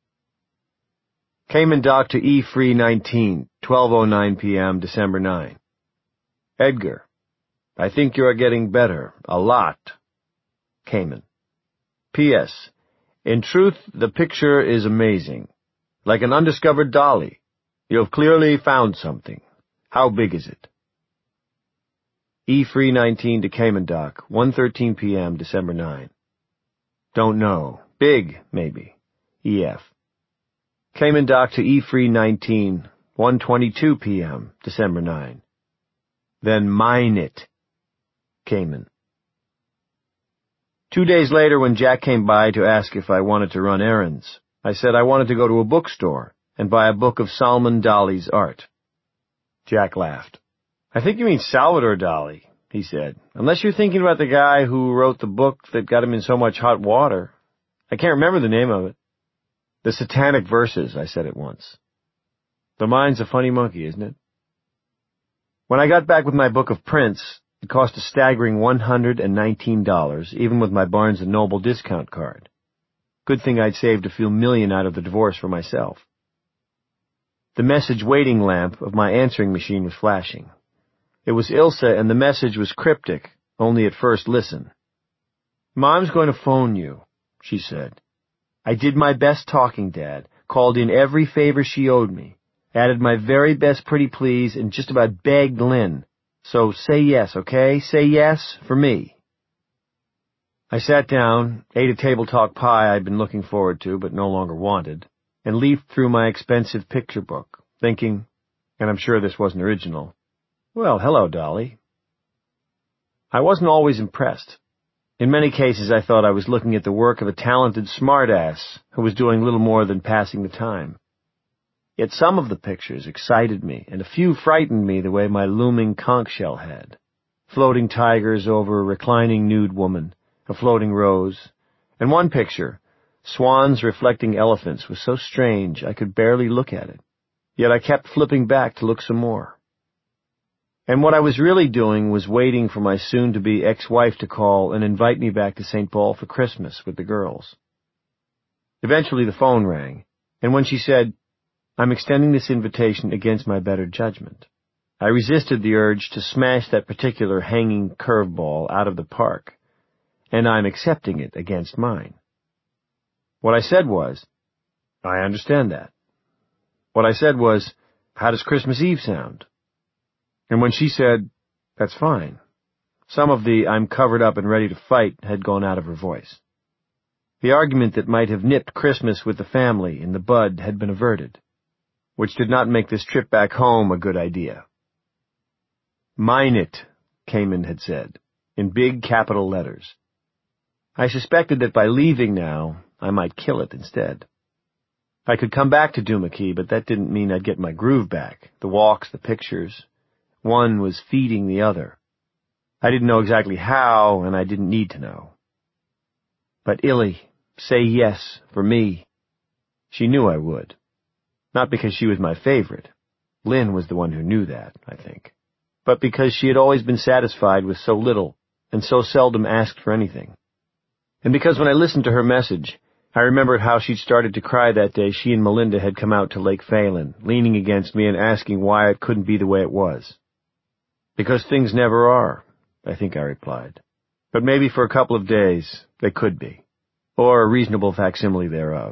Cayman Dock to E319, 12:09 p.m., December 9. Edgar, I think you are getting better. A lot. Cayman. P.S. In truth, the picture is amazing. Like an undiscovered dolly. You have clearly found something. How big is it? E319 to Cayman Dock, 1:13 p.m., December 9. Don't know. Big, maybe. E.F. Cayman Dock to E319, 1:22 p.m., December 9. Then mine it. Cayman. 2 days later, when Jack came by to ask if I wanted to run errands, I said I wanted to go to a bookstore and buy a book of Salman Dali's art. Jack laughed. I think you mean Salvador Dali, he said, unless you're thinking about the guy who wrote the book that got him in so much hot water. I can't remember the name of it. The Satanic Verses, I said at once. The mind's a funny monkey, isn't it? When I got back with my book of prints, it cost a staggering $119, even with my Barnes & Noble discount card. Good thing I'd saved a few million out of the divorce for myself. The message waiting lamp of my answering machine was flashing. It was Ilsa, and the message was cryptic, only at first listen. Mom's going to phone you, she said. I did my best talking, Dad, called in every favor she owed me, added my very best pretty please, and just about begged Lynn. So say yes, okay? Say yes for me. I sat down, ate a table talk pie I'd been looking forward to but no longer wanted, and leafed through my expensive picture book, thinking, and I'm sure this wasn't original, "Well, hello, Dolly." I wasn't always impressed. In many cases, I thought I was looking at the work of a talented smartass who was doing little more than passing the time. Yet some of the pictures excited me, and a few frightened me the way my looming conch shell had. Floating tigers over a reclining nude woman, a floating rose, and one picture, swans reflecting elephants, was so strange I could barely look at it. Yet I kept flipping back to look some more. And what I was really doing was waiting for my soon-to-be ex-wife to call and invite me back to St. Paul for Christmas with the girls. Eventually the phone rang, and when she said, "I'm extending this invitation against my better judgment," I resisted the urge to smash that particular hanging curveball out of the park, and I'm accepting it against mine. What I said was, "I understand that." What I said was, "How does Christmas Eve sound?" And when she said, "That's fine," some of the "I'm covered up and ready to fight" had gone out of her voice. The argument that might have nipped Christmas with the family in the bud had been averted, which did not make this trip back home a good idea. "Mine it," Cayman had said, in big capital letters. I suspected that by leaving now, I might kill it instead. I could come back to Duma-Key, but that didn't mean I'd get my groove back, the walks, the pictures. One was feeding the other. I didn't know exactly how, and I didn't need to know. But Illy, say yes, for me. She knew I would. Not because she was my favorite. Lynn was the one who knew that, I think. But because she had always been satisfied with so little, and so seldom asked for anything. And because when I listened to her message, I remembered how she'd started to cry that day she and Melinda had come out to Lake Phelan, leaning against me and asking why it couldn't be the way it was. "Because things never are," I think I replied. "But maybe for a couple of days they could be, or a reasonable facsimile thereof."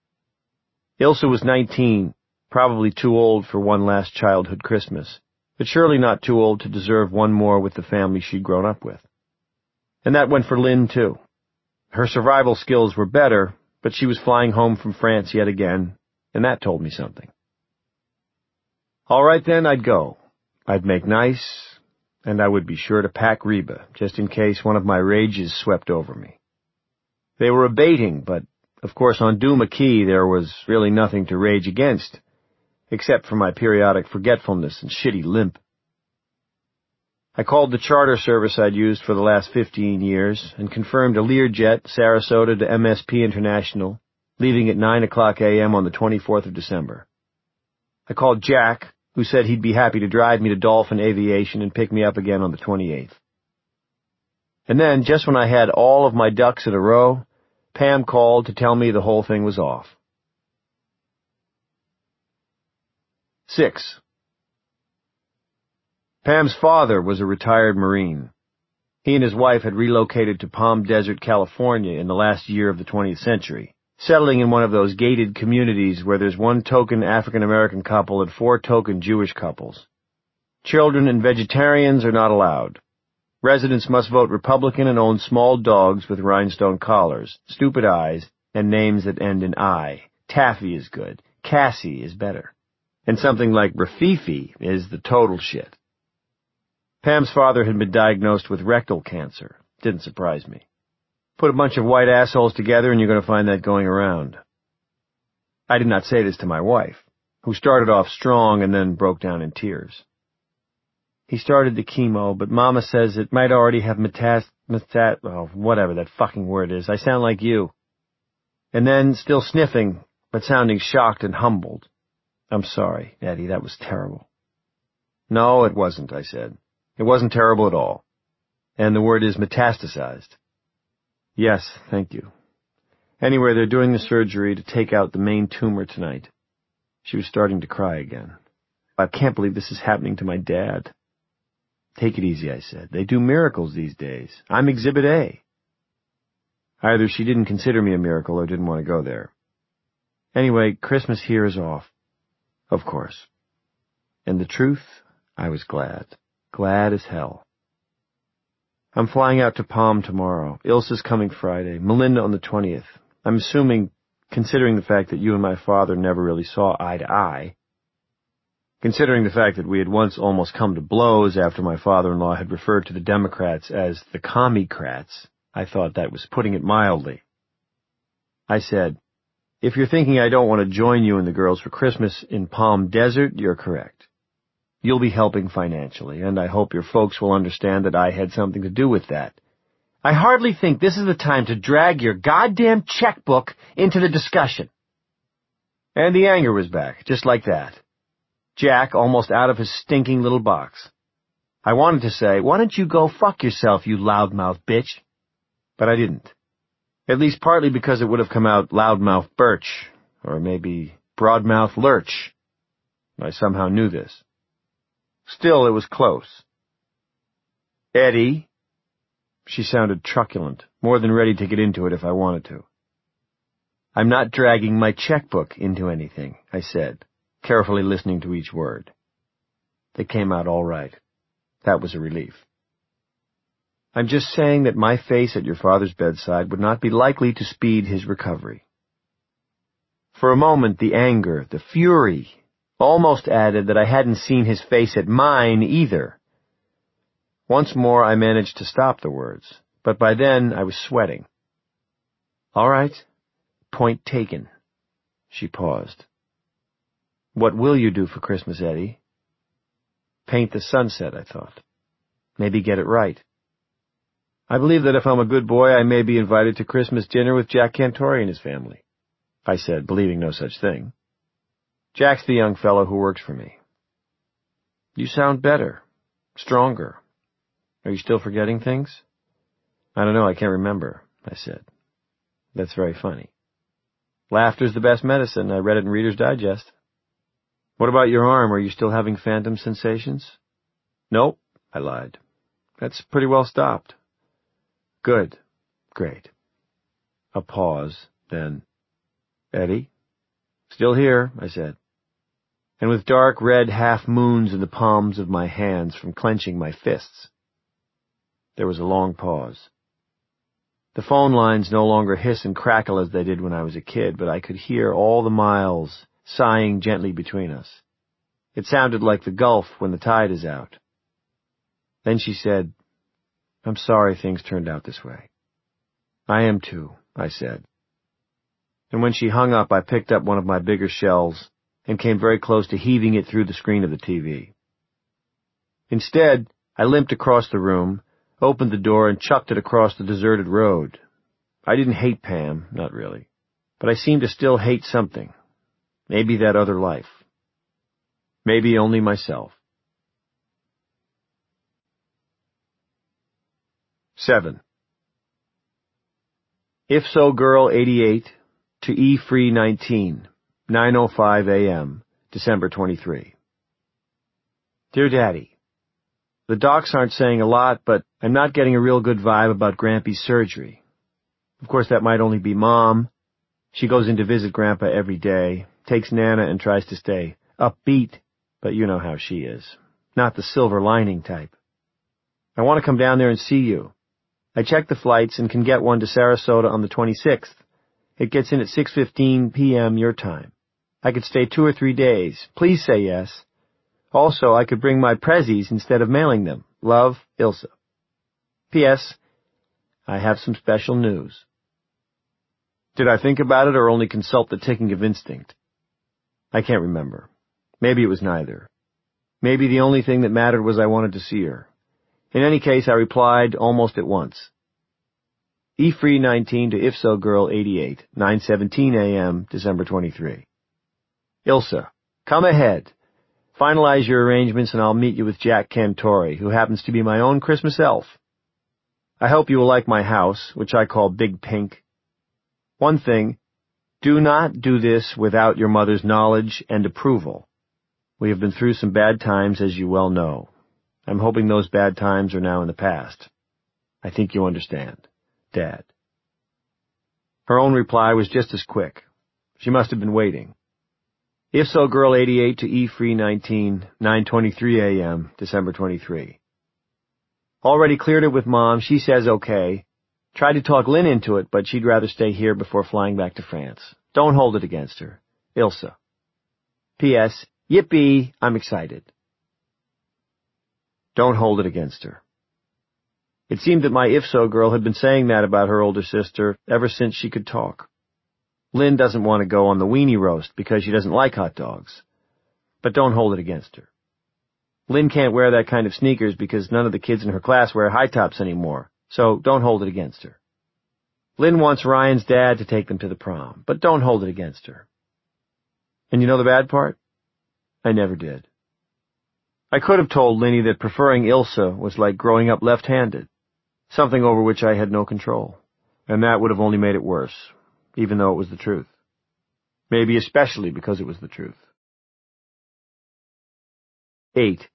Ilsa was 19, probably too old for one last childhood Christmas, but surely not too old to deserve one more with the family she'd grown up with. And that went for Lynn, too. Her survival skills were better, but she was flying home from France yet again, and that told me something. All right then, I'd go. I'd make nice, and I would be sure to pack Reba, just in case one of my rages swept over me. They were abating, but, of course, on Duma-Key there was really nothing to rage against, except for my periodic forgetfulness and shitty limp. I called the charter service I'd used for the last 15 years and confirmed a Learjet, Sarasota to MSP International, leaving at 9:00 a.m. on the 24th of December. I called Jack, who said he'd be happy to drive me to Dolphin Aviation and pick me up again on the 28th. And then, just when I had all of my ducks in a row, Pam called to tell me the whole thing was off. 6. Pam's father was a retired Marine. He and his wife had relocated to Palm Desert, California in the last year of the 20th century, settling in one of those gated communities where there's one token African-American couple and 4 token Jewish couples. Children and vegetarians are not allowed. Residents must vote Republican and own small dogs with rhinestone collars, stupid eyes, and names that end in I. Taffy is good. Cassie is better. And something like Rafifi is the total shit. Pam's father had been diagnosed with rectal cancer. Didn't surprise me. Put a bunch of white assholes together and you're going to find that going around. I did not say this to my wife, who started off strong and then broke down in tears. He started the chemo, but Mama says it might already have whatever that fucking word is. I sound like you. And then, still sniffing, but sounding shocked and humbled. I'm sorry, Eddie, that was terrible. No, it wasn't, I said. It wasn't terrible at all. And the word is metastasized. Yes, thank you. Anyway, they're doing the surgery to take out the main tumor tonight. She was starting to cry again. I can't believe this is happening to my dad. Take it easy, I said. They do miracles these days. I'm Exhibit A. Either she didn't consider me a miracle or didn't want to go there. Anyway, Christmas here is off. Of course. And the truth, I was glad. Glad as hell. I'm flying out to Palm tomorrow. Ilsa's coming Friday. Melinda on the 20th. I'm assuming, considering the fact that you and my father never really saw eye to eye, Considering the fact that we had once almost come to blows after my father-in-law had referred to the Democrats as the Commie-crats, I thought that was putting it mildly. I said, "If you're thinking I don't want to join you and the girls for Christmas in Palm Desert, you're correct. You'll be helping financially, and I hope your folks will understand that I had something to do with that. I hardly think this is the time to drag your goddamn checkbook into the discussion." And the anger was back, just like that. Jack almost out of his stinking little box. I wanted to say, "Why don't you go fuck yourself, you loudmouth bitch?" But I didn't. At least partly because it would have come out loudmouth Birch, or maybe broadmouth Lurch. I somehow knew this. Still, it was close. "Eddie?" She sounded truculent, more than ready to get into it if I wanted to. "I'm not dragging my checkbook into anything," I said, carefully listening to each word. They came out all right. That was a relief. "I'm just saying that my face at your father's bedside would not be likely to speed his recovery." For a moment, the anger, the fury, almost added that I hadn't seen his face at mine either. Once more I managed to stop the words, but by then I was sweating. "All right. Point taken." She paused. "What will you do for Christmas, Eddie?" "Paint the sunset," I thought. "Maybe get it right. I believe that if I'm a good boy, I may be invited to Christmas dinner with Jack Cantori and his family," I said, believing no such thing. "Jack's the young fellow who works for me." "You sound better. Stronger. Are you still forgetting things?" "I don't know, I can't remember," I said. "That's very funny." "Laughter's the best medicine. I read it in Reader's Digest." "What about your arm? Are you still having phantom sensations?" "Nope," I lied. "That's pretty well stopped." "Good. Great." A pause, then, "Eddie?" "Still here," I said, and with dark red half-moons in the palms of my hands from clenching my fists. There was a long pause. The phone lines no longer hiss and crackle as they did when I was a kid, but I could hear all the miles sighing gently between us. It sounded like the Gulf when the tide is out. Then she said, "I'm sorry things turned out this way." "I am too," I said. And when she hung up, I picked up one of my bigger shells and came very close to heaving it through the screen of the TV. Instead, I limped across the room, opened the door, and chucked it across the deserted road. I didn't hate Pam, not really, but I seemed to still hate something. Maybe that other life. Maybe only myself. 7. If So Girl 88 to E Free 19, 9:05 a.m., December 23. Dear Daddy, the docs aren't saying a lot, but I'm not getting a real good vibe about Grampy's surgery. Of course, that might only be Mom. She goes in to visit Grandpa every day, takes Nana and tries to stay upbeat, but you know how she is. Not the silver lining type. I want to come down there and see you. I checked the flights and can get one to Sarasota on the 26th. It gets in at 6:15 p.m. your time. I could stay 2 or 3 days. Please say yes. Also, I could bring my prezzies instead of mailing them. Love, Ilsa. P.S. I have some special news. Did I think about it or only consult the ticking of instinct? I can't remember. Maybe it was neither. Maybe the only thing that mattered was I wanted to see her. In any case, I replied almost at once. E Free 19 to If So Girl 88, 9:17 a.m., December 23. Ilsa, come ahead. Finalize your arrangements and I'll meet you with Jack Cantori, who happens to be my own Christmas elf. I hope you will like my house, which I call Big Pink. One thing, do not do this without your mother's knowledge and approval. We have been through some bad times, as you well know. I'm hoping those bad times are now in the past. I think you understand. Dad. Her own reply was just as quick. She must have been waiting. If So Girl 88 to E Free 19, 9:23 a.m., December 23. Already cleared it with Mom. She says okay. Tried to talk Lynn into it, but she'd rather stay here before flying back to France. Don't hold it against her. Ilsa. P.S. Yippee, I'm excited. Don't hold it against her. It seemed that my if-so girl had been saying that about her older sister ever since she could talk. Lynn doesn't want to go on the weenie roast because she doesn't like hot dogs. But don't hold it against her. Lynn can't wear that kind of sneakers because none of the kids in her class wear high tops anymore, so don't hold it against her. Lynn wants Ryan's dad to take them to the prom, but don't hold it against her. And you know the bad part? I never did. I could have told Linny that preferring Ilsa was like growing up left-handed, something over which I had no control, and that would have only made it worse, even though it was the truth. Maybe especially because it was the truth. 8.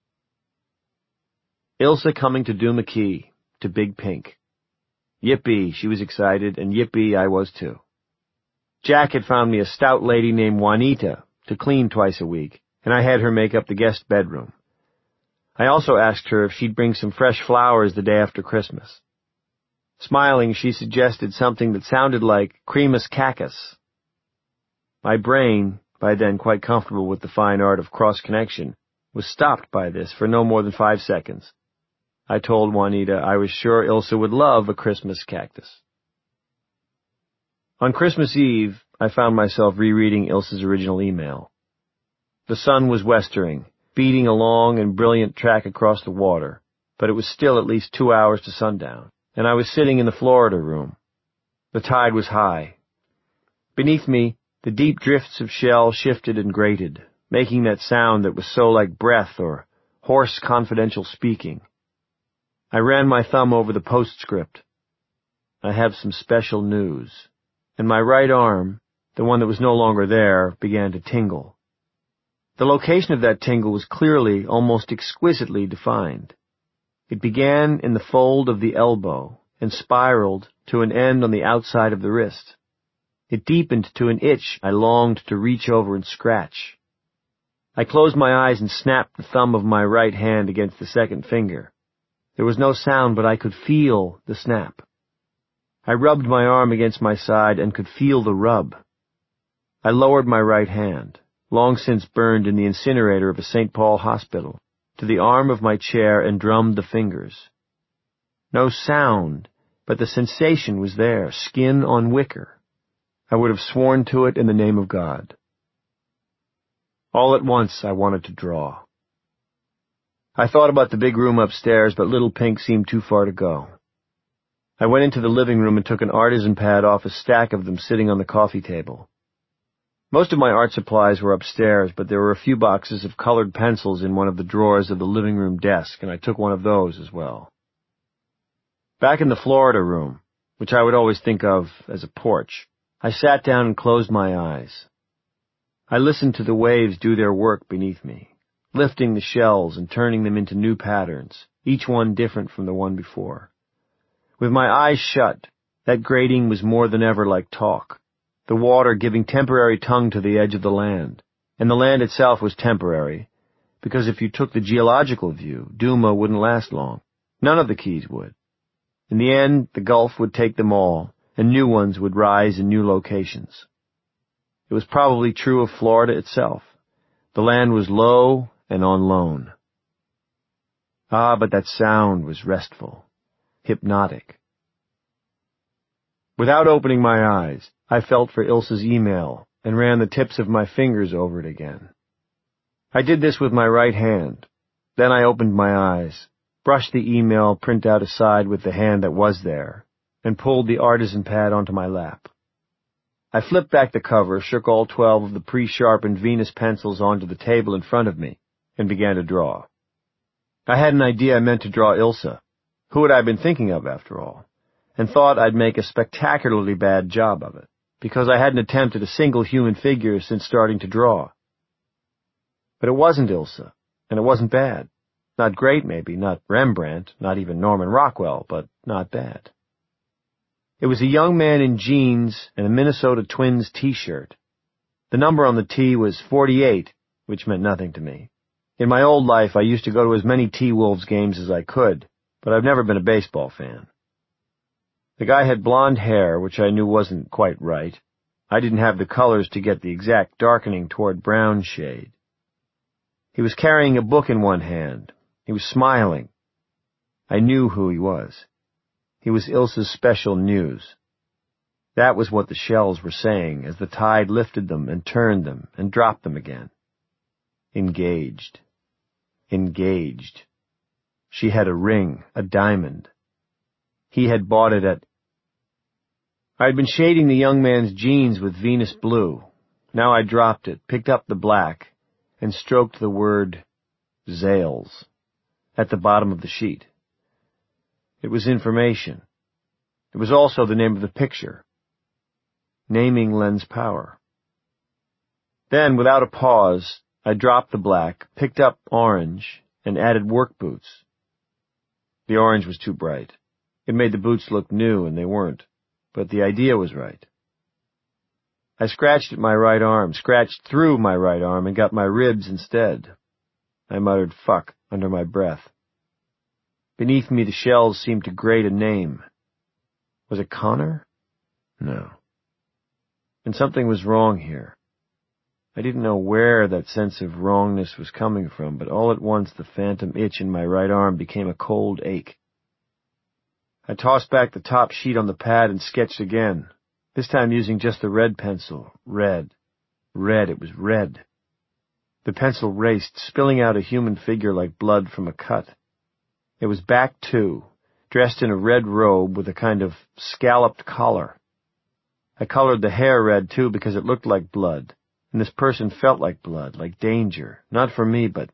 Ilsa coming to Duma Key, to Big Pink. Yippee, she was excited, and yippee, I was too. Jack had found me a stout lady named Juanita to clean twice a week, and I had her make up the guest bedroom. I also asked her if she'd bring some fresh flowers the day after Christmas. Smiling, she suggested something that sounded like cremus cactus. My brain, by then quite comfortable with the fine art of cross-connection, was stopped by this for no more than 5 seconds. I told Juanita I was sure Ilsa would love a Christmas cactus. On Christmas Eve, I found myself rereading Ilsa's original email. The sun was westering, beating a long and brilliant track across the water, but it was still at least 2 hours to sundown, and I was sitting in the Florida room. The tide was high. Beneath me, the deep drifts of shell shifted and grated, making that sound that was so like breath or hoarse confidential speaking. I ran my thumb over the postscript. I have some special news. And my right arm, the one that was no longer there, began to tingle. The location of that tingle was clearly, almost exquisitely defined. It began in the fold of the elbow and spiraled to an end on the outside of the wrist. It deepened to an itch I longed to reach over and scratch. I closed my eyes and snapped the thumb of my right hand against the second finger. There was no sound, but I could feel the snap. I rubbed my arm against my side and could feel the rub. I lowered my right hand, long since burned in the incinerator of a St. Paul hospital, to the arm of my chair and drummed the fingers. No sound, but the sensation was there, skin on wicker. I would have sworn to it in the name of God. All at once I wanted to draw. I thought about the big room upstairs, but Little Pink seemed too far to go. I went into the living room and took an artisan pad off a stack of them sitting on the coffee table. Most of my art supplies were upstairs, but there were a few boxes of colored pencils in one of the drawers of the living room desk, and I took one of those as well. Back in the Florida room, which I would always think of as a porch, I sat down and closed my eyes. I listened to the waves do their work beneath me, lifting the shells and turning them into new patterns, each one different from the one before. With my eyes shut, that grating was more than ever like talk, the water giving temporary tongue to the edge of the land, and the land itself was temporary, because if you took the geological view, Duma wouldn't last long. None of the keys would. In the end, the Gulf would take them all, and new ones would rise in new locations. It was probably true of Florida itself. The land was low and on loan. Ah, but that sound was restful, hypnotic. Without opening my eyes, I felt for Ilsa's email and ran the tips of my fingers over it again. I did this with my right hand. Then I opened my eyes, brushed the email printout aside with the hand that was there, and pulled the artisan pad onto my lap. I flipped back the cover, shook all 12 of the pre-sharpened Venus pencils onto the table in front of me, and began to draw. I had an idea I meant to draw Ilsa. Who had I been thinking of, after all? And thought I'd make a spectacularly bad job of it, because I hadn't attempted a single human figure since starting to draw. But it wasn't Ilsa, and it wasn't bad. Not great, maybe, not Rembrandt, not even Norman Rockwell, but not bad. It was a young man in jeans and a Minnesota Twins t-shirt. The number on the T was 48, which meant nothing to me. In my old life, I used to go to as many T-Wolves games as I could, but I've never been a baseball fan. The guy had blonde hair, which I knew wasn't quite right. I didn't have the colors to get the exact darkening toward brown shade. He was carrying a book in one hand. He was smiling. I knew who he was. He was Ilsa's special news. That was what the shells were saying as the tide lifted them and turned them and dropped them again. Engaged. Engaged. She had a ring, a diamond. He had bought it at... I had been shading the young man's jeans with Venus blue. Now I dropped it, picked up the black, and stroked the word Zales at the bottom of the sheet. It was information. It was also the name of the picture. Naming lends power. Then, without a pause, I dropped the black, picked up orange, and added work boots. The orange was too bright. It made the boots look new, and they weren't. But the idea was right. I scratched at my right arm, scratched through my right arm, and got my ribs instead. I muttered fuck under my breath. Beneath me the shells seemed to grate a name. Was it Connor? No. And something was wrong here. I didn't know where that sense of wrongness was coming from, but all at once the phantom itch in my right arm became a cold ache. I tossed back the top sheet on the pad and sketched again, this time using just the red pencil. Red. Red. It was red. The pencil raced, spilling out a human figure like blood from a cut. It was back too, dressed in a red robe with a kind of scalloped collar. I colored the hair red too because it looked like blood, and this person felt like blood, like danger, not for me, but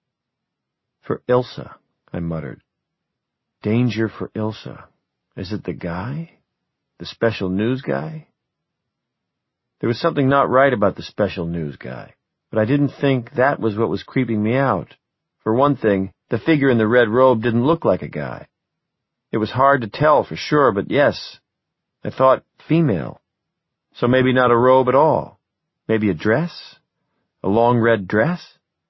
for Ilsa, I muttered. Danger for Ilsa. Is it the guy? The special news guy? There was something not right about the special news guy, but I didn't think that was what was creeping me out. For one thing, the figure in the red robe didn't look like a guy. It was hard to tell for sure, but yes, I thought female. So maybe not a robe at all. Maybe a dress? A long red dress?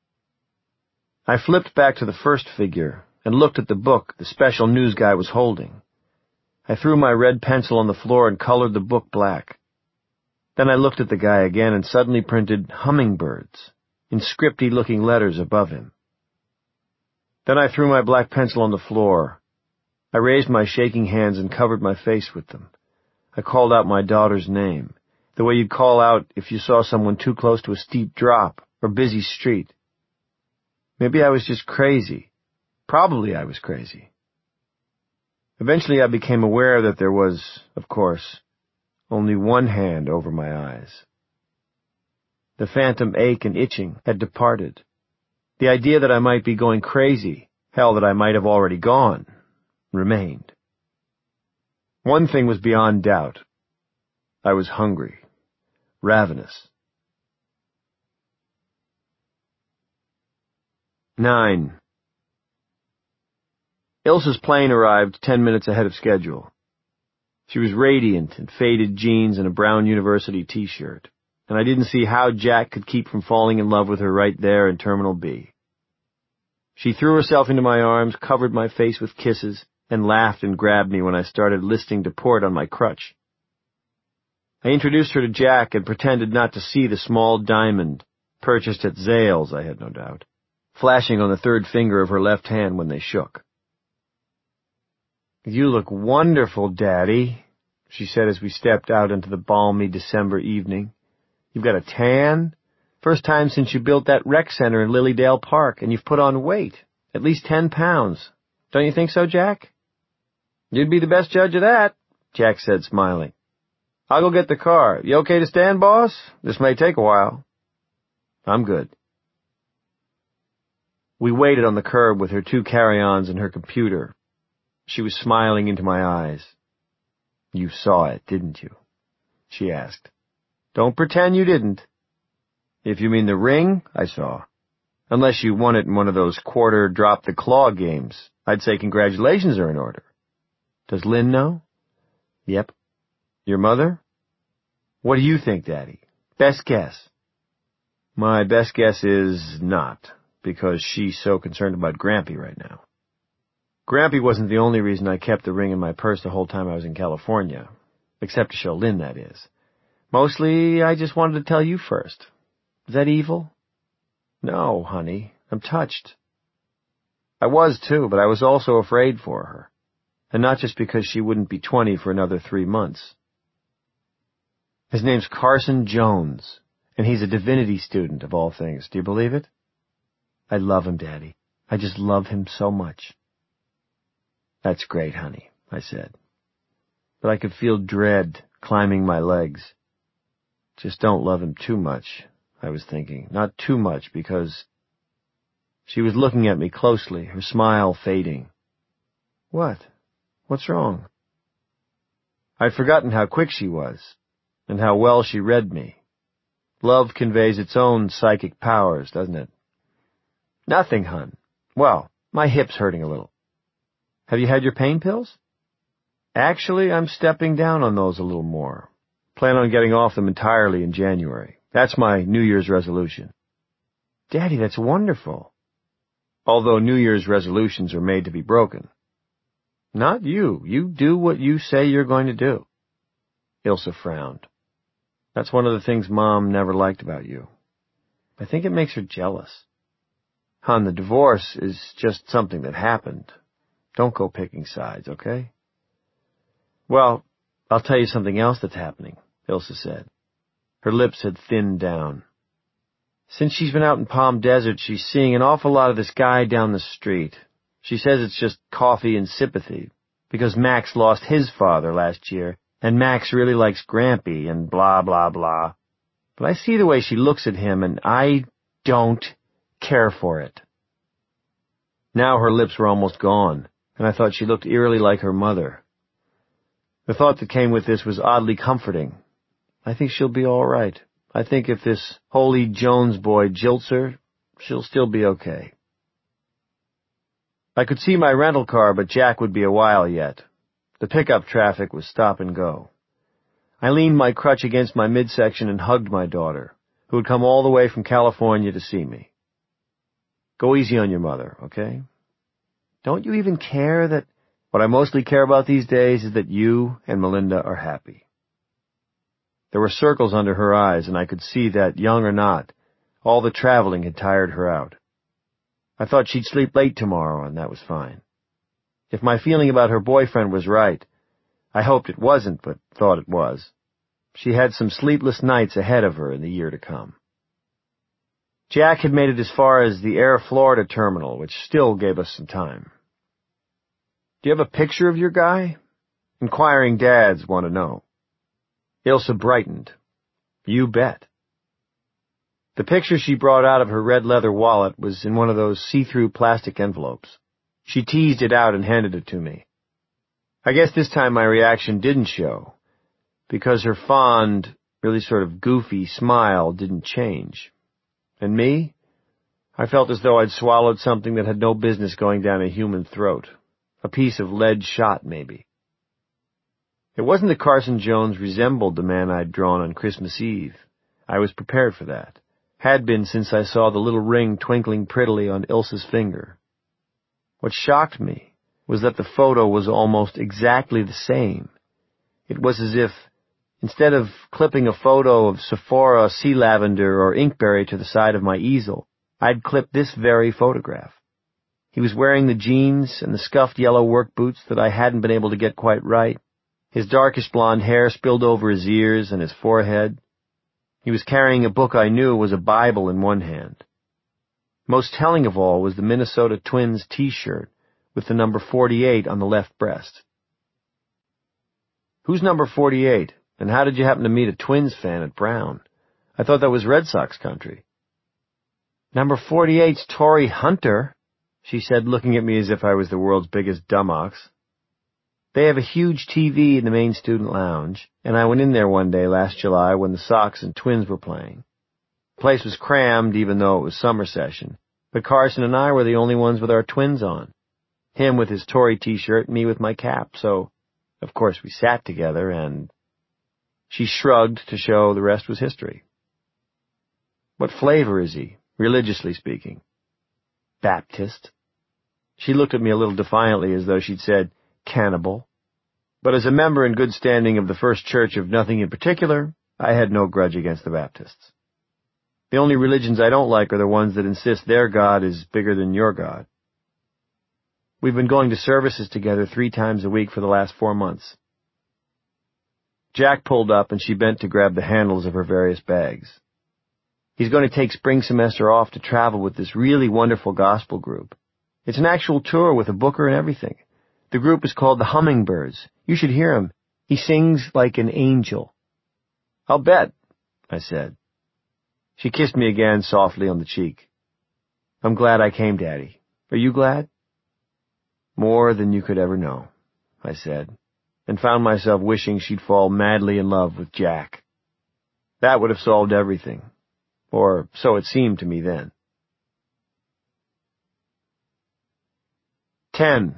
I flipped back to the first figure and looked at the book the special news guy was holding. I threw my red pencil on the floor and colored the book black. Then I looked at the guy again and suddenly printed hummingbirds in scripty-looking letters above him. Then I threw my black pencil on the floor. I raised my shaking hands and covered my face with them. I called out my daughter's name, the way you'd call out if you saw someone too close to a steep drop or busy street. Maybe I was just crazy. Probably I was crazy. Eventually I became aware that there was, of course, only one hand over my eyes. The phantom ache and itching had departed. The idea that I might be going crazy, hell, that I might have already gone, remained. One thing was beyond doubt. I was hungry, ravenous. 9. Ilsa's plane arrived 10 minutes ahead of schedule. She was radiant in faded jeans and a brown university t-shirt, and I didn't see how Jack could keep from falling in love with her right there in Terminal B. She threw herself into my arms, covered my face with kisses, and laughed and grabbed me when I started listing to port on my crutch. I introduced her to Jack and pretended not to see the small diamond, purchased at Zales, I had no doubt, flashing on the third finger of her left hand when they shook. "You look wonderful, Daddy," she said as we stepped out into the balmy December evening. "You've got a tan. First time since you built that rec center in Lilydale Park, and you've put on weight, at least 10 pounds. Don't you think so, Jack?" "You'd be the best judge of that," Jack said, smiling. "I'll go get the car. You okay to stand, boss? This may take a while." "I'm good." We waited on the curb with her 2 carry-ons and her computer. She was smiling into my eyes. "You saw it, didn't you?" she asked. "Don't pretend you didn't." "If you mean the ring, I saw. Unless you won it in one of those quarter drop-the-claw games, I'd say congratulations are in order. Does Lynn know?" "Yep." "Your mother?" "What do you think, Daddy? Best guess." "My best guess is not, because she's so concerned about Grampy right now." Grampy wasn't the only reason I kept the ring in my purse the whole time I was in California. Except to show Lynn, that is. Mostly, I just wanted to tell you first. Is that evil? No, honey, I'm touched. I was too, but I was also afraid for her. And not just because she wouldn't be 20 for another 3 months. His name's Carson Jones, and he's a divinity student, of all things. Do you believe it? I love him, Daddy. I just love him so much. That's great, honey, I said. But I could feel dread climbing my legs. Just don't love him too much, I was thinking. Not too much, because... She was looking at me closely, her smile fading. What? What's wrong? I'd forgotten how quick she was, and how well she read me. Love conveys its own psychic powers, doesn't it? Nothing, hun. Well, my hip's hurting a little. Have you had your pain pills? Actually, I'm stepping down on those a little more. Plan on getting off them entirely in January. That's my New Year's resolution. Daddy, that's wonderful. Although New Year's resolutions are made to be broken. Not you. You do what you say you're going to do. Ilsa frowned. That's one of the things Mom never liked about you. I think it makes her jealous. Hon, the divorce is just something that happened. Don't go picking sides, okay? Well, I'll tell you something else that's happening, Ilsa said. Her lips had thinned down. Since she's been out in Palm Desert, she's seeing an awful lot of this guy down the street. She says it's just coffee and sympathy, because Max lost his father last year, and Max really likes Grampy, and blah, blah, blah. But I see the way she looks at him, and I don't care for it. Now her lips were almost gone, and I thought she looked eerily like her mother. The thought that came with this was oddly comforting. I think she'll be all right. I think if this holy Jones boy jilts her, she'll still be okay. I could see my rental car, but Jack would be a while yet. The pickup traffic was stop and go. I leaned my crutch against my midsection and hugged my daughter, who had come all the way from California to see me. Go easy on your mother, okay? Don't you even care that... What I mostly care about these days is that you and Melinda are happy. There were circles under her eyes, and I could see that, young or not, all the traveling had tired her out. I thought she'd sleep late tomorrow, and that was fine. If my feeling about her boyfriend was right, I hoped it wasn't, but thought it was. She had some sleepless nights ahead of her in the year to come. Jack had made it as far as the Air Florida terminal, which still gave us some time. Do you have a picture of your guy? Inquiring dads want to know. Ilsa brightened. You bet. The picture she brought out of her red leather wallet was in one of those see-through plastic envelopes. She teased it out and handed it to me. I guess this time my reaction didn't show, because her fond, really sort of goofy smile didn't change. And me? I felt as though I'd swallowed something that had no business going down a human throat. A piece of lead shot, maybe. It wasn't that Carson Jones resembled the man I'd drawn on Christmas Eve. I was prepared for that. Had been since I saw the little ring twinkling prettily on Ilsa's finger. What shocked me was that the photo was almost exactly the same. It was as if, instead of clipping a photo of Sephora, sea lavender, or inkberry to the side of my easel, I'd clipped this very photograph. He was wearing the jeans and the scuffed yellow work boots that I hadn't been able to get quite right. His darkish blonde hair spilled over his ears and his forehead. He was carrying a book I knew was a Bible in one hand. Most telling of all was the Minnesota Twins T-shirt with the number 48 on the left breast. Who's number 48, and how did you happen to meet a Twins fan at Brown? I thought that was Red Sox country. Number 48's Torrey Hunter, she said, looking at me as if I was the world's biggest dumbox. They have a huge TV in the main student lounge, and I went in there one day last July when the Sox and Twins were playing. The place was crammed even though it was summer session, but Carson and I were the only ones with our Twins on. Him with his Tory T-shirt, me with my cap, so, of course, we sat together, and... She shrugged to show the rest was history. What flavor is he, religiously speaking? Baptist. She looked at me a little defiantly as though she'd said, cannibal. But as a member in good standing of the First Church of Nothing in Particular, I had no grudge against the Baptists. The only religions I don't like are the ones that insist their God is bigger than your God. We've been going to services together 3 times a week for the last 4 months. Jack pulled up and she bent to grab the handles of her various bags. He's going to take spring semester off to travel with this really wonderful gospel group. It's an actual tour with a booker and everything. The group is called the Hummingbirds. You should hear him. He sings like an angel. I'll bet, I said. She kissed me again softly on the cheek. I'm glad I came, Daddy. Are you glad? More than you could ever know, I said, and found myself wishing she'd fall madly in love with Jack. That would have solved everything, or so it seemed to me then. 10.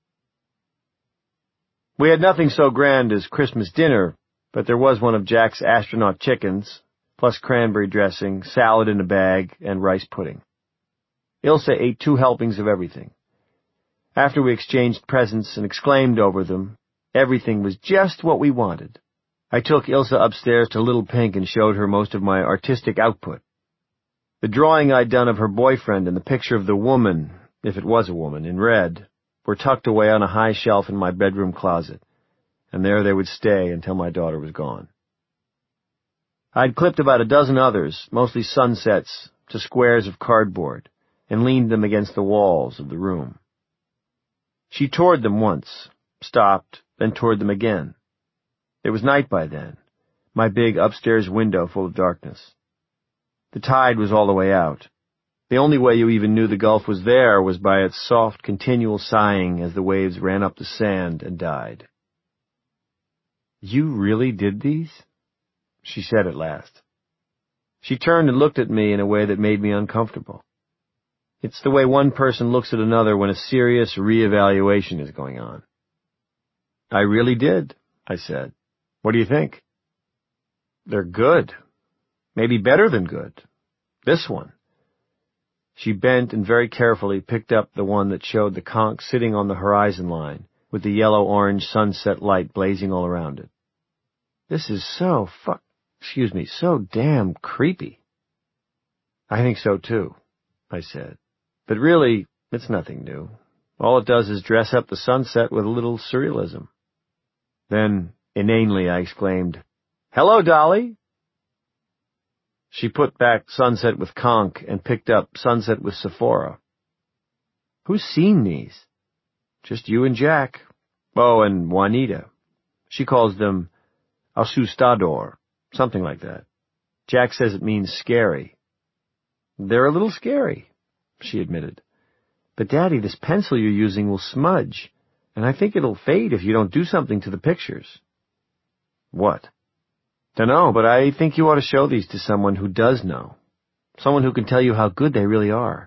We had nothing so grand as Christmas dinner, but there was one of Jack's astronaut chickens, plus cranberry dressing, salad in a bag, and rice pudding. Ilse ate 2 helpings of everything. After we exchanged presents and exclaimed over them, everything was just what we wanted. I took Ilse upstairs to Little Pink and showed her most of my artistic output. The drawing I'd done of her boyfriend and the picture of the woman, if it was a woman, in red, were tucked away on a high shelf in my bedroom closet, and there they would stay until my daughter was gone. I'd clipped about a dozen others, mostly sunsets, to squares of cardboard, and leaned them against the walls of the room. She toured them once, stopped, then toured them again. It was night by then, my big upstairs window full of darkness. The tide was all the way out. The only way you even knew the gulf was there was by its soft, continual sighing as the waves ran up the sand and died. You really did these? She said at last. She turned and looked at me in a way that made me uncomfortable. It's the way one person looks at another when a serious reevaluation is going on. I really did, I said. What do you think? They're good. Maybe better than good. This one. She bent and very carefully picked up the one that showed the conch sitting on the horizon line, with the yellow-orange sunset light blazing all around it. This is so so damn creepy. I think so too, I said. But really, it's nothing new. All it does is dress up the sunset with a little surrealism. Then, inanely, I exclaimed, "Hello, Dolly!" She put back Sunset with Conch and picked up Sunset with Sephora. Who's seen these? Just you and Jack. Oh, and Juanita. She calls them asustador, something like that. Jack says it means scary. They're a little scary, she admitted. But, Daddy, this pencil you're using will smudge, and I think it'll fade if you don't do something to the pictures. What? Dunno, but I think you ought to show these to someone who does know. Someone who can tell you how good they really are.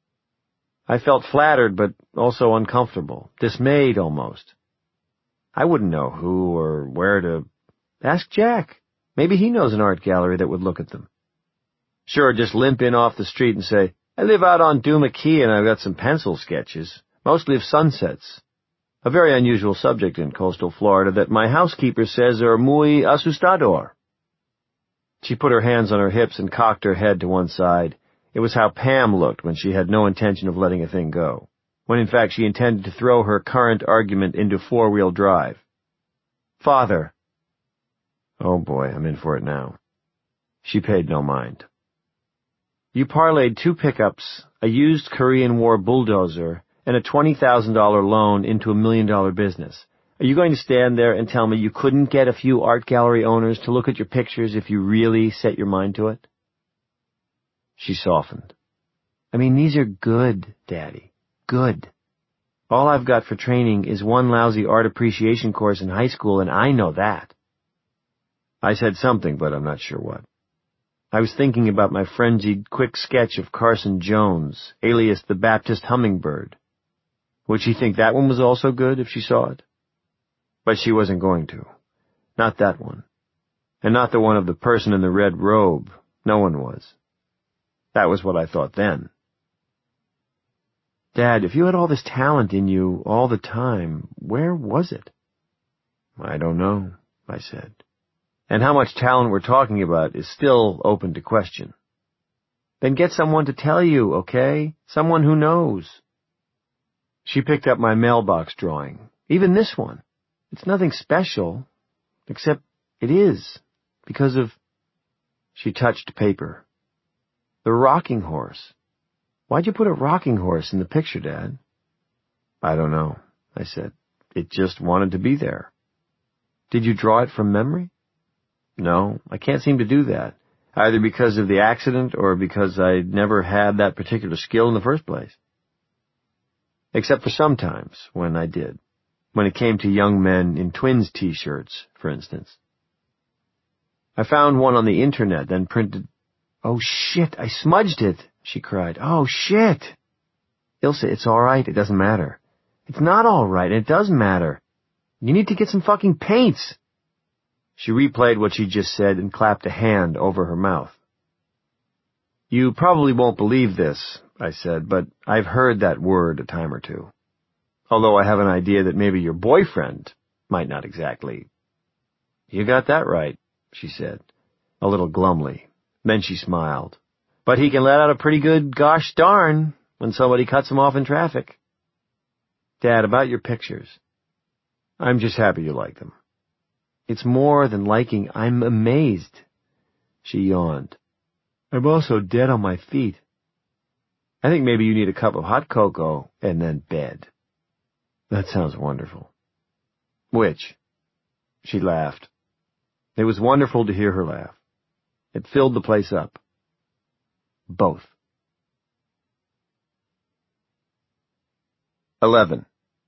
I felt flattered, but also uncomfortable, dismayed almost. I wouldn't know who or where to... Ask Jack. Maybe he knows an art gallery that would look at them. Sure, just limp in off the street and say, I live out on Duma Key and I've got some pencil sketches, mostly of sunsets. A very unusual subject in coastal Florida that my housekeeper says are muy asustador. She put her hands on her hips and cocked her head to one side. It was how Pam looked when she had no intention of letting a thing go, when in fact she intended to throw her current argument into 4-wheel drive. Father. Oh boy, I'm in for it now. She paid no mind. You parlayed 2 pickups, a used Korean War bulldozer, and a $20,000 loan into $1 million business. Are you going to stand there and tell me you couldn't get a few art gallery owners to look at your pictures if you really set your mind to it? She softened. I mean, these are good, Daddy. Good. All I've got for training is one lousy art appreciation course in high school, and I know that. I said something, but I'm not sure what. I was thinking about my frenzied, quick sketch of Carson Jones, alias the Baptist Hummingbird. Would she think that one was also good if she saw it? But she wasn't going to. Not that one. And not the one of the person in the red robe. No one was. That was what I thought then. Dad, if you had all this talent in you all the time, where was it? I don't know, I said. And how much talent we're talking about is still open to question. Then get someone to tell you, okay? Someone who knows. She picked up my mailbox drawing. Even this one. It's nothing special, except it is, because of... She touched paper. The rocking horse. Why'd you put a rocking horse in the picture, Dad? I don't know, I said. It just wanted to be there. Did you draw it from memory? No, I can't seem to do that, either because of the accident or because I'd never had that particular skill in the first place. Except for sometimes, when I did. When it came to young men in twins t-shirts, for instance. I found one on the internet, then printed... Oh, shit, I smudged it, she cried. Oh, shit. Ilsa, it's all right, it doesn't matter. It's not all right, and it does matter. You need to get some fucking paints. She replayed what she just said and clapped a hand over her mouth. You probably won't believe this, I said, but I've heard that word a time or two. Although I have an idea that maybe your boyfriend might not exactly. You got that right, she said, a little glumly. Then she smiled. But he can let out a pretty good gosh darn when somebody cuts him off in traffic. Dad, about your pictures. I'm just happy you like them. It's more than liking. I'm amazed. She yawned. I'm also dead on my feet. I think maybe you need a cup of hot cocoa and then bed. That sounds wonderful. Which? She laughed. It was wonderful to hear her laugh. It filled the place up. Both. 11.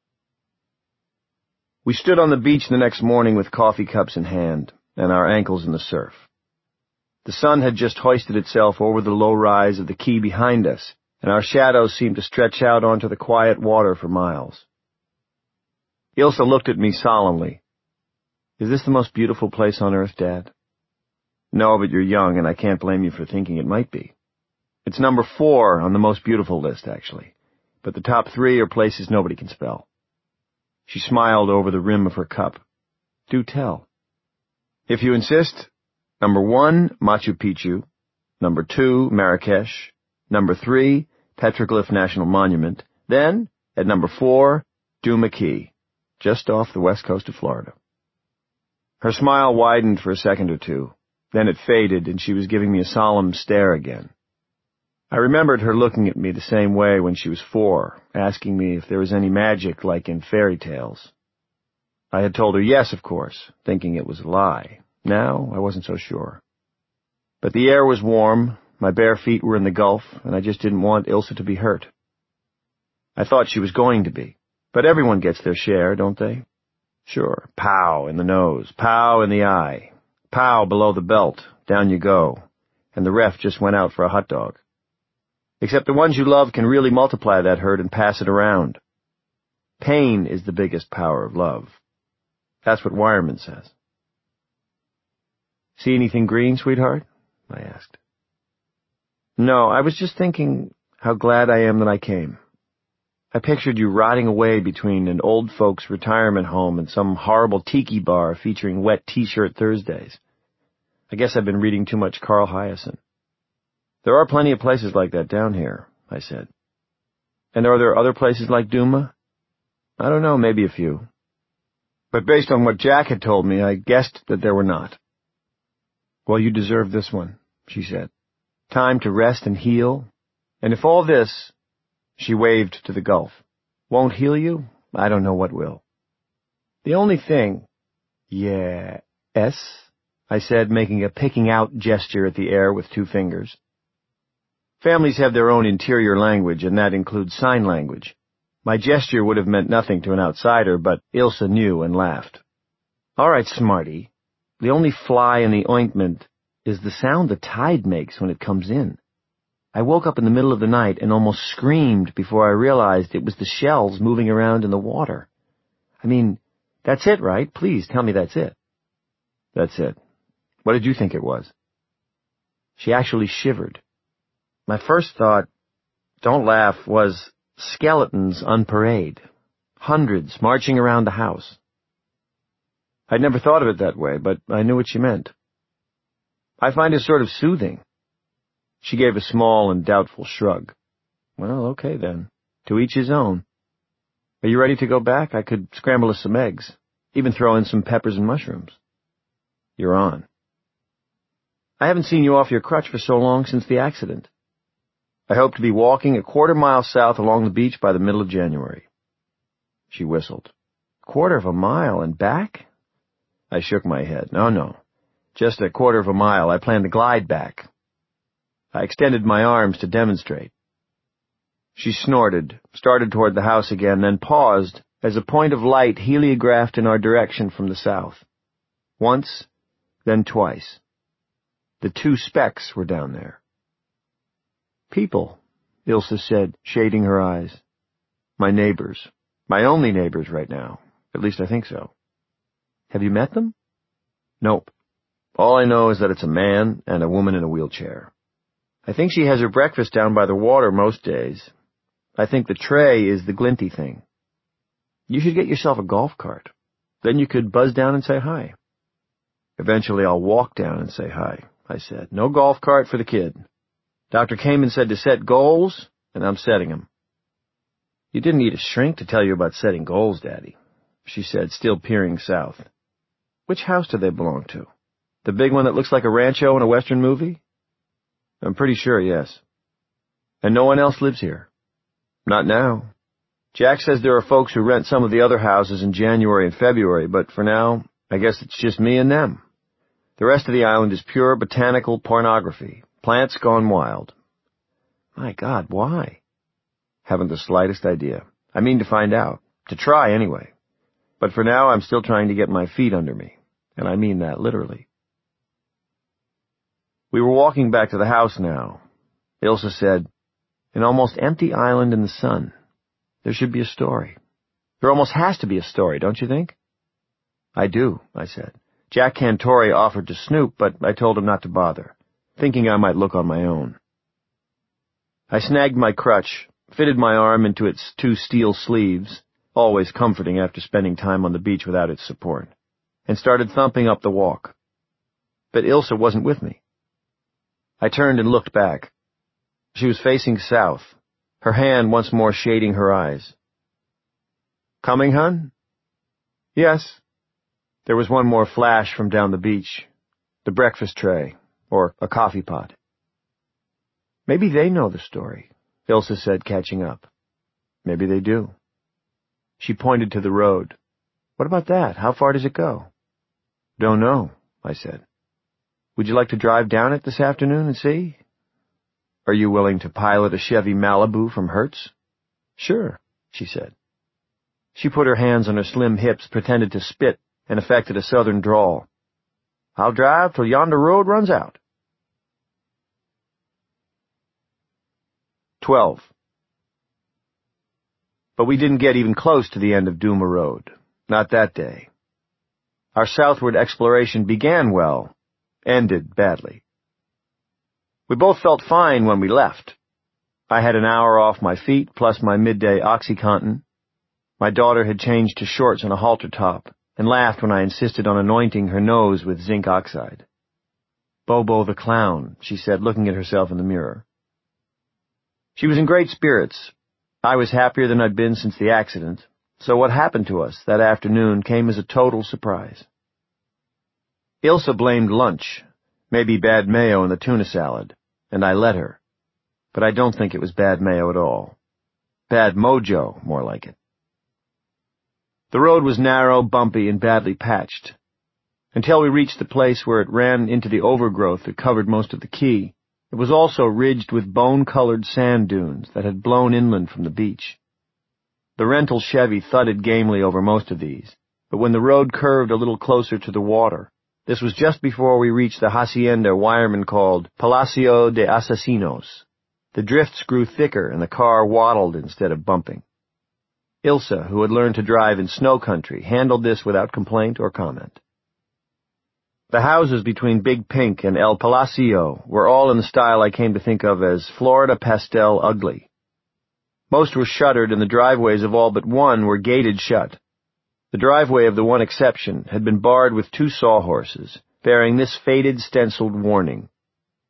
We stood on the beach the next morning with coffee cups in hand, and our ankles in the surf. The sun had just hoisted itself over the low rise of the quay behind us, and our shadows seemed to stretch out onto the quiet water for miles. Ilsa looked at me solemnly. Is this the most beautiful place on earth, Dad? No, but you're young, and I can't blame you for thinking it might be. It's number 4 on the most beautiful list, actually, but the top 3 are places nobody can spell. She smiled over the rim of her cup. Do tell. If you insist, number 1, Machu Picchu, number 2, Marrakesh, number 3, Petroglyph National Monument, then, at number 4, Duma Key, just off the west coast of Florida. Her smile widened for a second or two. Then it faded, and she was giving me a solemn stare again. I remembered her looking at me the same way when she was 4, asking me if there was any magic like in fairy tales. I had told her yes, of course, thinking it was a lie. Now I wasn't so sure. But the air was warm, my bare feet were in the Gulf, and I just didn't want Ilsa to be hurt. I thought she was going to be, but everyone gets their share, don't they? Sure, pow in the nose, pow in the eye. Pow below the belt, down you go, and the ref just went out for a hot dog. Except the ones you love can really multiply that hurt and pass it around. Pain is the biggest power of love. That's what Wireman says. See anything green, sweetheart? I asked. No, I was just thinking how glad I am that I came. I pictured you rotting away between an old folks' retirement home and some horrible tiki bar featuring wet T-shirt Thursdays. I guess I've been reading too much Carl Hiaasen. There are plenty of places like that down here, I said. And are there other places like Duma? I don't know, maybe a few. But based on what Jack had told me, I guessed that there were not. Well, you deserve this one, she said. Time to rest and heal. And if all this, she waved to the Gulf, won't heal you, I don't know what will. The only thing... Yes, I said, making a picking out gesture at the air with 2 fingers. Families have their own interior language, and that includes sign language. My gesture would have meant nothing to an outsider, but Ilsa knew and laughed. All right, smarty. The only fly in the ointment is the sound the tide makes when it comes in. I woke up in the middle of the night and almost screamed before I realized it was the shells moving around in the water. I mean, that's it, right? Please tell me that's it. That's it. What did you think it was? She actually shivered. My first thought, don't laugh, was skeletons on parade. Hundreds marching around the house. I'd never thought of it that way, but I knew what she meant. I find it sort of soothing. She gave a small and doubtful shrug. Well, okay then. To each his own. Are you ready to go back? I could scramble us some eggs. Even throw in some peppers and mushrooms. You're on. I haven't seen you off your crutch for so long since the accident. I hope to be walking a quarter-mile south along the beach by the middle of January. She whistled. Quarter of a mile and back? I shook my head. No. Just a quarter of a mile. I plan to glide back. I extended my arms to demonstrate. She snorted, started toward the house again, then paused as a point of light heliographed in our direction from the south. Once, then twice. The two specks were down there. People, Ilse said, shading her eyes. My neighbors. My only neighbors right now. At least I think so. Have you met them? Nope. All I know is that it's a man and a woman in a wheelchair. I think she has her breakfast down by the water most days. I think the tray is the glinty thing. You should get yourself a golf cart. Then you could buzz down and say hi. Eventually I'll walk down and say hi, I said. No golf cart for the kid. Dr. Kamen said to set goals, and I'm setting them. You didn't need a shrink to tell you about setting goals, Daddy, she said, still peering south. Which house do they belong to? The big one that looks like a rancho in a Western movie? I'm pretty sure, yes. And no one else lives here? Not now. Jack says there are folks who rent some of the other houses in January and February, but for now, I guess it's just me and them. The rest of the island is pure botanical pornography. Plants gone wild. My God, why? Haven't the slightest idea. I mean to find out. To try, anyway. But for now, I'm still trying to get my feet under me. And I mean that literally. We were walking back to the house now. Ilse said, An almost empty island in the sun. There should be a story. There almost has to be a story, don't you think? I do, I said. Jack Cantori offered to snoop, but I told him not to bother, thinking I might look on my own. I snagged my crutch, fitted my arm into its two steel sleeves, always comforting after spending time on the beach without its support, and started thumping up the walk. But Ilse wasn't with me. I turned and looked back. She was facing south, her hand once more shading her eyes. Coming, hon? Yes. There was one more flash from down the beach, the breakfast tray, or a coffee pot. Maybe they know the story, Ilse said, catching up. Maybe they do. She pointed to the road. What about that? How far does it go? Don't know, I said. Would you like to drive down it this afternoon and see? Are you willing to pilot a Chevy Malibu from Hertz? Sure, she said. She put her hands on her slim hips, pretended to spit, and affected a southern drawl. I'll drive till yonder road runs out. 12. But we didn't get even close to the end of Duma Road. Not that day. Our southward exploration began well, ended badly. We both felt fine when we left. I had an hour off my feet, plus my midday OxyContin. My daughter had changed to shorts and a halter top, and laughed when I insisted on anointing her nose with zinc oxide. Bobo the clown, she said, looking at herself in the mirror. She was in great spirits. I was happier than I'd been since the accident, so what happened to us that afternoon came as a total surprise. Ilse blamed lunch, maybe bad mayo in the tuna salad, and I let her. But I don't think it was bad mayo at all. Bad mojo, more like it. The road was narrow, bumpy, and badly patched. Until we reached the place where it ran into the overgrowth that covered most of the quay, it was also ridged with bone-colored sand dunes that had blown inland from the beach. The rental Chevy thudded gamely over most of these, but when the road curved a little closer to the water, this was just before we reached the hacienda wiremen called Palacio de Asesinos. The drifts grew thicker and the car waddled instead of bumping. Ilse, who had learned to drive in snow country, handled this without complaint or comment. The houses between Big Pink and El Palacio were all in the style I came to think of as Florida pastel ugly. Most were shuttered and the driveways of all but one were gated shut. The driveway of the one exception had been barred with two sawhorses, bearing this faded stenciled warning: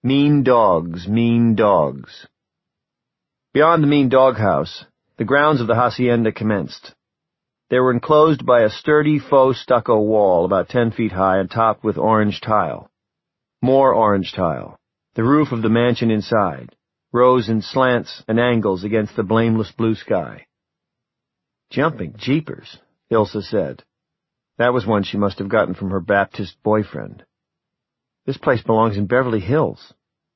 Mean dogs, mean dogs. Beyond the mean doghouse, the grounds of the hacienda commenced. They were enclosed by a sturdy faux stucco wall about 10 feet high and topped with orange tile. More orange tile. The roof of the mansion inside rose in slants and angles against the blameless blue sky. Jumping jeepers, Ilsa said. That was one she must have gotten from her Baptist boyfriend. This place belongs in Beverly Hills.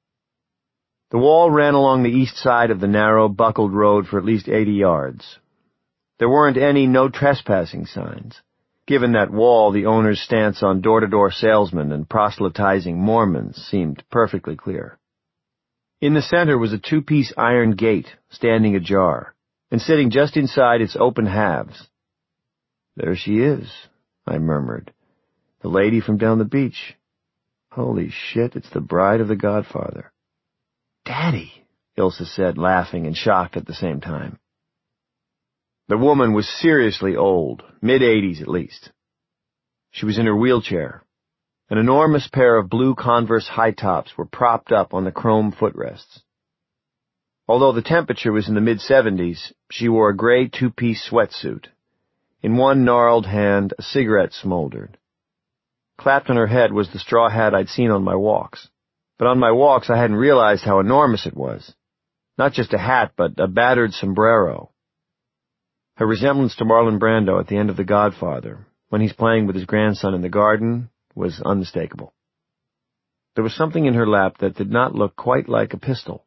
The wall ran along the east side of the narrow, buckled road for at least 80 yards. There weren't any no trespassing signs. Given that wall, the owner's stance on door-to-door salesmen and proselytizing Mormons seemed perfectly clear. In the center was a 2-piece iron gate, standing ajar, and sitting just inside its open halves. There she is, I murmured. The lady from down the beach. Holy shit, it's the bride of the Godfather. Daddy, Ilsa said, laughing and shocked at the same time. The woman was seriously old, mid-80s at least. She was in her wheelchair. An enormous pair of blue Converse high tops were propped up on the chrome footrests. Although the temperature was in the mid-70s, she wore a gray 2-piece sweatsuit. In one gnarled hand, a cigarette smoldered. Clapped on her head was the straw hat I'd seen on my walks. But on my walks I hadn't realized how enormous it was. Not just a hat, but a battered sombrero. Her resemblance to Marlon Brando at the end of The Godfather, when he's playing with his grandson in the garden, was unmistakable. There was something in her lap that did not look quite like a pistol.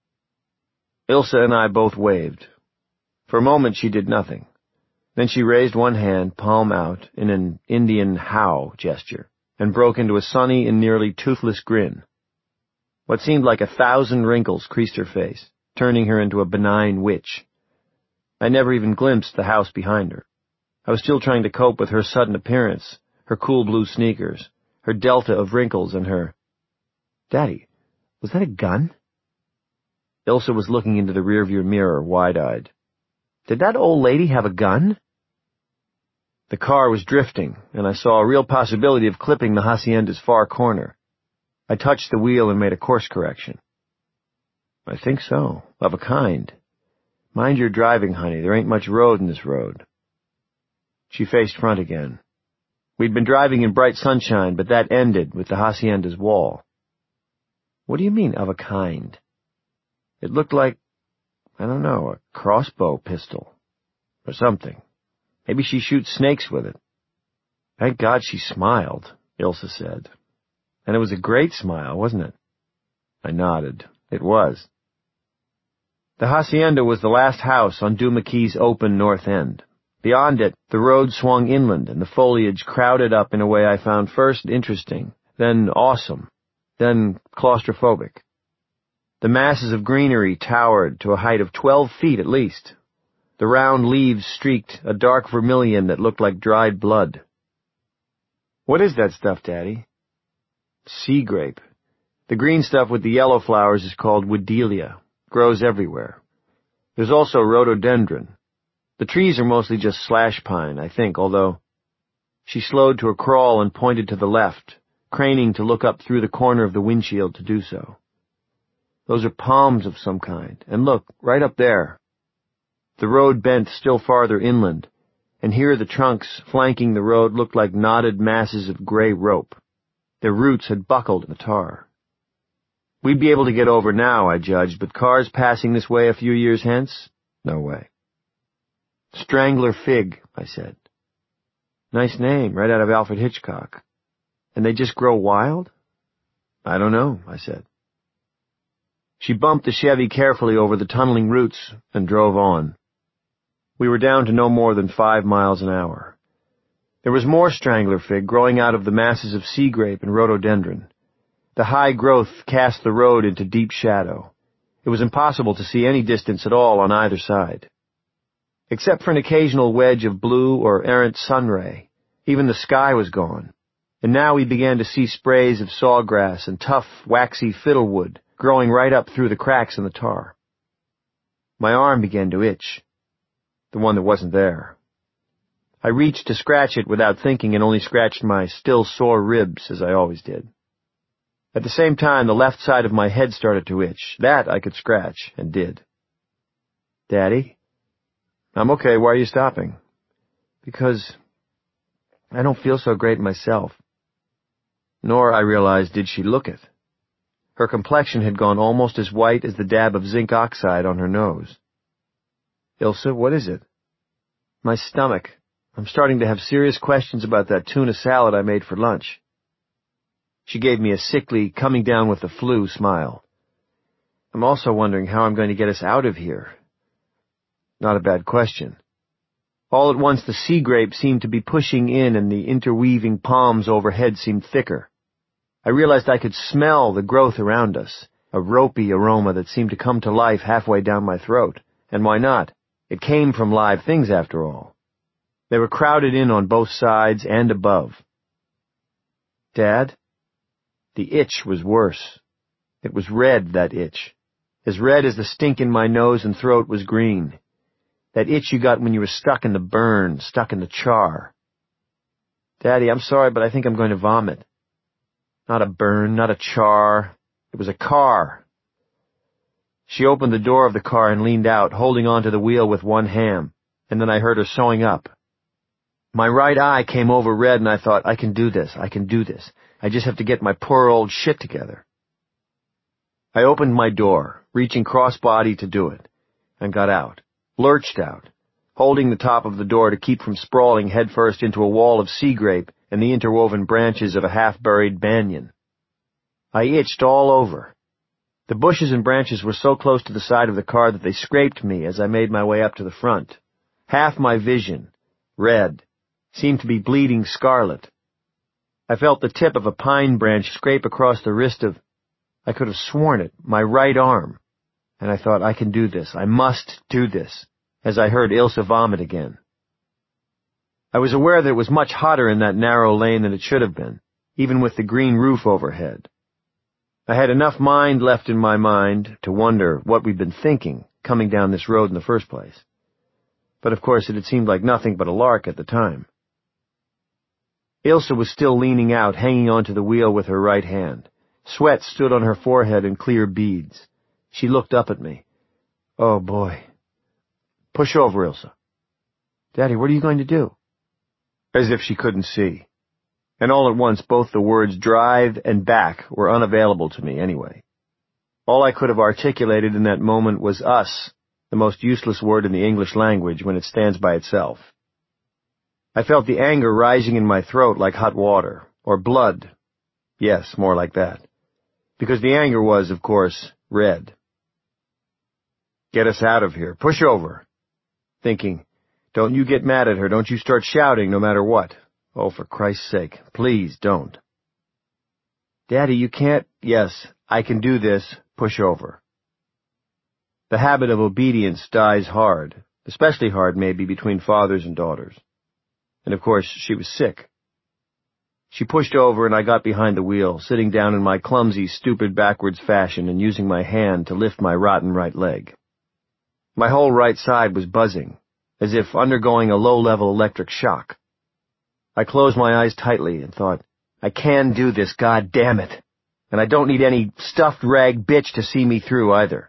Ilsa and I both waved. For a moment she did nothing. Then she raised one hand, palm out, in an Indian how gesture, and broke into a sunny and nearly toothless grin. What seemed like 1,000 wrinkles creased her face, turning her into a benign witch. I never even glimpsed the house behind her. I was still trying to cope with her sudden appearance, her cool blue sneakers, her delta of wrinkles, and her... Daddy, was that a gun? Ilsa was looking into the rearview mirror, wide-eyed. Did that old lady have a gun? The car was drifting, and I saw a real possibility of clipping the hacienda's far corner. I touched the wheel and made a course correction. I think so, of a kind. Mind your driving, honey. There ain't much road in this road. She faced front again. We'd been driving in bright sunshine, but that ended with the hacienda's wall. What do you mean, of a kind? It looked like, I don't know, a crossbow pistol. Or something. Maybe she shoots snakes with it. Thank God she smiled, Ilsa said. And it was a great smile, wasn't it? I nodded. It was. The hacienda was the last house on Duma Key's open north end. Beyond it, the road swung inland, and the foliage crowded up in a way I found first interesting, then awesome, then claustrophobic. The masses of greenery towered to a height of 12 feet at least. The round leaves streaked a dark vermilion that looked like dried blood. What is that stuff, Daddy? Sea grape. The green stuff with the yellow flowers is called Wedelia. Grows everywhere. There's also rhododendron. The trees are mostly just slash pine, I think, although... She slowed to a crawl and pointed to the left, craning to look up through the corner of the windshield to do so. Those are palms of some kind, and look, right up there. The road bent still farther inland, and here the trunks flanking the road looked like knotted masses of gray rope. Their roots had buckled in the tar. We'd be able to get over now, I judged, but cars passing this way a few years hence? No way. Strangler fig, I said. Nice name, right out of Alfred Hitchcock. And they just grow wild? I don't know, I said. She bumped the Chevy carefully over the tunneling roots and drove on. We were down to no more than 5 miles an hour. There was more strangler fig growing out of the masses of sea grape and rhododendron. The high growth cast the road into deep shadow. It was impossible to see any distance at all on either side. Except for an occasional wedge of blue or errant sunray, even the sky was gone, and now we began to see sprays of sawgrass and tough, waxy fiddlewood growing right up through the cracks in the tar. My arm began to itch, the one that wasn't there. I reached to scratch it without thinking and only scratched my still sore ribs, as I always did. At the same time, the left side of my head started to itch. That I could scratch, and did. "Daddy?" "I'm okay. Why are you stopping?" "Because I don't feel so great myself." Nor, I realized, did she look it. Her complexion had gone almost as white as the dab of zinc oxide on her nose. "Ilse, what is it?" "My stomach. I'm starting to have serious questions about that tuna salad I made for lunch." She gave me a sickly, coming down with the flu smile. "I'm also wondering how I'm going to get us out of here." Not a bad question. All at once the sea grape seemed to be pushing in and the interweaving palms overhead seemed thicker. I realized I could smell the growth around us, a ropey aroma that seemed to come to life halfway down my throat. And why not? It came from live things after all. They were crowded in on both sides and above. "Dad?" The itch was worse. It was red, that itch. As red as the stink in my nose and throat was green. That itch you got when you were stuck in the burn, stuck in the char. "Daddy, I'm sorry, but I think I'm going to vomit." Not a burn, not a char. It was a car. She opened the door of the car and leaned out, holding onto the wheel with one hand, and then I heard her sewing up. My right eye came over red, and I thought, I can do this. I just have to get my poor old shit together. I opened my door, reaching cross-body to do it, and got out, lurched out, holding the top of the door to keep from sprawling headfirst into a wall of sea grape and the interwoven branches of a half-buried banyan. I itched all over. The bushes and branches were so close to the side of the car that they scraped me as I made my way up to the front. Half my vision, red, seemed to be bleeding scarlet. I felt the tip of a pine branch scrape across the wrist of, I could have sworn it, my right arm. And I thought, I can do this. I must do this, as I heard Ilse vomit again. I was aware that it was much hotter in that narrow lane than it should have been, even with the green roof overhead. I had enough mind left in my mind to wonder what we'd been thinking coming down this road in the first place. But of course it had seemed like nothing but a lark at the time. Ilse was still leaning out, hanging onto the wheel with her right hand. Sweat stood on her forehead in clear beads. She looked up at me. "Oh, boy." "Push over, Ilse." "Daddy, what are you going to do?" As if she couldn't see. And all at once both the words drive and back were unavailable to me anyway. All I could have articulated in that moment was us, the most useless word in the English language when it stands by itself. I felt the anger rising in my throat like hot water, or blood. Yes, more like that. Because the anger was, of course, red. "Get us out of here. Push over." Thinking, don't you get mad at her. Don't you start shouting no matter what. Oh, for Christ's sake, please don't. "Daddy, you can't—" "Yes, I can do this. Push over." The habit of obedience dies hard, especially hard maybe between fathers and daughters. And of course, she was sick. She pushed over and I got behind the wheel, sitting down in my clumsy, stupid backwards fashion and using my hand to lift my rotten right leg. My whole right side was buzzing, as if undergoing a low-level electric shock. I closed my eyes tightly and thought, I can do this, God damn it, and I don't need any stuffed rag bitch to see me through either.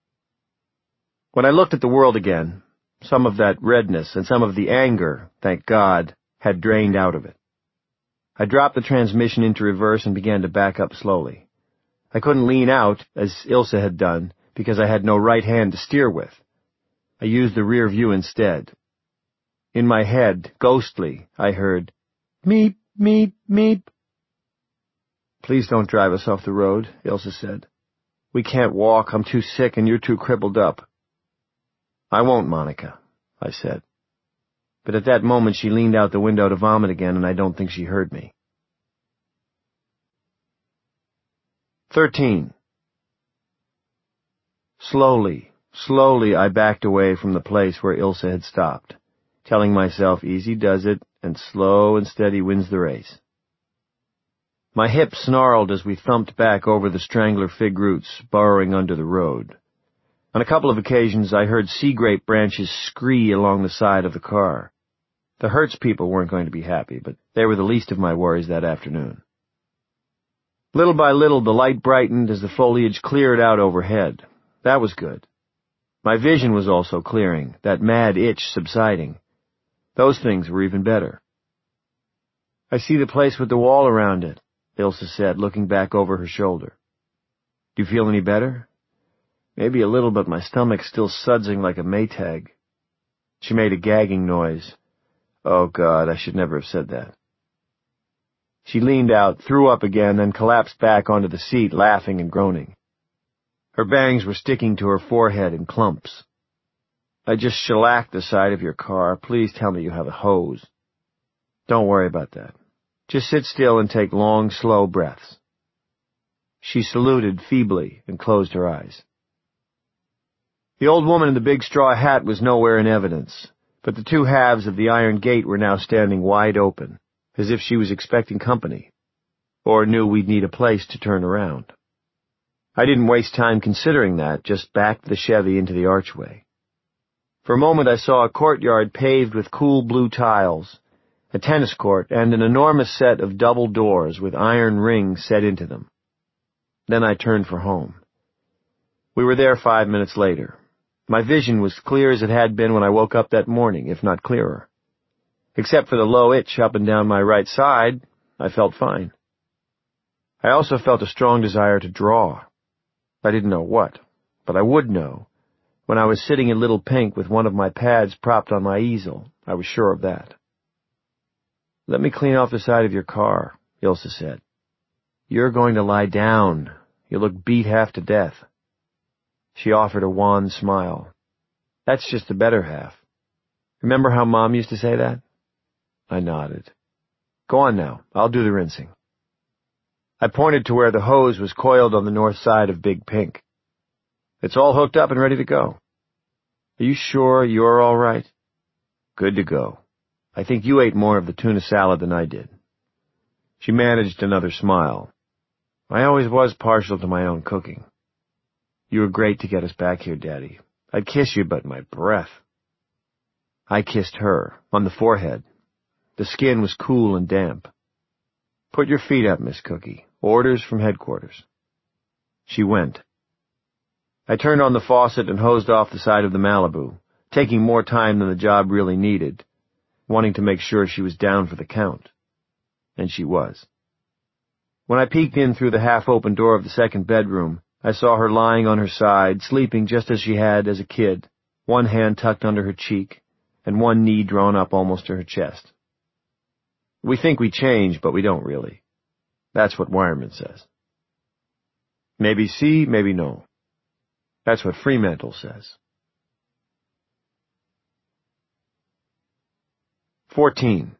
When I looked at the world again, some of that redness and some of the anger, thank God, had drained out of it. I dropped the transmission into reverse and began to back up slowly. I couldn't lean out, as Ilse had done, because I had no right hand to steer with. I used the rear view instead. In my head, ghostly, I heard, "Meep, meep, meep." "Please don't drive us off the road," Ilse said. "We can't walk. I'm too sick and you're too crippled up." "I won't, Monica," I said. But at that moment she leaned out the window to vomit again, and I don't think she heard me. 13. Slowly I backed away from the place where Ilse had stopped, telling myself easy does it, and slow and steady wins the race. My hips snarled as we thumped back over the strangler fig roots, burrowing under the road. On a couple of occasions I heard sea grape branches scree along the side of the car. The Hertz people weren't going to be happy, but they were the least of my worries that afternoon. Little by little, the light brightened as the foliage cleared out overhead. That was good. My vision was also clearing, that mad itch subsiding. Those things were even better. "I see the place with the wall around it," Ilse said, looking back over her shoulder. "Do you feel any better?" "Maybe a little, but my stomach's still sudsing like a Maytag." She made a gagging noise. Oh, God, I should never have said that. She leaned out, threw up again, then collapsed back onto the seat, laughing and groaning. Her bangs were sticking to her forehead in clumps. "I just shellacked the side of your car. Please tell me you have a hose." "Don't worry about that. Just sit still and take long, slow breaths." She saluted feebly and closed her eyes. The old woman in the big straw hat was nowhere in evidence, but the two halves of the iron gate were now standing wide open, as if she was expecting company, or knew we'd need a place to turn around. I didn't waste time considering that, just backed the Chevy into the archway. For a moment I saw a courtyard paved with cool blue tiles, a tennis court, and an enormous set of double doors with iron rings set into them. Then I turned for home. We were there 5 minutes later. My vision was clear as it had been when I woke up that morning, if not clearer. Except for the low itch up and down my right side, I felt fine. I also felt a strong desire to draw. I didn't know what, but I would know. When I was sitting in Little Pink with one of my pads propped on my easel, I was sure of that. "Let me clean off the side of your car," Ilse said. "You're going to lie down. You look beat half to death." She offered a wan smile. "That's just the better half. Remember how Mom used to say that?" I nodded. "Go on now. I'll do the rinsing." I pointed to where the hose was coiled on the north side of Big Pink. "It's all hooked up and ready to go." "Are you sure you're all right?" "Good to go. I think you ate more of the tuna salad than I did." She managed another smile. "I always was partial to my own cooking." "You were great to get us back here, Daddy. I'd kiss you, but my breath." I kissed her, on the forehead. The skin was cool and damp. "Put your feet up, Miss Cookie. Orders from headquarters." She went. I turned on the faucet and hosed off the side of the Malibu, taking more time than the job really needed, wanting to make sure she was down for the count. And she was. When I peeked in through the half-open door of the second bedroom, I saw her lying on her side, sleeping just as she had as a kid, one hand tucked under her cheek, and one knee drawn up almost to her chest. We think we change, but we don't really. That's what Wireman says. Maybe si, maybe no. That's what Fremantle says. 14.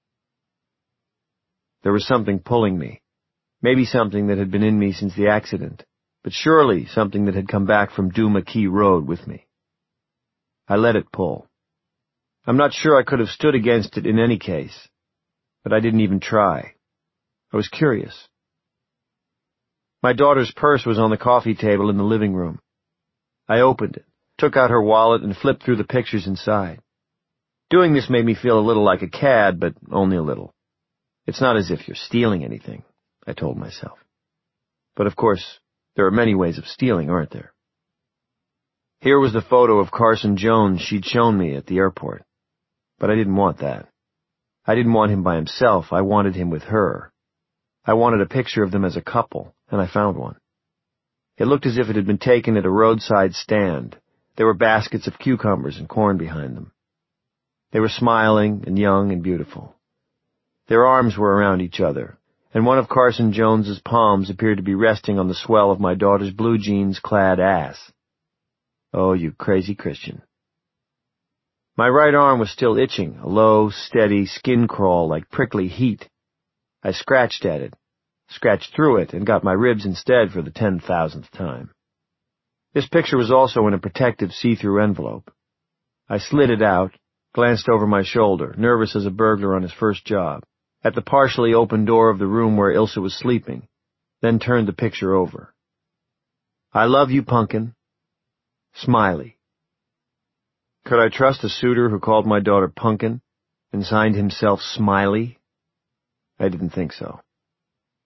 There was something pulling me. Maybe something that had been in me since the accident, but surely something that had come back from Duma Key Road with me. I let it pull. I'm not sure I could have stood against it in any case, but I didn't even try. I was curious. My daughter's purse was on the coffee table in the living room. I opened it, took out her wallet, and flipped through the pictures inside. Doing this made me feel a little like a cad, but only a little. It's not as if you're stealing anything, I told myself. But of course, there are many ways of stealing, aren't there? Here was the photo of Carson Jones she'd shown me at the airport. But I didn't want that. I didn't want him by himself. I wanted him with her. I wanted a picture of them as a couple, and I found one. It looked as if it had been taken at a roadside stand. There were baskets of cucumbers and corn behind them. They were smiling and young and beautiful. Their arms were around each other, and one of Carson Jones's palms appeared to be resting on the swell of my daughter's blue jeans-clad ass. Oh, you crazy Christian. My right arm was still itching, a low, steady skin crawl like prickly heat. I scratched at it, scratched through it, and got my ribs instead for the 10,000th time. This picture was also in a protective see-through envelope. I slid it out, glanced over my shoulder, nervous as a burglar on his first job, at the partially open door of the room where Ilse was sleeping, then turned the picture over. "I love you, Punkin." Smiley. Could I trust a suitor who called my daughter Punkin and signed himself Smiley? I didn't think so.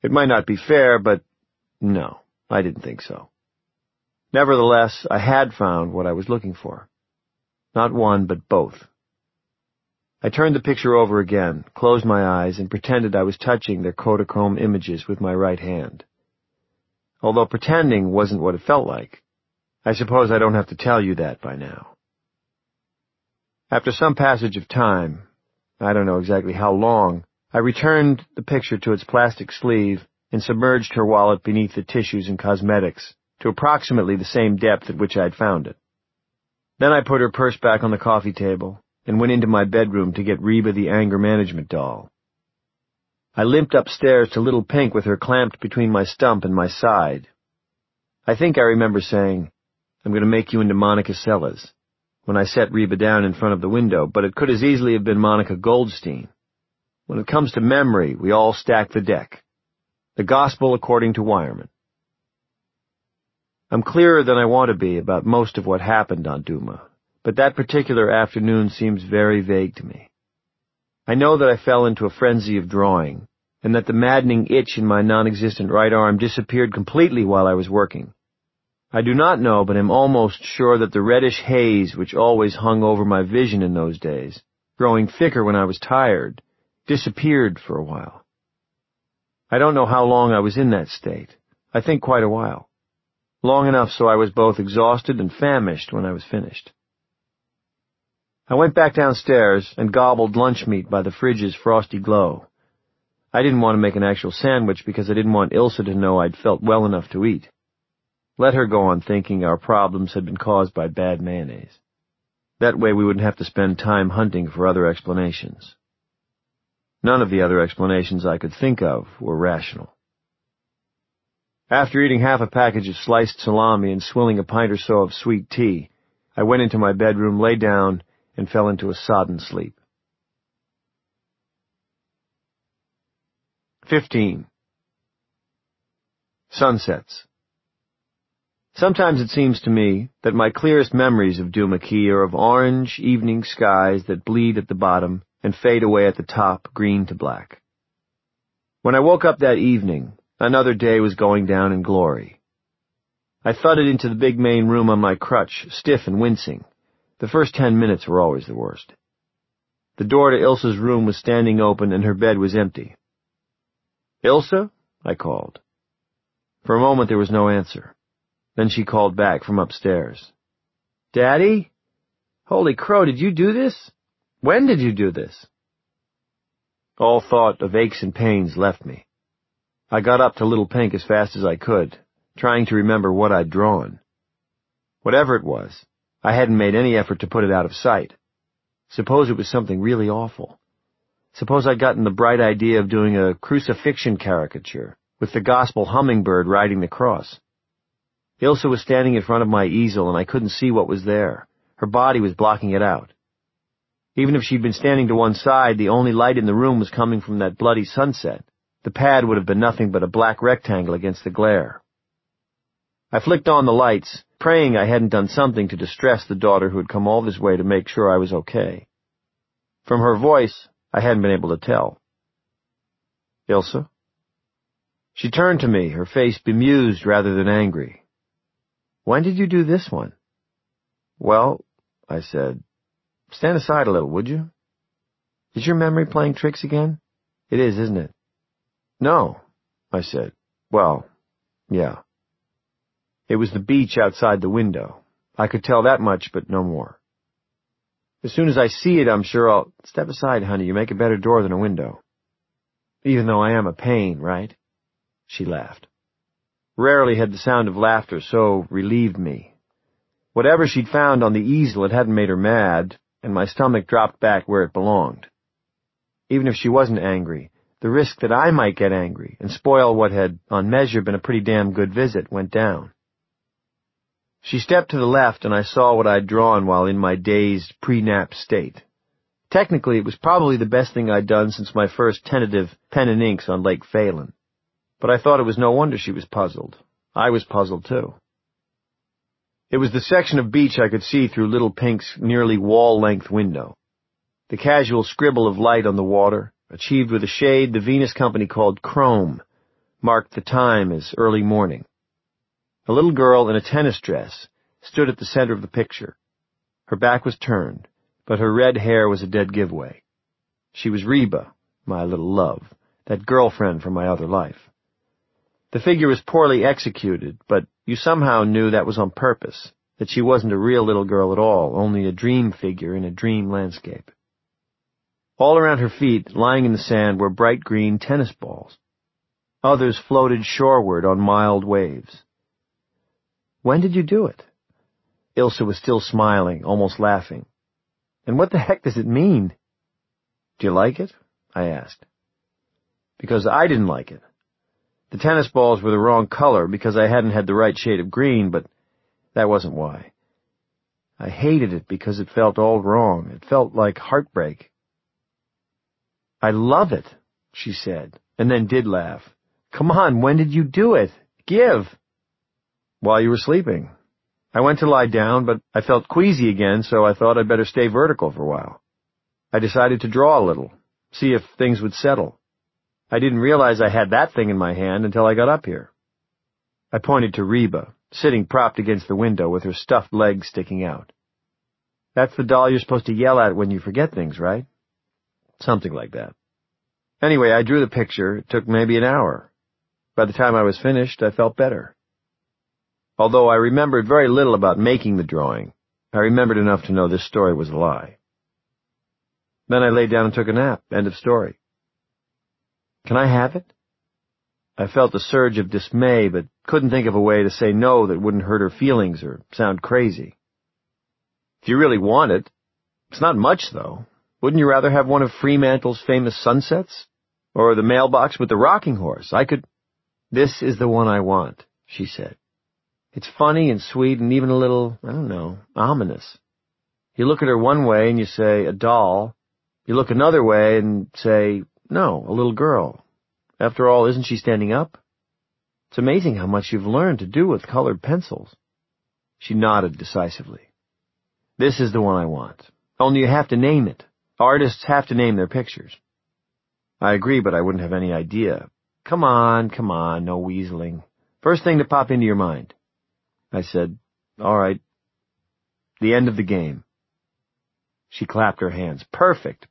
It might not be fair, but no, I didn't think so. Nevertheless, I had found what I was looking for. Not one, but both. I turned the picture over again, closed my eyes, and pretended I was touching their Kodachrome images with my right hand. Although pretending wasn't what it felt like. I suppose I don't have to tell you that by now. After some passage of time, I don't know exactly how long, I returned the picture to its plastic sleeve and submerged her wallet beneath the tissues and cosmetics to approximately the same depth at which I had found it. Then I put her purse back on the coffee table and went into my bedroom to get Reba the anger management doll. I limped upstairs to Little Pink with her clamped between my stump and my side. I think I remember saying, "I'm going to make you into Monica Seles," when I set Reba down in front of the window, but it could as easily have been Monica Goldstein. When it comes to memory, we all stack the deck. The gospel according to Weyermann. I'm clearer than I want to be about most of what happened on Duma, but that particular afternoon seems very vague to me. I know that I fell into a frenzy of drawing, and that the maddening itch in my non-existent right arm disappeared completely while I was working. I do not know, but am almost sure that the reddish haze which always hung over my vision in those days, growing thicker when I was tired, disappeared for a while. I don't know how long I was in that state. I think quite a while. Long enough so I was both exhausted and famished when I was finished. I went back downstairs and gobbled lunch meat by the fridge's frosty glow. I didn't want to make an actual sandwich because I didn't want Ilse to know I'd felt well enough to eat. Let her go on thinking our problems had been caused by bad mayonnaise. That way we wouldn't have to spend time hunting for other explanations. None of the other explanations I could think of were rational. After eating half a package of sliced salami and swilling a pint or so of sweet tea, I went into my bedroom, lay down, and fell into a sodden sleep. 15. Sunsets. Sometimes it seems to me that my clearest memories of Duma Key are of orange evening skies that bleed at the bottom and fade away at the top, green to black. When I woke up that evening, another day was going down in glory. I thudded into the big main room on my crutch, stiff and wincing. The first 10 minutes were always the worst. The door to Ilse's room was standing open and her bed was empty. "Ilse?" I called. For a moment there was no answer. Then she called back from upstairs. "Daddy? Holy crow, did you do this? When did you do this?" All thought of aches and pains left me. I got up to Little Pink as fast as I could, trying to remember what I'd drawn. Whatever it was, I hadn't made any effort to put it out of sight. Suppose it was something really awful. Suppose I'd gotten the bright idea of doing a crucifixion caricature, with the gospel hummingbird riding the cross. Ilse was standing in front of my easel and I couldn't see what was there. Her body was blocking it out. Even if she'd been standing to one side, the only light in the room was coming from that bloody sunset. The pad would have been nothing but a black rectangle against the glare. I flicked on the lights, praying I hadn't done something to distress the daughter who had come all this way to make sure I was okay. From her voice, I hadn't been able to tell. "Ilse?" She turned to me, her face bemused rather than angry. "When did you do this one?" "Well," I said, "stand aside a little, would you? Is your memory playing tricks again? It is, isn't it?" "No," I said. "Well, yeah." It was the beach outside the window. I could tell that much, but no more. "As soon as I see it, I'm sure I'll—" "Step aside, honey. You make a better door than a window." "Even though I am a pain, right?" She laughed. Rarely had the sound of laughter so relieved me. Whatever she'd found on the easel, it hadn't made her mad, and my stomach dropped back where it belonged. Even if she wasn't angry, the risk that I might get angry and spoil what had, on measure, been a pretty damn good visit went down. She stepped to the left, and I saw what I'd drawn while in my dazed, pre-nap state. Technically, it was probably the best thing I'd done since my first tentative pen and inks on Lake Phelan. But I thought it was no wonder she was puzzled. I was puzzled, too. It was the section of beach I could see through Little Pink's nearly wall-length window. The casual scribble of light on the water, achieved with a shade the Venus Company called chrome, marked the time as early morning. A little girl in a tennis dress stood at the center of the picture. Her back was turned, but her red hair was a dead giveaway. She was Reba, my little love, that girlfriend from my other life. The figure was poorly executed, but you somehow knew that was on purpose, that she wasn't a real little girl at all, only a dream figure in a dream landscape. All around her feet, lying in the sand, were bright green tennis balls. Others floated shoreward on mild waves. When did you do it? Ilsa was still smiling, almost laughing. And what the heck does it mean? Do you like it? I asked. Because I didn't like it. The tennis balls were the wrong color because I hadn't had the right shade of green, but that wasn't why. I hated it because it felt all wrong. It felt like heartbreak. I love it, she said, and then did laugh. Come on, when did you do it? Give! While you were sleeping. I went to lie down, but I felt queasy again, so I thought I'd better stay vertical for a while. I decided to draw a little, see if things would settle. I didn't realize I had that thing in my hand until I got up here. I pointed to Reba, sitting propped against the window with her stuffed legs sticking out. That's the doll you're supposed to yell at when you forget things, right? Something like that. Anyway, I drew the picture. It took maybe an hour. By the time I was finished, I felt better. Although I remembered very little about making the drawing, I remembered enough to know this story was a lie. Then I lay down and took a nap. End of story. Can I have it? I felt a surge of dismay, but couldn't think of a way to say no that wouldn't hurt her feelings or sound crazy. If you really want it, it's not much, though. Wouldn't you rather have one of Fremantle's famous sunsets? Or the mailbox with the rocking horse? This is the one I want, she said. It's funny and sweet and even a little, ominous. You look at her one way and you say, a doll. You look another way and say, no, a little girl. After all, isn't she standing up? It's amazing how much you've learned to do with colored pencils. She nodded decisively. This is the one I want. Only you have to name it. Artists have to name their pictures. I agree, but I wouldn't have any idea. Come on, no weaseling. First thing to pop into your mind. I said, all right. The end of the game. She clapped her hands. Perfect.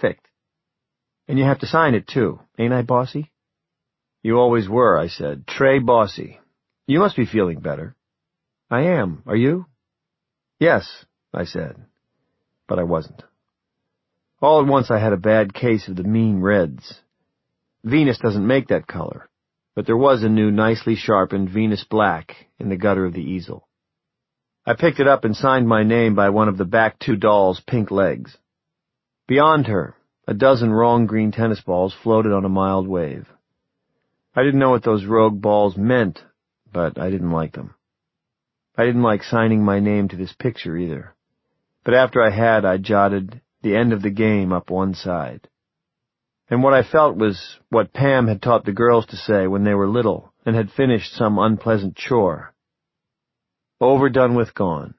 And you have to sign it, too. Ain't I bossy? You always were, I said. Trey Bossy. You must be feeling better. I am. Are you? Yes, I said. But I wasn't. All at once I had a bad case of the mean reds. Venus doesn't make that color, but there was a new nicely sharpened Venus black in the gutter of the easel. I picked it up and signed my name by one of the back two dolls' pink legs. Beyond her, a dozen wrong green tennis balls floated on a mild wave. I didn't know what those rogue balls meant, but I didn't like them. I didn't like signing my name to this picture either. But after I jotted the end of the game up one side. And what I felt was what Pam had taught the girls to say when they were little and had finished some unpleasant chore. Over, done with, gone.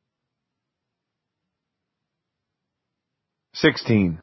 16.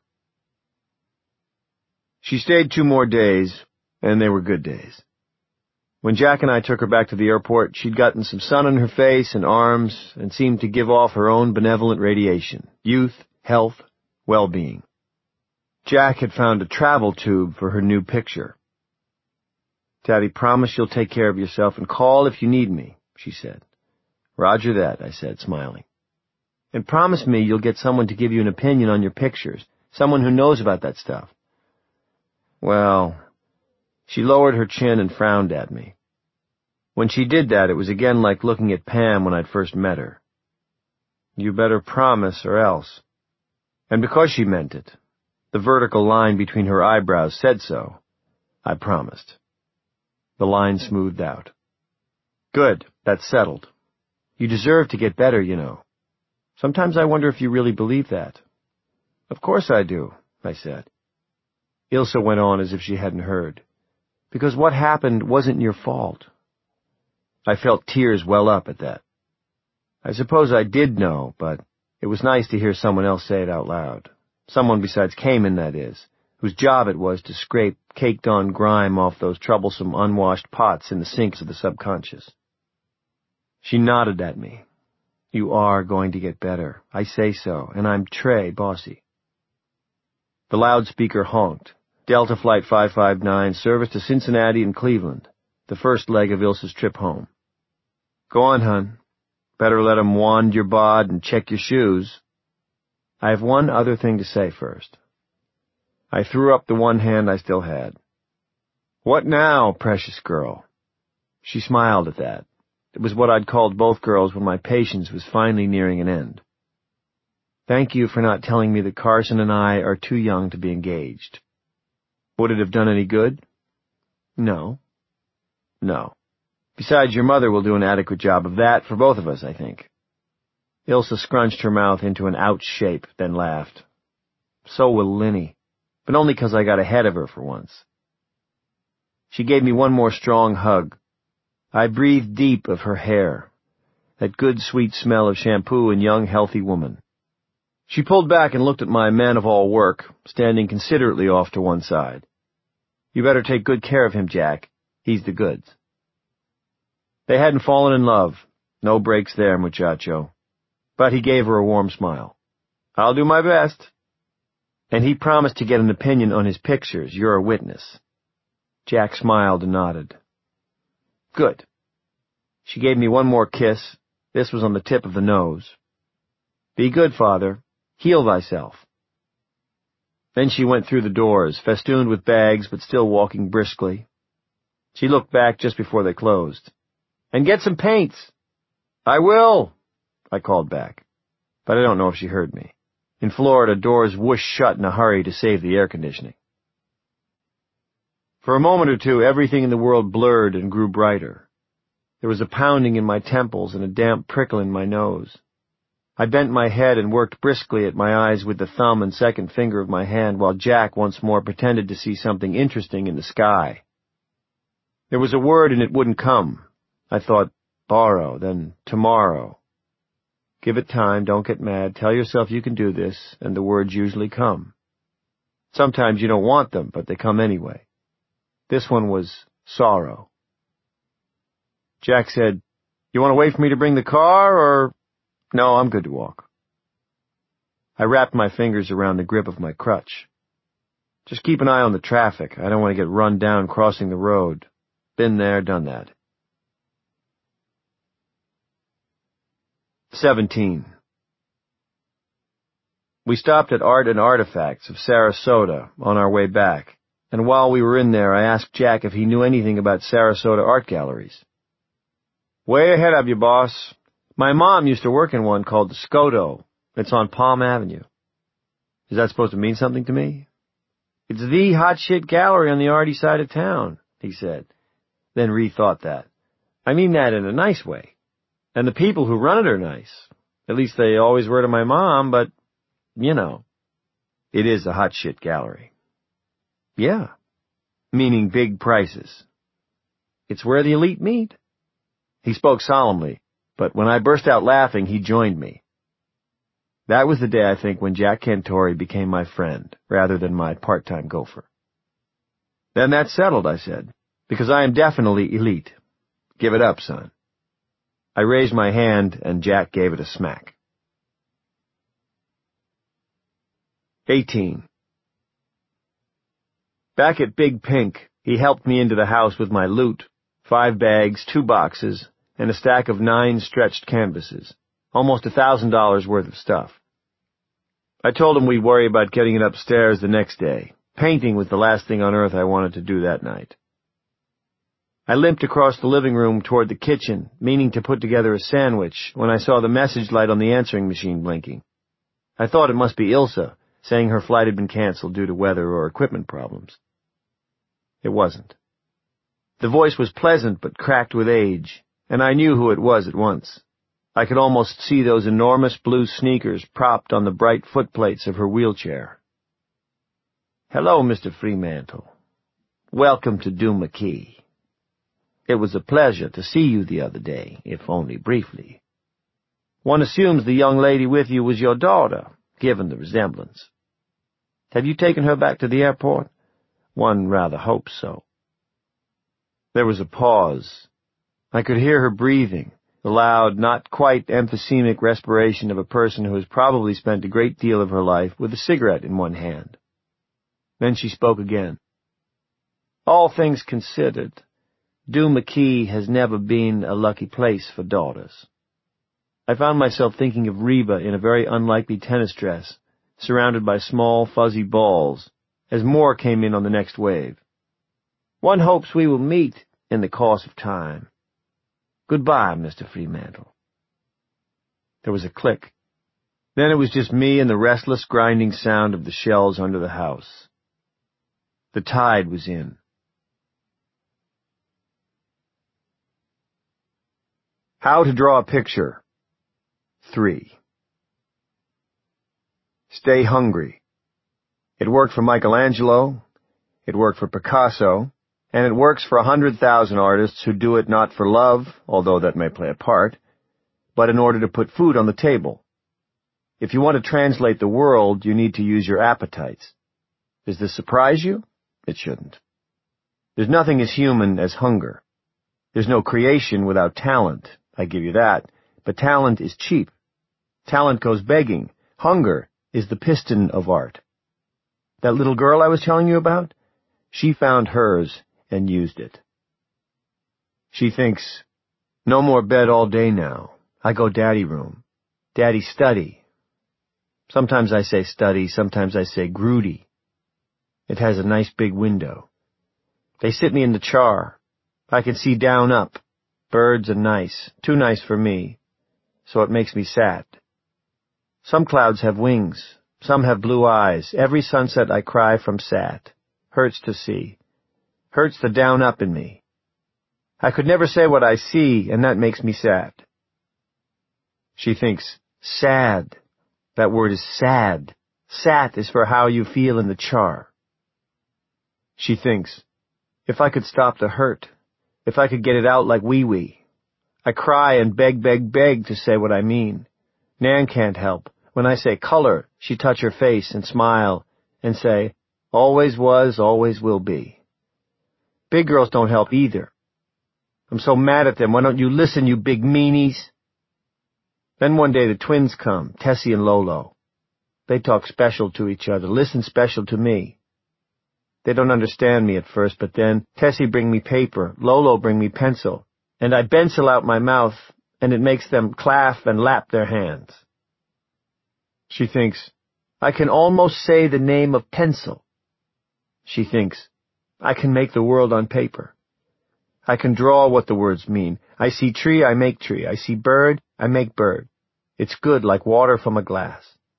She stayed 2 more days, and they were good days. When Jack and I took her back to the airport, she'd gotten some sun on her face and arms and seemed to give off her own benevolent radiation, youth, health, well-being. Jack had found a travel tube for her new picture. Daddy, promise you'll take care of yourself and call if you need me, she said. Roger that, I said, smiling. And promise me you'll get someone to give you an opinion on your pictures, someone who knows about that stuff. Well, she lowered her chin and frowned at me. When she did that, it was again like looking at Pam when I'd first met her. You better promise or else. And because she meant it, the vertical line between her eyebrows said so, I promised. The line smoothed out. Good, that's settled. You deserve to get better, you know. Sometimes I wonder if you really believe that. Of course I do, I said. Ilsa went on as if she hadn't heard. Because what happened wasn't your fault. I felt tears well up at that. I suppose I did know, but it was nice to hear someone else say it out loud. Someone besides Cayman, that is, whose job it was to scrape caked on grime off those troublesome unwashed pots in the sinks of the subconscious. She nodded at me. You are going to get better. I say so, and I'm Trey Bossy. The loudspeaker honked. Delta Flight 559, service to Cincinnati and Cleveland, the first leg of Ilsa's trip home. Go on, hun. Better let 'em wand your bod and check your shoes. I have one other thing to say first. I threw up the one hand I still had. What now, precious girl? She smiled at that. It was what I'd called both girls when my patience was finally nearing an end. Thank you for not telling me that Carson and I are too young to be engaged. Would it have done any good? No. No. Besides, your mother will do an adequate job of that for both of us, I think. Ilsa scrunched her mouth into an ouch shape, then laughed. So will Linny, but only 'cause I got ahead of her for once. She gave me one more strong hug. I breathed deep of her hair, that good sweet smell of shampoo and young healthy woman. She pulled back and looked at my man-of-all-work, standing considerately off to one side. You better take good care of him, Jack. He's the goods. They hadn't fallen in love. No breaks there, muchacho. But he gave her a warm smile. I'll do my best. And he promised to get an opinion on his pictures. You're a witness. Jack smiled and nodded. Good. She gave me one more kiss. This was on the tip of the nose. Be good, father. Heal thyself. Then she went through the doors, festooned with bags but still walking briskly. She looked back just before they closed. And get some paints. I will, I called back. But I don't know if she heard me. In Florida, doors whooshed shut in a hurry to save the air conditioning. For a moment or two, everything in the world blurred and grew brighter. There was a pounding in my temples and a damp prickle in my nose. I bent my head and worked briskly at my eyes with the thumb and second finger of my hand while Jack once more pretended to see something interesting in the sky. There was a word and it wouldn't come. I thought, borrow, then tomorrow. Give it time, don't get mad, tell yourself you can do this, and the words usually come. Sometimes you don't want them, but they come anyway. This one was sorrow. Jack said, You want to wait for me to bring the car, or... No, I'm good to walk. I wrapped my fingers around the grip of my crutch. Just keep an eye on the traffic. I don't want to get run down crossing the road. Been there, done that. 17. We stopped at Art and Artifacts of Sarasota on our way back, and while we were in there, I asked Jack if he knew anything about Sarasota art galleries. Way ahead of you, boss. My mom used to work in one called the Scoto. It's on Palm Avenue. Is that supposed to mean something to me? It's the hot shit gallery on the arty side of town, he said, then rethought that. I mean that in a nice way. And the people who run it are nice. At least they always were to my mom, but, you know, it is a hot shit gallery. Yeah, meaning big prices. It's where the elite meet. He spoke solemnly, but when I burst out laughing, he joined me. That was the day, I think, when Jack Cantori became my friend, rather than my part-time gopher. Then that's settled, I said, because I am definitely elite. Give it up, son. I raised my hand, and Jack gave it a smack. 18. Back at Big Pink, he helped me into the house with my loot, 5 bags, 2 boxes, and a stack of 9 stretched canvases, almost $1,000 worth of stuff. I told him we'd worry about getting it upstairs the next day. Painting was the last thing on earth I wanted to do that night. I limped across the living room toward the kitchen, meaning to put together a sandwich, when I saw the message light on the answering machine blinking. I thought it must be Ilsa, saying her flight had been canceled due to weather or equipment problems. It wasn't. The voice was pleasant but cracked with age, and I knew who it was at once. I could almost see those enormous blue sneakers propped on the bright footplates of her wheelchair. Hello, Mr. Fremantle. Welcome to Duma Key. It was a pleasure to see you the other day, if only briefly. One assumes the young lady with you was your daughter, given the resemblance. Have you taken her back to the airport? One rather hopes so. There was a pause. I could hear her breathing, the loud, not quite emphysemic respiration of a person who has probably spent a great deal of her life with a cigarette in one hand. Then she spoke again. All things considered, Duma-Key has never been a lucky place for daughters. I found myself thinking of Reba in a very unlikely tennis dress, surrounded by small, fuzzy balls, as more came in on the next wave. One hopes we will meet in the course of time. Goodbye, Mr. Fremantle. There was a click. Then it was just me and the restless, grinding sound of the shells under the house. The tide was in. How to draw a picture. 3. Stay hungry. It worked for Michelangelo, it worked for Picasso, and it works for 100,000 artists who do it not for love, although that may play a part, but in order to put food on the table. If you want to translate the world, you need to use your appetites. Does this surprise you? It shouldn't. There's nothing as human as hunger. There's no creation without talent, I give you that, but talent is cheap. Talent goes begging. Hunger is the piston of art. That little girl I was telling you about? She found hers and used it. She thinks, no more bed all day now. I go daddy room. Daddy study. Sometimes I say study, sometimes I say Groody. It has a nice big window. They sit me in the char. I can see down up. Birds are nice, too nice for me, so it makes me sad. Some clouds have wings, some have blue eyes. Every sunset I cry from sad. Hurts to see. Hurts the down up in me. I could never say what I see, and that makes me sad. She thinks, sad. That word is sad. Sat is for how you feel in the char. She thinks, if I could stop the hurt, if I could get it out like wee-wee. I cry and beg, beg, beg to say what I mean. Nan can't help. When I say color, she touch her face and smile and say, always was, always will be. Big girls don't help either. I'm so mad at them. Why don't you listen, you big meanies? Then one day the twins come, Tessie and Lolo. They talk special to each other, listen special to me. They don't understand me at first, but then Tessie bring me paper, Lolo bring me pencil, and I pencil out my mouth, and it makes them clap and lap their hands. She thinks, I can almost say the name of pencil. She thinks, I can make the world on paper. I can draw what the words mean. I see tree, I make tree. I see bird, I make bird. It's good like water from a glass.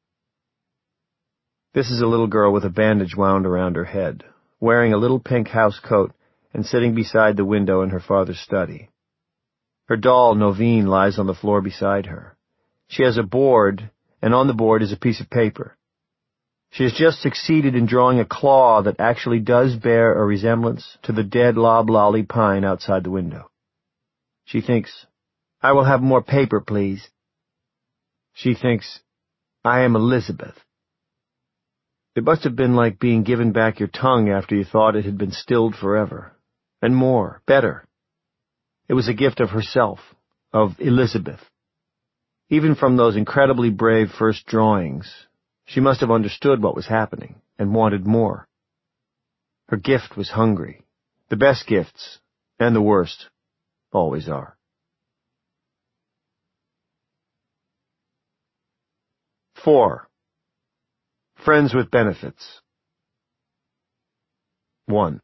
This is a little girl with a bandage wound around her head, wearing a little pink house coat and sitting beside the window in her father's study. Her doll, Novine, lies on the floor beside her. She has a board, and on the board is a piece of paper. She has just succeeded in drawing a claw that actually does bear a resemblance to the dead loblolly pine outside the window. She thinks, I will have more paper, please. She thinks, I am Elizabeth. It must have been like being given back your tongue after you thought it had been stilled forever. And more, better. It was a gift of herself, of Elizabeth. Even from those incredibly brave first drawings, she must have understood what was happening and wanted more. Her gift was hungry. The best gifts, and the worst, always are. 4. Friends with benefits. 1.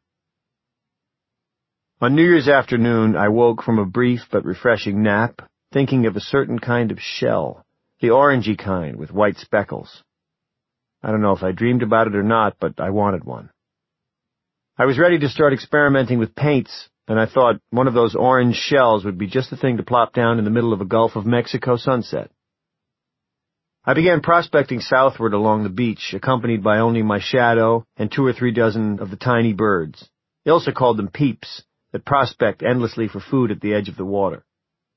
On New Year's afternoon, I woke from a brief but refreshing nap, thinking of a certain kind of shell, the orangey kind with white speckles. I don't know if I dreamed about it or not, but I wanted one. I was ready to start experimenting with paints, and I thought one of those orange shells would be just the thing to plop down in the middle of a Gulf of Mexico sunset. I began prospecting southward along the beach, accompanied by only my shadow and 2 or 3 dozen of the tiny birds. Ilsa called them peeps, that prospect endlessly for food at the edge of the water.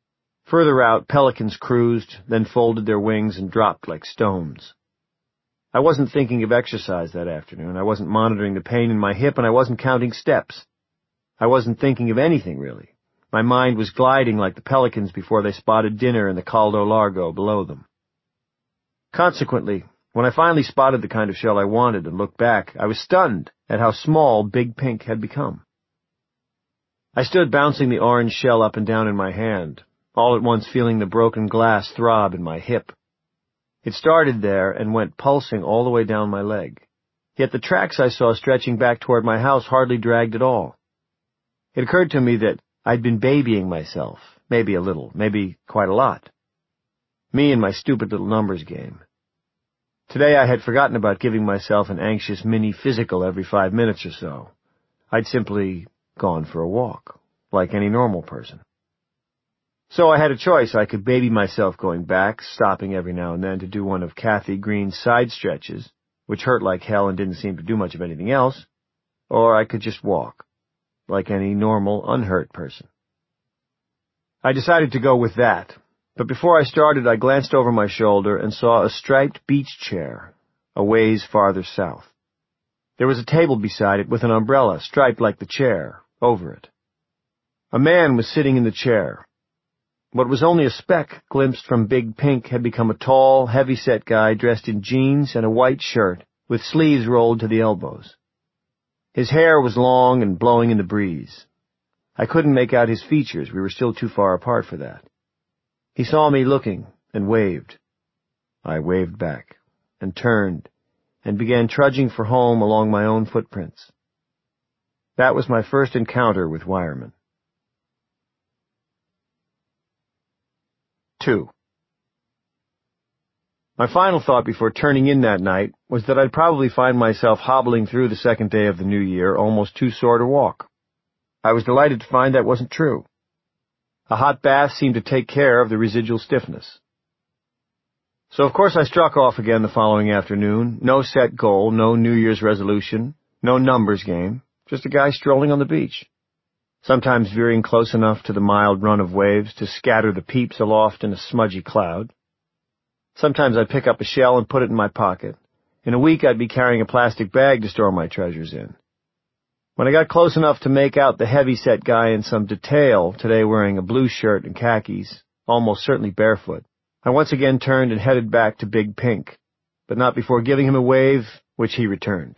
Further out, pelicans cruised, then folded their wings and dropped like stones. I wasn't thinking of exercise that afternoon. I wasn't monitoring the pain in my hip, and I wasn't counting steps. I wasn't thinking of anything, really. My mind was gliding like the pelicans before they spotted dinner in the Caldo Largo below them. Consequently, when I finally spotted the kind of shell I wanted and looked back, I was stunned at how small Big Pink had become. I stood bouncing the orange shell up and down in my hand, all at once feeling the broken glass throb in my hip. It started there and went pulsing all the way down my leg. Yet the tracks I saw stretching back toward my house hardly dragged at all. It occurred to me that I'd been babying myself, maybe a little, maybe quite a lot. Me and my stupid little numbers game. Today I had forgotten about giving myself an anxious mini-physical every 5 minutes or so. I'd simply gone for a walk, like any normal person. So I had a choice. I could baby myself going back, stopping every now and then to do one of Kathy Green's side stretches, which hurt like hell and didn't seem to do much of anything else, or I could just walk, like any normal, unhurt person. I decided to go with that, but before I started I glanced over my shoulder and saw a striped beach chair, a ways farther south. There was a table beside it with an umbrella, striped like the chair, over it. A man was sitting in the chair. What was only a speck glimpsed from Big Pink had become a tall, heavy-set guy dressed in jeans and a white shirt, with sleeves rolled to the elbows. His hair was long and blowing in the breeze. I couldn't make out his features. We were still too far apart for that. He saw me looking and waved. I waved back and turned and began trudging for home along my own footprints. That was my first encounter with wiremen. 2. My final thought before turning in that night was that I'd probably find myself hobbling through the second day of the new year, almost too sore to walk. I was delighted to find that wasn't true. A hot bath seemed to take care of the residual stiffness. So of course I struck off again the following afternoon. No set goal, no New Year's resolution, no numbers game, just a guy strolling on the beach. Sometimes veering close enough to the mild run of waves to scatter the peeps aloft in a smudgy cloud. Sometimes I'd pick up a shell and put it in my pocket. In a week I'd be carrying a plastic bag to store my treasures in. When I got close enough to make out the heavy-set guy in some detail, today wearing a blue shirt and khakis, almost certainly barefoot, I once again turned and headed back to Big Pink, but not before giving him a wave, which he returned.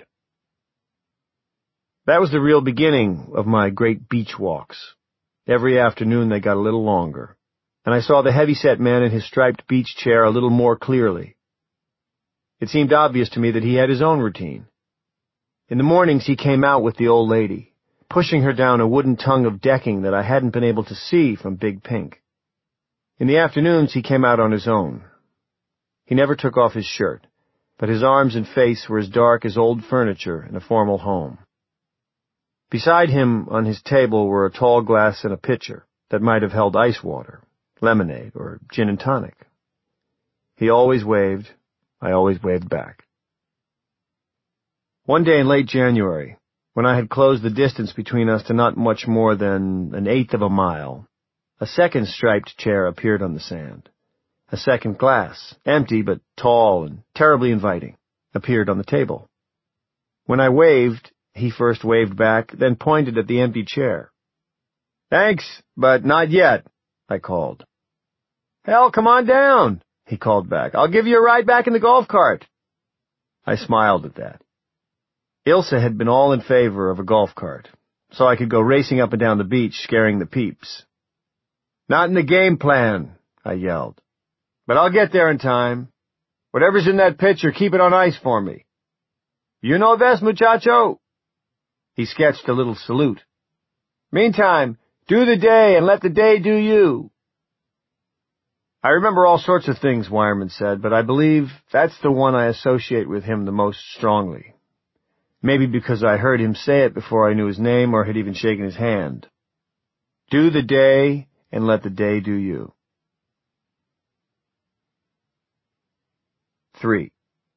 That was the real beginning of my great beach walks. Every afternoon they got a little longer, and I saw the heavy-set man in his striped beach chair a little more clearly. It seemed obvious to me that he had his own routine. In the mornings he came out with the old lady, pushing her down a wooden tongue of decking that I hadn't been able to see from Big Pink. In the afternoons he came out on his own. He never took off his shirt, but his arms and face were as dark as old furniture in a formal home. Beside him on his table were a tall glass and a pitcher that might have held ice water, lemonade, or gin and tonic. He always waved. I always waved back. One day in late January, when I had closed the distance between us to not much more than 1/8 of a mile, a second striped chair appeared on the sand. A second glass, empty but tall and terribly inviting, appeared on the table. When I waved, he first waved back, then pointed at the empty chair. "Thanks, but not yet," I called. "Hell, come on down," he called back. "I'll give you a ride back in the golf cart." I smiled at that. Ilsa had been all in favor of a golf cart, so I could go racing up and down the beach, scaring the peeps. "Not in the game plan," I yelled. "But I'll get there in time. Whatever's in that pitcher, keep it on ice for me." "You know this, muchacho." He sketched a little salute. "Meantime, do the day and let the day do you." I remember all sorts of things Wireman said, but I believe that's the one I associate with him the most strongly. Maybe because I heard him say it before I knew his name or had even shaken his hand. Do the day and let the day do you. 3.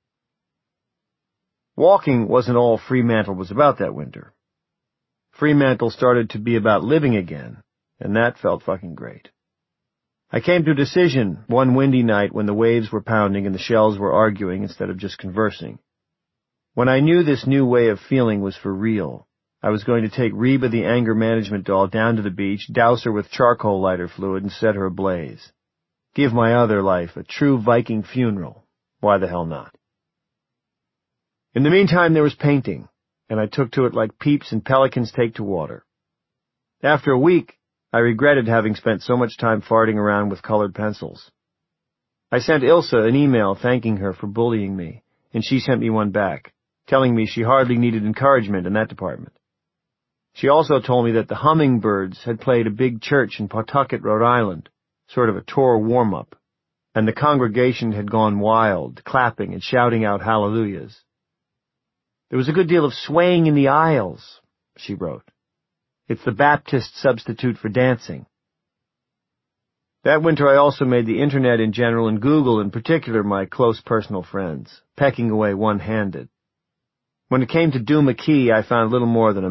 Walking wasn't all Fremantle was about that winter. Fremantle started to be about living again, and that felt fucking great. I came to a decision one windy night when the waves were pounding and the shells were arguing instead of just conversing. When I knew this new way of feeling was for real, I was going to take Reba the anger management doll down to the beach, douse her with charcoal lighter fluid, and set her ablaze. Give my other life a true Viking funeral. Why the hell not? In the meantime, there was painting, and I took to it like peeps and pelicans take to water. After a week, I regretted having spent so much time farting around with colored pencils. I sent Ilsa an email thanking her for bullying me, and she sent me one back, telling me she hardly needed encouragement in that department. She also told me that the Hummingbirds had played a big church in Pawtucket, Rhode Island, sort of a tour warm-up, and the congregation had gone wild, clapping and shouting out hallelujahs. There was a good deal of swaying in the aisles, she wrote. It's the Baptist substitute for dancing. That winter I also made the Internet in general and Google in particular my close personal friends, pecking away one-handed. When it came to Duma Key, I found little more than a